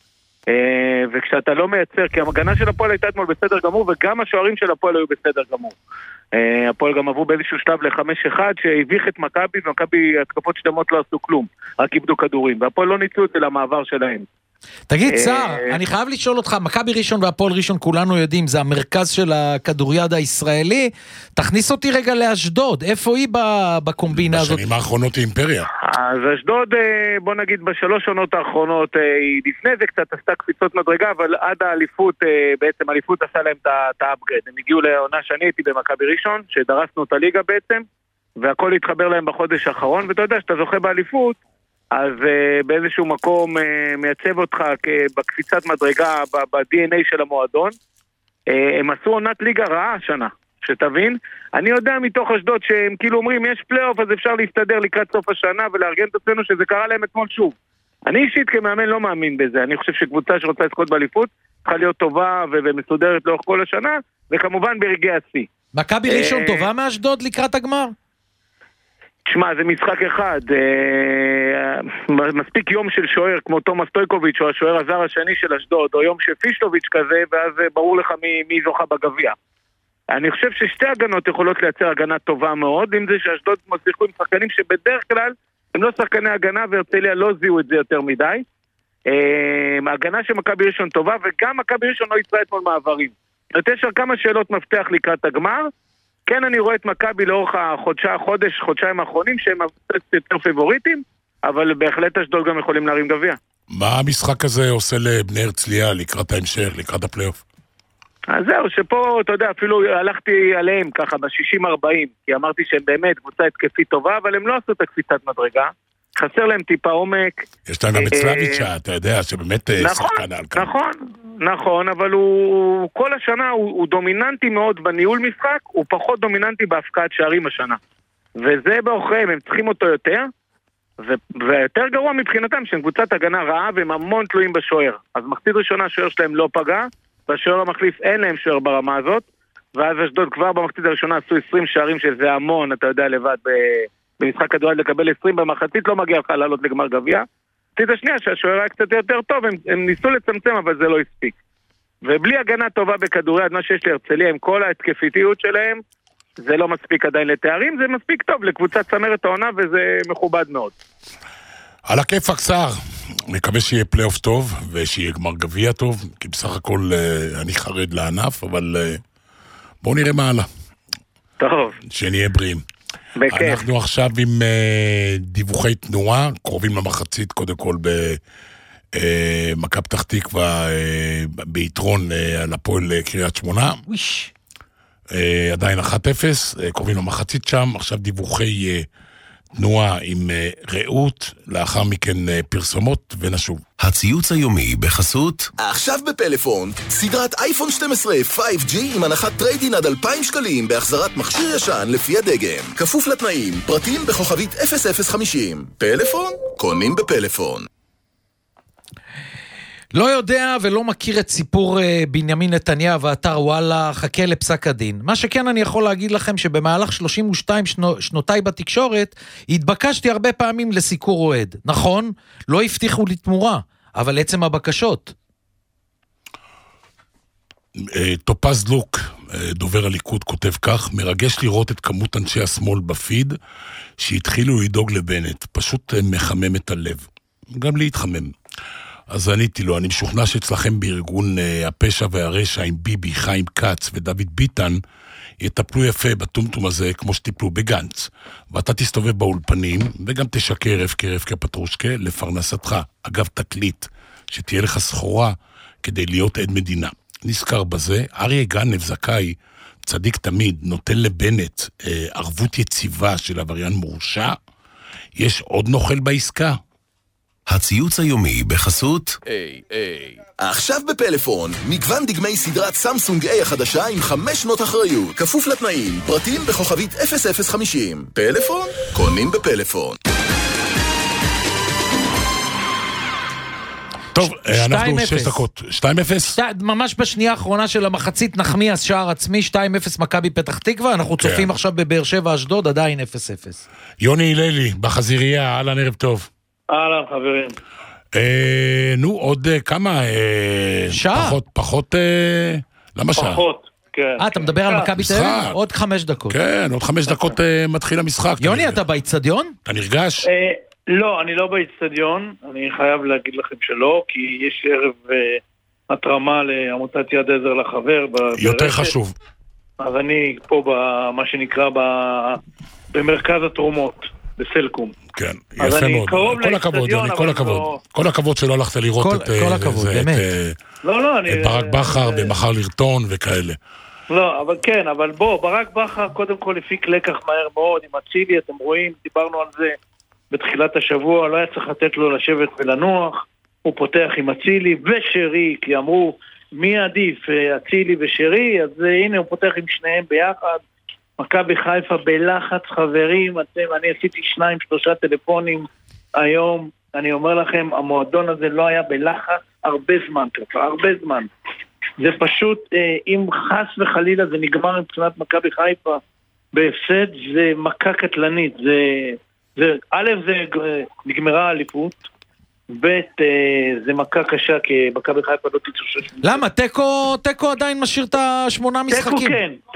וכשאתה לא מייצר, כי ההגנה של הפועל הייתה אתמול בסדר גמור, וגם השוערים של הפועל היו בסדר גמור. הפועל גם עברו באיזשהו שלב ל-5-1 שהביך את מכבי, ומכבי התקפות שלמות לא עשו כלום, רק איבדו כדורים, והפועל לא ניצלו את זה למעבר שלהם. תגיד, סער, אני חייב לשאול אותך, מכבי ראשון והפועל ראשון כולנו יודעים, זה המרכז של הכדוריד הישראלי, תכניס אותי רגע לאשדוד, איפה היא בקומבינה הזאת? בשנים האחרונות היא אימפריה. אז אשדוד, בוא נגיד, בשלוש עונות האחרונות, היא לפני זה קצת עשתה קפיצות מדרגה, אבל עד האליפות, בעצם האליפות עשה להם את האפגרד. הם הגיעו לעונה שאני הייתי במכבי ראשון, שדרסנו את הליגה בעצם, והכל התחבר להם בחודש האחרון, ואתה יודע שאתה זוכה באליפות, אז באיזשהו מקום מייצב אותך בקפיצת מדרגה ב-DNA של המועדון. הם עשו עונת ליגה רעה השנה, שתבין. אני יודע מתוך אשדוד שהם כאילו אומרים יש פלייאוף אז אפשר להסתדר לקראת סוף השנה ולארגן את עצמנו שזה קרה להם אתמול שוב. אני אישית כמאמן לא מאמין בזה, אני חושב שקבוצה שרוצה לזכות באליפות צריכה להיות טובה ומסודרת לאורך כל השנה, וכמובן ברגעי השיא. מכבי ראשון טובה מאשדוד לקראת הגמר? תשמע, זה משחק אחד, מספיק יום של שוער כמו תומאס סטויקוביץ' או השוער הזר השני של אשדוד, או יום של פישלוביץ' כזה, ואז ברור לך מי זוכה בגביע. אני חושב ששתי הגנות יכולות לייצר הגנה טובה מאוד, עם זה שאשדוד מצליחו עם שחקנים שבדרך כלל הם לא שחקני הגנה, והרצליה לא זיהו את זה יותר מדי. ההגנה של מכבי ראשון טובה, וגם מכבי ראשון לא יצרה אתמול מעברים. יש כמה שאלות מפתח לקראת הגמר. כן, אני רואה את מכבי לאורך חודשיים האחרונים שהם יותר פיבוריטים, אבל בהחלט אשדוד גם יכולים להרים גביע. מה המשחק הזה עושה לבני הרצליה לקראת ההמשך, לקראת הפלייאוף? אז זהו, שפה, אתה יודע, אפילו הלכתי עליהם ככה ב-60-40, כי אמרתי שהם באמת קבוצה התקפית טובה, אבל הם לא עשו את הקפיצת מדרגה. חסר להם טיפה עומק. יש להם גם את סלאביצ'ה, אתה יודע, שבאמת שחקן על כאן. נכון, אבל הוא כל השנה הוא דומיננטי מאוד בניהול משחק, הוא פחות דומיננטי בהפקעת שערים השנה. וזה באוכריהם, הם צריכים אותו יותר, ויותר גרוע מבחינתם שהם קבוצת הגנה רעה והם המון תלויים בשוער. אז מחצית ראשונה השוער שלהם לא פגע, והשוער המחליף אין להם שוער ברמה הזאת, ואז אשדוד כבר במחצית הראשונה עשו 20 שערים שזה המון, אתה יודע לבד במשחק כדוריד לקבל 20 במחצית, לא מגיע לך לעלות לגמר גביע. מחצית השנייה שהשוער היה קצת יותר טוב, הם ניסו לצמצם אבל זה לא הספיק. ובלי הגנה טובה בכדוריד, מה שיש להרצליה עם כל ההתקפיתיות שלהם, זה לא מספיק עדיין לתארים, זה מספיק טוב לקבוצת צמרת העונה וזה מכובד מאוד. על הכיפאק סער, מקווה שיהיה פלייאוף טוב ושיהיה גמר גביע טוב, כי בסך הכל אני חרד לענף, אבל בואו נראה מה הלאה. טוב. שנהיה בריאים. בכיף. אנחנו עכשיו עם דיווחי תנועה, קרובים למחצית קודם כל במכבי פתח תקווה ביתרון על הפועל קריית שמונה. עדיין 1-0, קרובים למחצית שם, עכשיו דיווחי תנועה עם רעות, לאחר מכן פרסומות ונשוב. הציוץ היומי בחסות עכשיו בפלאפון, סדרת אייפון 12 5G עם הנחת טריידין עד 2,000 שקלים בהחזרת מכשיר ישן לפי הדגם. כפוף לתנאים, פרטים בכוכבית 0050. פלאפון? קונים בפלאפון. לא יודע ולא מכיר את סיפור בנימין נתניהו ואתר וואלה, חכה לפסק הדין. מה שכן אני יכול להגיד לכם שבמהלך 32 שנותיי בתקשורת, התבקשתי הרבה פעמים לסיקור אוהד. נכון, לא הבטיחו לי תמורה, אבל עצם הבקשות. טופז לוק, דובר הליכוד, כותב כך, מרגש לראות את כמות אנשי השמאל בפיד, שהתחילו לדאוג לבנט. פשוט מחמם את הלב. גם להתחמם. אז עניתי לו, אני משוכנע שאצלכם בארגון הפשע והרשע עם ביבי, חיים כץ ודוד ביטן, יטפלו יפה בטומטום הזה כמו שטיפלו בגנץ. ואתה תסתובב באולפנים וגם תשקר רבקה פטרושקה לפרנסתך. אגב, תקליט, שתהיה לך סחורה כדי להיות עד מדינה. נזכר בזה, אריה גנב זכאי, צדיק תמיד, נותן לבנט ערבות יציבה של עבריין מורשע. יש עוד נוכל בעסקה? הציוץ היומי בחסות עכשיו בפלאפון, מגוון דגמי סדרת סמסונג A החדשה עם 5 שנות אחריות. כפוף לתנאים, פרטים בכוכבית 0050. פלאפון? קונים בפלאפון. טוב, אנחנו 6 דקות. 2-0? ממש בשנייה האחרונה של המחצית נחמיאס שער עצמי, 2-0 מכבי פתח תקווה, אנחנו צופים עכשיו בבאר שבע אשדוד, עדיין 0-0. יוני הללי, בחזירייה, אהלן ערב טוב. אהלן חברים. נו, עוד כמה... שעה? פחות... למה שעה? פחות, כן. אתה מדבר על מכבי תל אביב? עוד 5 דקות. כן, עוד 5 דקות מתחיל המשחק. יוני, אתה באצטדיון? אתה נרגש? לא, אני לא באצטדיון, אני חייב להגיד לכם שלא, כי יש ערב התרמה לעמותת יד עזר לחבר. יותר חשוב. אז אני פה במה שנקרא במרכז התרומות, בסלקום. כן, יפה מאוד. כל הכבוד, יוני, כל הכבוד. כל הכבוד שלא הלכת לראות את ברק בכר ומחר לרטון וכאלה. לא, אבל כן, אבל בוא, ברק בכר קודם כל הפיק לקח מהר מאוד עם אצילי, אתם רואים, דיברנו על זה בתחילת השבוע, לא היה צריך לתת לו לשבת ולנוח, הוא פותח עם אצילי ושרי, כי אמרו מי עדיף, אצילי ושרי, אז הנה הוא פותח עם שניהם ביחד. מכבי חיפה בלחץ, חברים, אני עשיתי 2-3 טלפונים היום, אני אומר לכם, המועדון הזה לא היה בלחץ הרבה זמן, הרבה זמן. זה פשוט, אם חס וחלילה זה נגמר מבחינת מכבי חיפה בהפסד, זה מכה קטלנית, א' זה נגמרה האליפות, ב' זה מכה קשה, כי מכבי חיפה לא תתאושש. למה? טקו עדיין משאיר את 8 משחקים.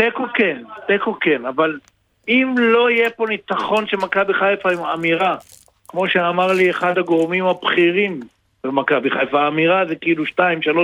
טקו כן, אבל אם לא יהיה פה ניצחון של מכבי חיפה עם אמירה, כמו שאמר לי אחד הגורמים הבכירים במכבי חיפה, האמירה זה כאילו 2-3-0.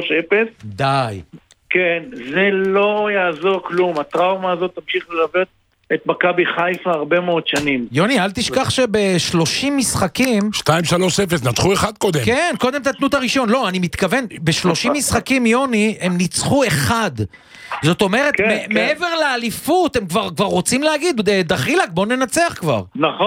די. כן, זה לא יעזור כלום, הטראומה הזאת תמשיך ללוות את מכבי חיפה הרבה מאוד שנים. יוני, אל תשכח שב-30 משחקים... 2-3-0, נצחו אחד קודם. כן, קודם תתנו את הראשון. לא, אני מתכוון, ב-30 משחקים, יוני, הם ניצחו אחד. זאת אומרת, מעבר לאליפות, הם כבר רוצים להגיד, דחילק, בוא ננצח כבר.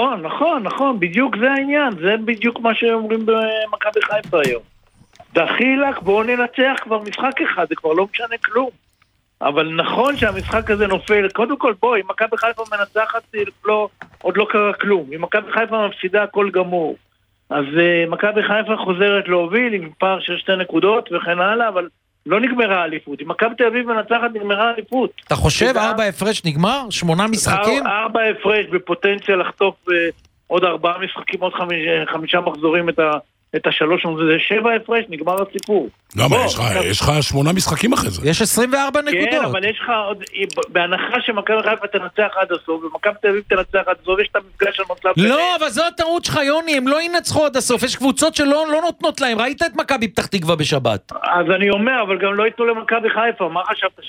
נכון, בדיוק זה העניין. זה בדיוק מה שאומרים במכבי חיפה היום. דחילק, בוא ננצח כבר משחק אחד, זה כבר לא משנה כלום. אבל נכון שהמשחק הזה נופל, קודם כל בואי, אם מכבי חיפה מנצחת, עוד לא קרה כלום. אם מכבי חיפה מפסידה, הכל גמור. אז מכבי חיפה חוזרת להוביל עם פער של 2 נקודות וכן הלאה, אבל לא נגמרה האליפות. אם מכבי תל אביב מנצחת, נגמרה האליפות. אתה חושב 4 הפרש נגמר? 8 משחקים? 4 הפרש בפוטנציה לחטוף עוד 4 משחקים, עוד 5 מחזורים את 3, זה 7 הפרש, נגמר הסיפור. למה? יש לך 8 משחקים אחרי זה. יש 24 נקודות. כן, אבל יש לך עוד, בהנחה שמכבי חיפה תנצח עד הסוף, ומכבי תל אביב תנצח עד הסוף, יש את המפגש הנוצר. לא, אבל זו הטעות שלך, יוני, הם לא ינצחו עד הסוף, יש קבוצות שלא נותנות להם, ראית את מכבי פתח תקווה בשבת. אז אני אומר, אבל גם לא ייתנו למכבי חיפה, מה חשבת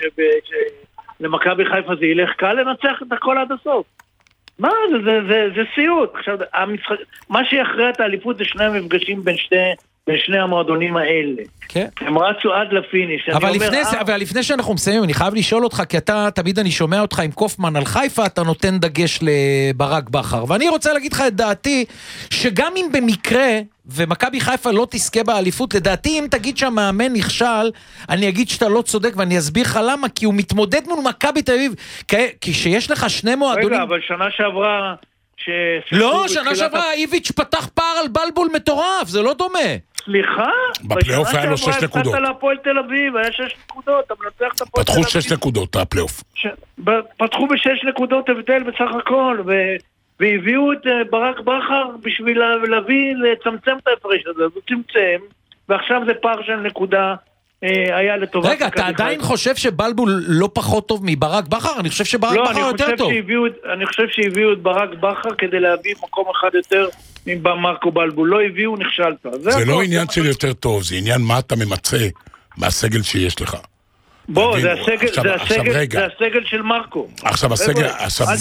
שלמכבי חיפה זה ילך קל לנצח את הכל עד הסוף? מה, זה סיוט. עכשיו, מה שיכריע את האליפות זה 2 המפגשים בין שני המועדונים האלה. כן. הם רצו עד לפיניש. אבל לפני שאנחנו מסיימים, אני חייב לשאול אותך, כי אתה, תמיד אני שומע אותך עם קופמן על חיפה, אתה נותן דגש לברק בכר. ואני רוצה להגיד לך את דעתי, שגם אם במקרה, ומכבי חיפה לא תזכה באליפות, לדעתי אם תגיד שהמאמן נכשל, אני אגיד שאתה לא צודק, ואני אסביר לך למה, כי הוא מתמודד מול מכבי תל אביב, כי שיש לך 2 מועדונים... רגע, אבל שנה שעברה... לא, שנה שעברה איביץ' פתח פער על בלבול מטורף, זה לא דומה. סליחה? בפלייאוף היה לו 6 נקודות. בשנה שעברה הפועל תל אביב, היה 6 נקודות, אתה מנצח את הפועל תל אביב. פתחו 6 נקודות, הפלייאוף. פתחו ב6 נקודות הבדל בסך הכל, והביאו את ברק בכר בשביל להביא, לצמצם את ההפרש הזה, אז הוא צמצם, ועכשיו זה פער של נקודה, היה לטובת... רגע, אתה עדיין חושב שבלבול לא פחות טוב מברק בכר? אני חושב שברק בכר יותר טוב. אני חושב שהביאו את ברק בכר כדי להביא מקום אחד יותר ממרקו בלבול. לא הביאו, נכשלת. זה לא עניין של יותר טוב, זה עניין מה אתה ממצא מהסגל שיש לך. בוא, זה הסגל של מרקו. עכשיו הסגל,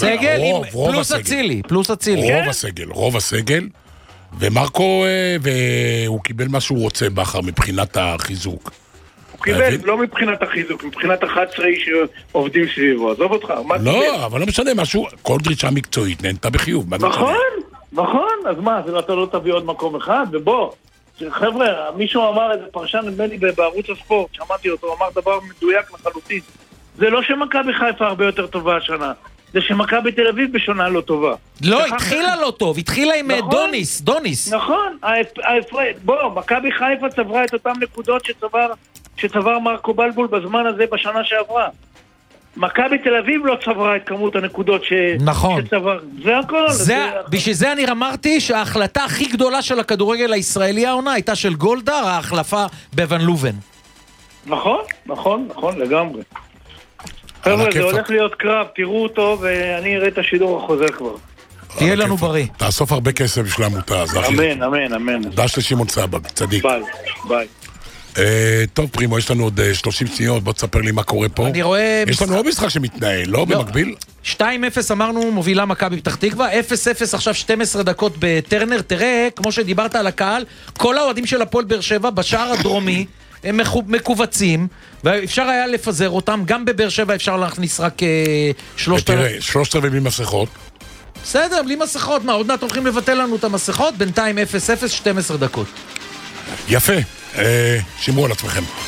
פלוס אצילי. רוב הסגל, ומרקו, והוא קיבל מה שהוא רוצה בכר מבחינת החיזוק. הוא קיבל, לא מבחינת החיזוק, מבחינת 11 איש שעובדים סביבו, עזוב אותך. לא, אבל לא משנה, משהו, כל דרישה מקצועית נהנתה בחיוב. נכון, אז מה, אתה לא תביא עוד מקום אחד, ובוא, חבר'ה, מישהו אמר איזה פרשן נדמה לי בערוץ הספורט, שמעתי אותו, אמר דבר מדויק לחלוטין. זה לא שמכבי חיפה הרבה יותר טובה השנה, זה שמכבי תל אביב בשונה לא טובה. לא, התחילה לא טוב, התחילה עם דוניס. נכון, בוא, מכבי חיפה צברה את אותם נקודות שצבר מרקו בלבול בזמן הזה בשנה שעברה. מכבי תל אביב לא צברה את כמות הנקודות שצבר. זה הכל. בשביל זה אני אמרתי שההחלטה הכי גדולה של הכדורגל הישראלי העונה הייתה של גולדהר, ההחלפה בוון לובן. נכון, לגמרי. חבר'ה, זה הולך להיות קרב, תראו אותו, ואני אראה את השידור החוזר כבר. תהיה לנו בריא. תאסוף הרבה כסף בשביל העמותה. אמן. דש לשמעון סבג, צדיק. ביי. טוב פרימו, יש לנו עוד 30 שניות, בוא תספר לי מה קורה פה. אני רואה... יש לנו עוד משחק שמתנהל, לא? במקביל? 2-0 אמרנו מובילה מכבי פתח תקווה, 0-0 עכשיו 12 דקות בטרנר. תראה, כמו שדיברת על הקהל, כל האוהדים של הפועל באר שבע בשער הדרומי הם מקובצים, ואפשר היה לפזר אותם, גם בבאר שבע אפשר להכניס רק 3 בלי מסכות. בסדר, בלי מסכות, מה, עוד מעט הולכים לבטל לנו את המסכות, בינתיים 0-0, 12 דקות. יפה, שמרו על עצמכם.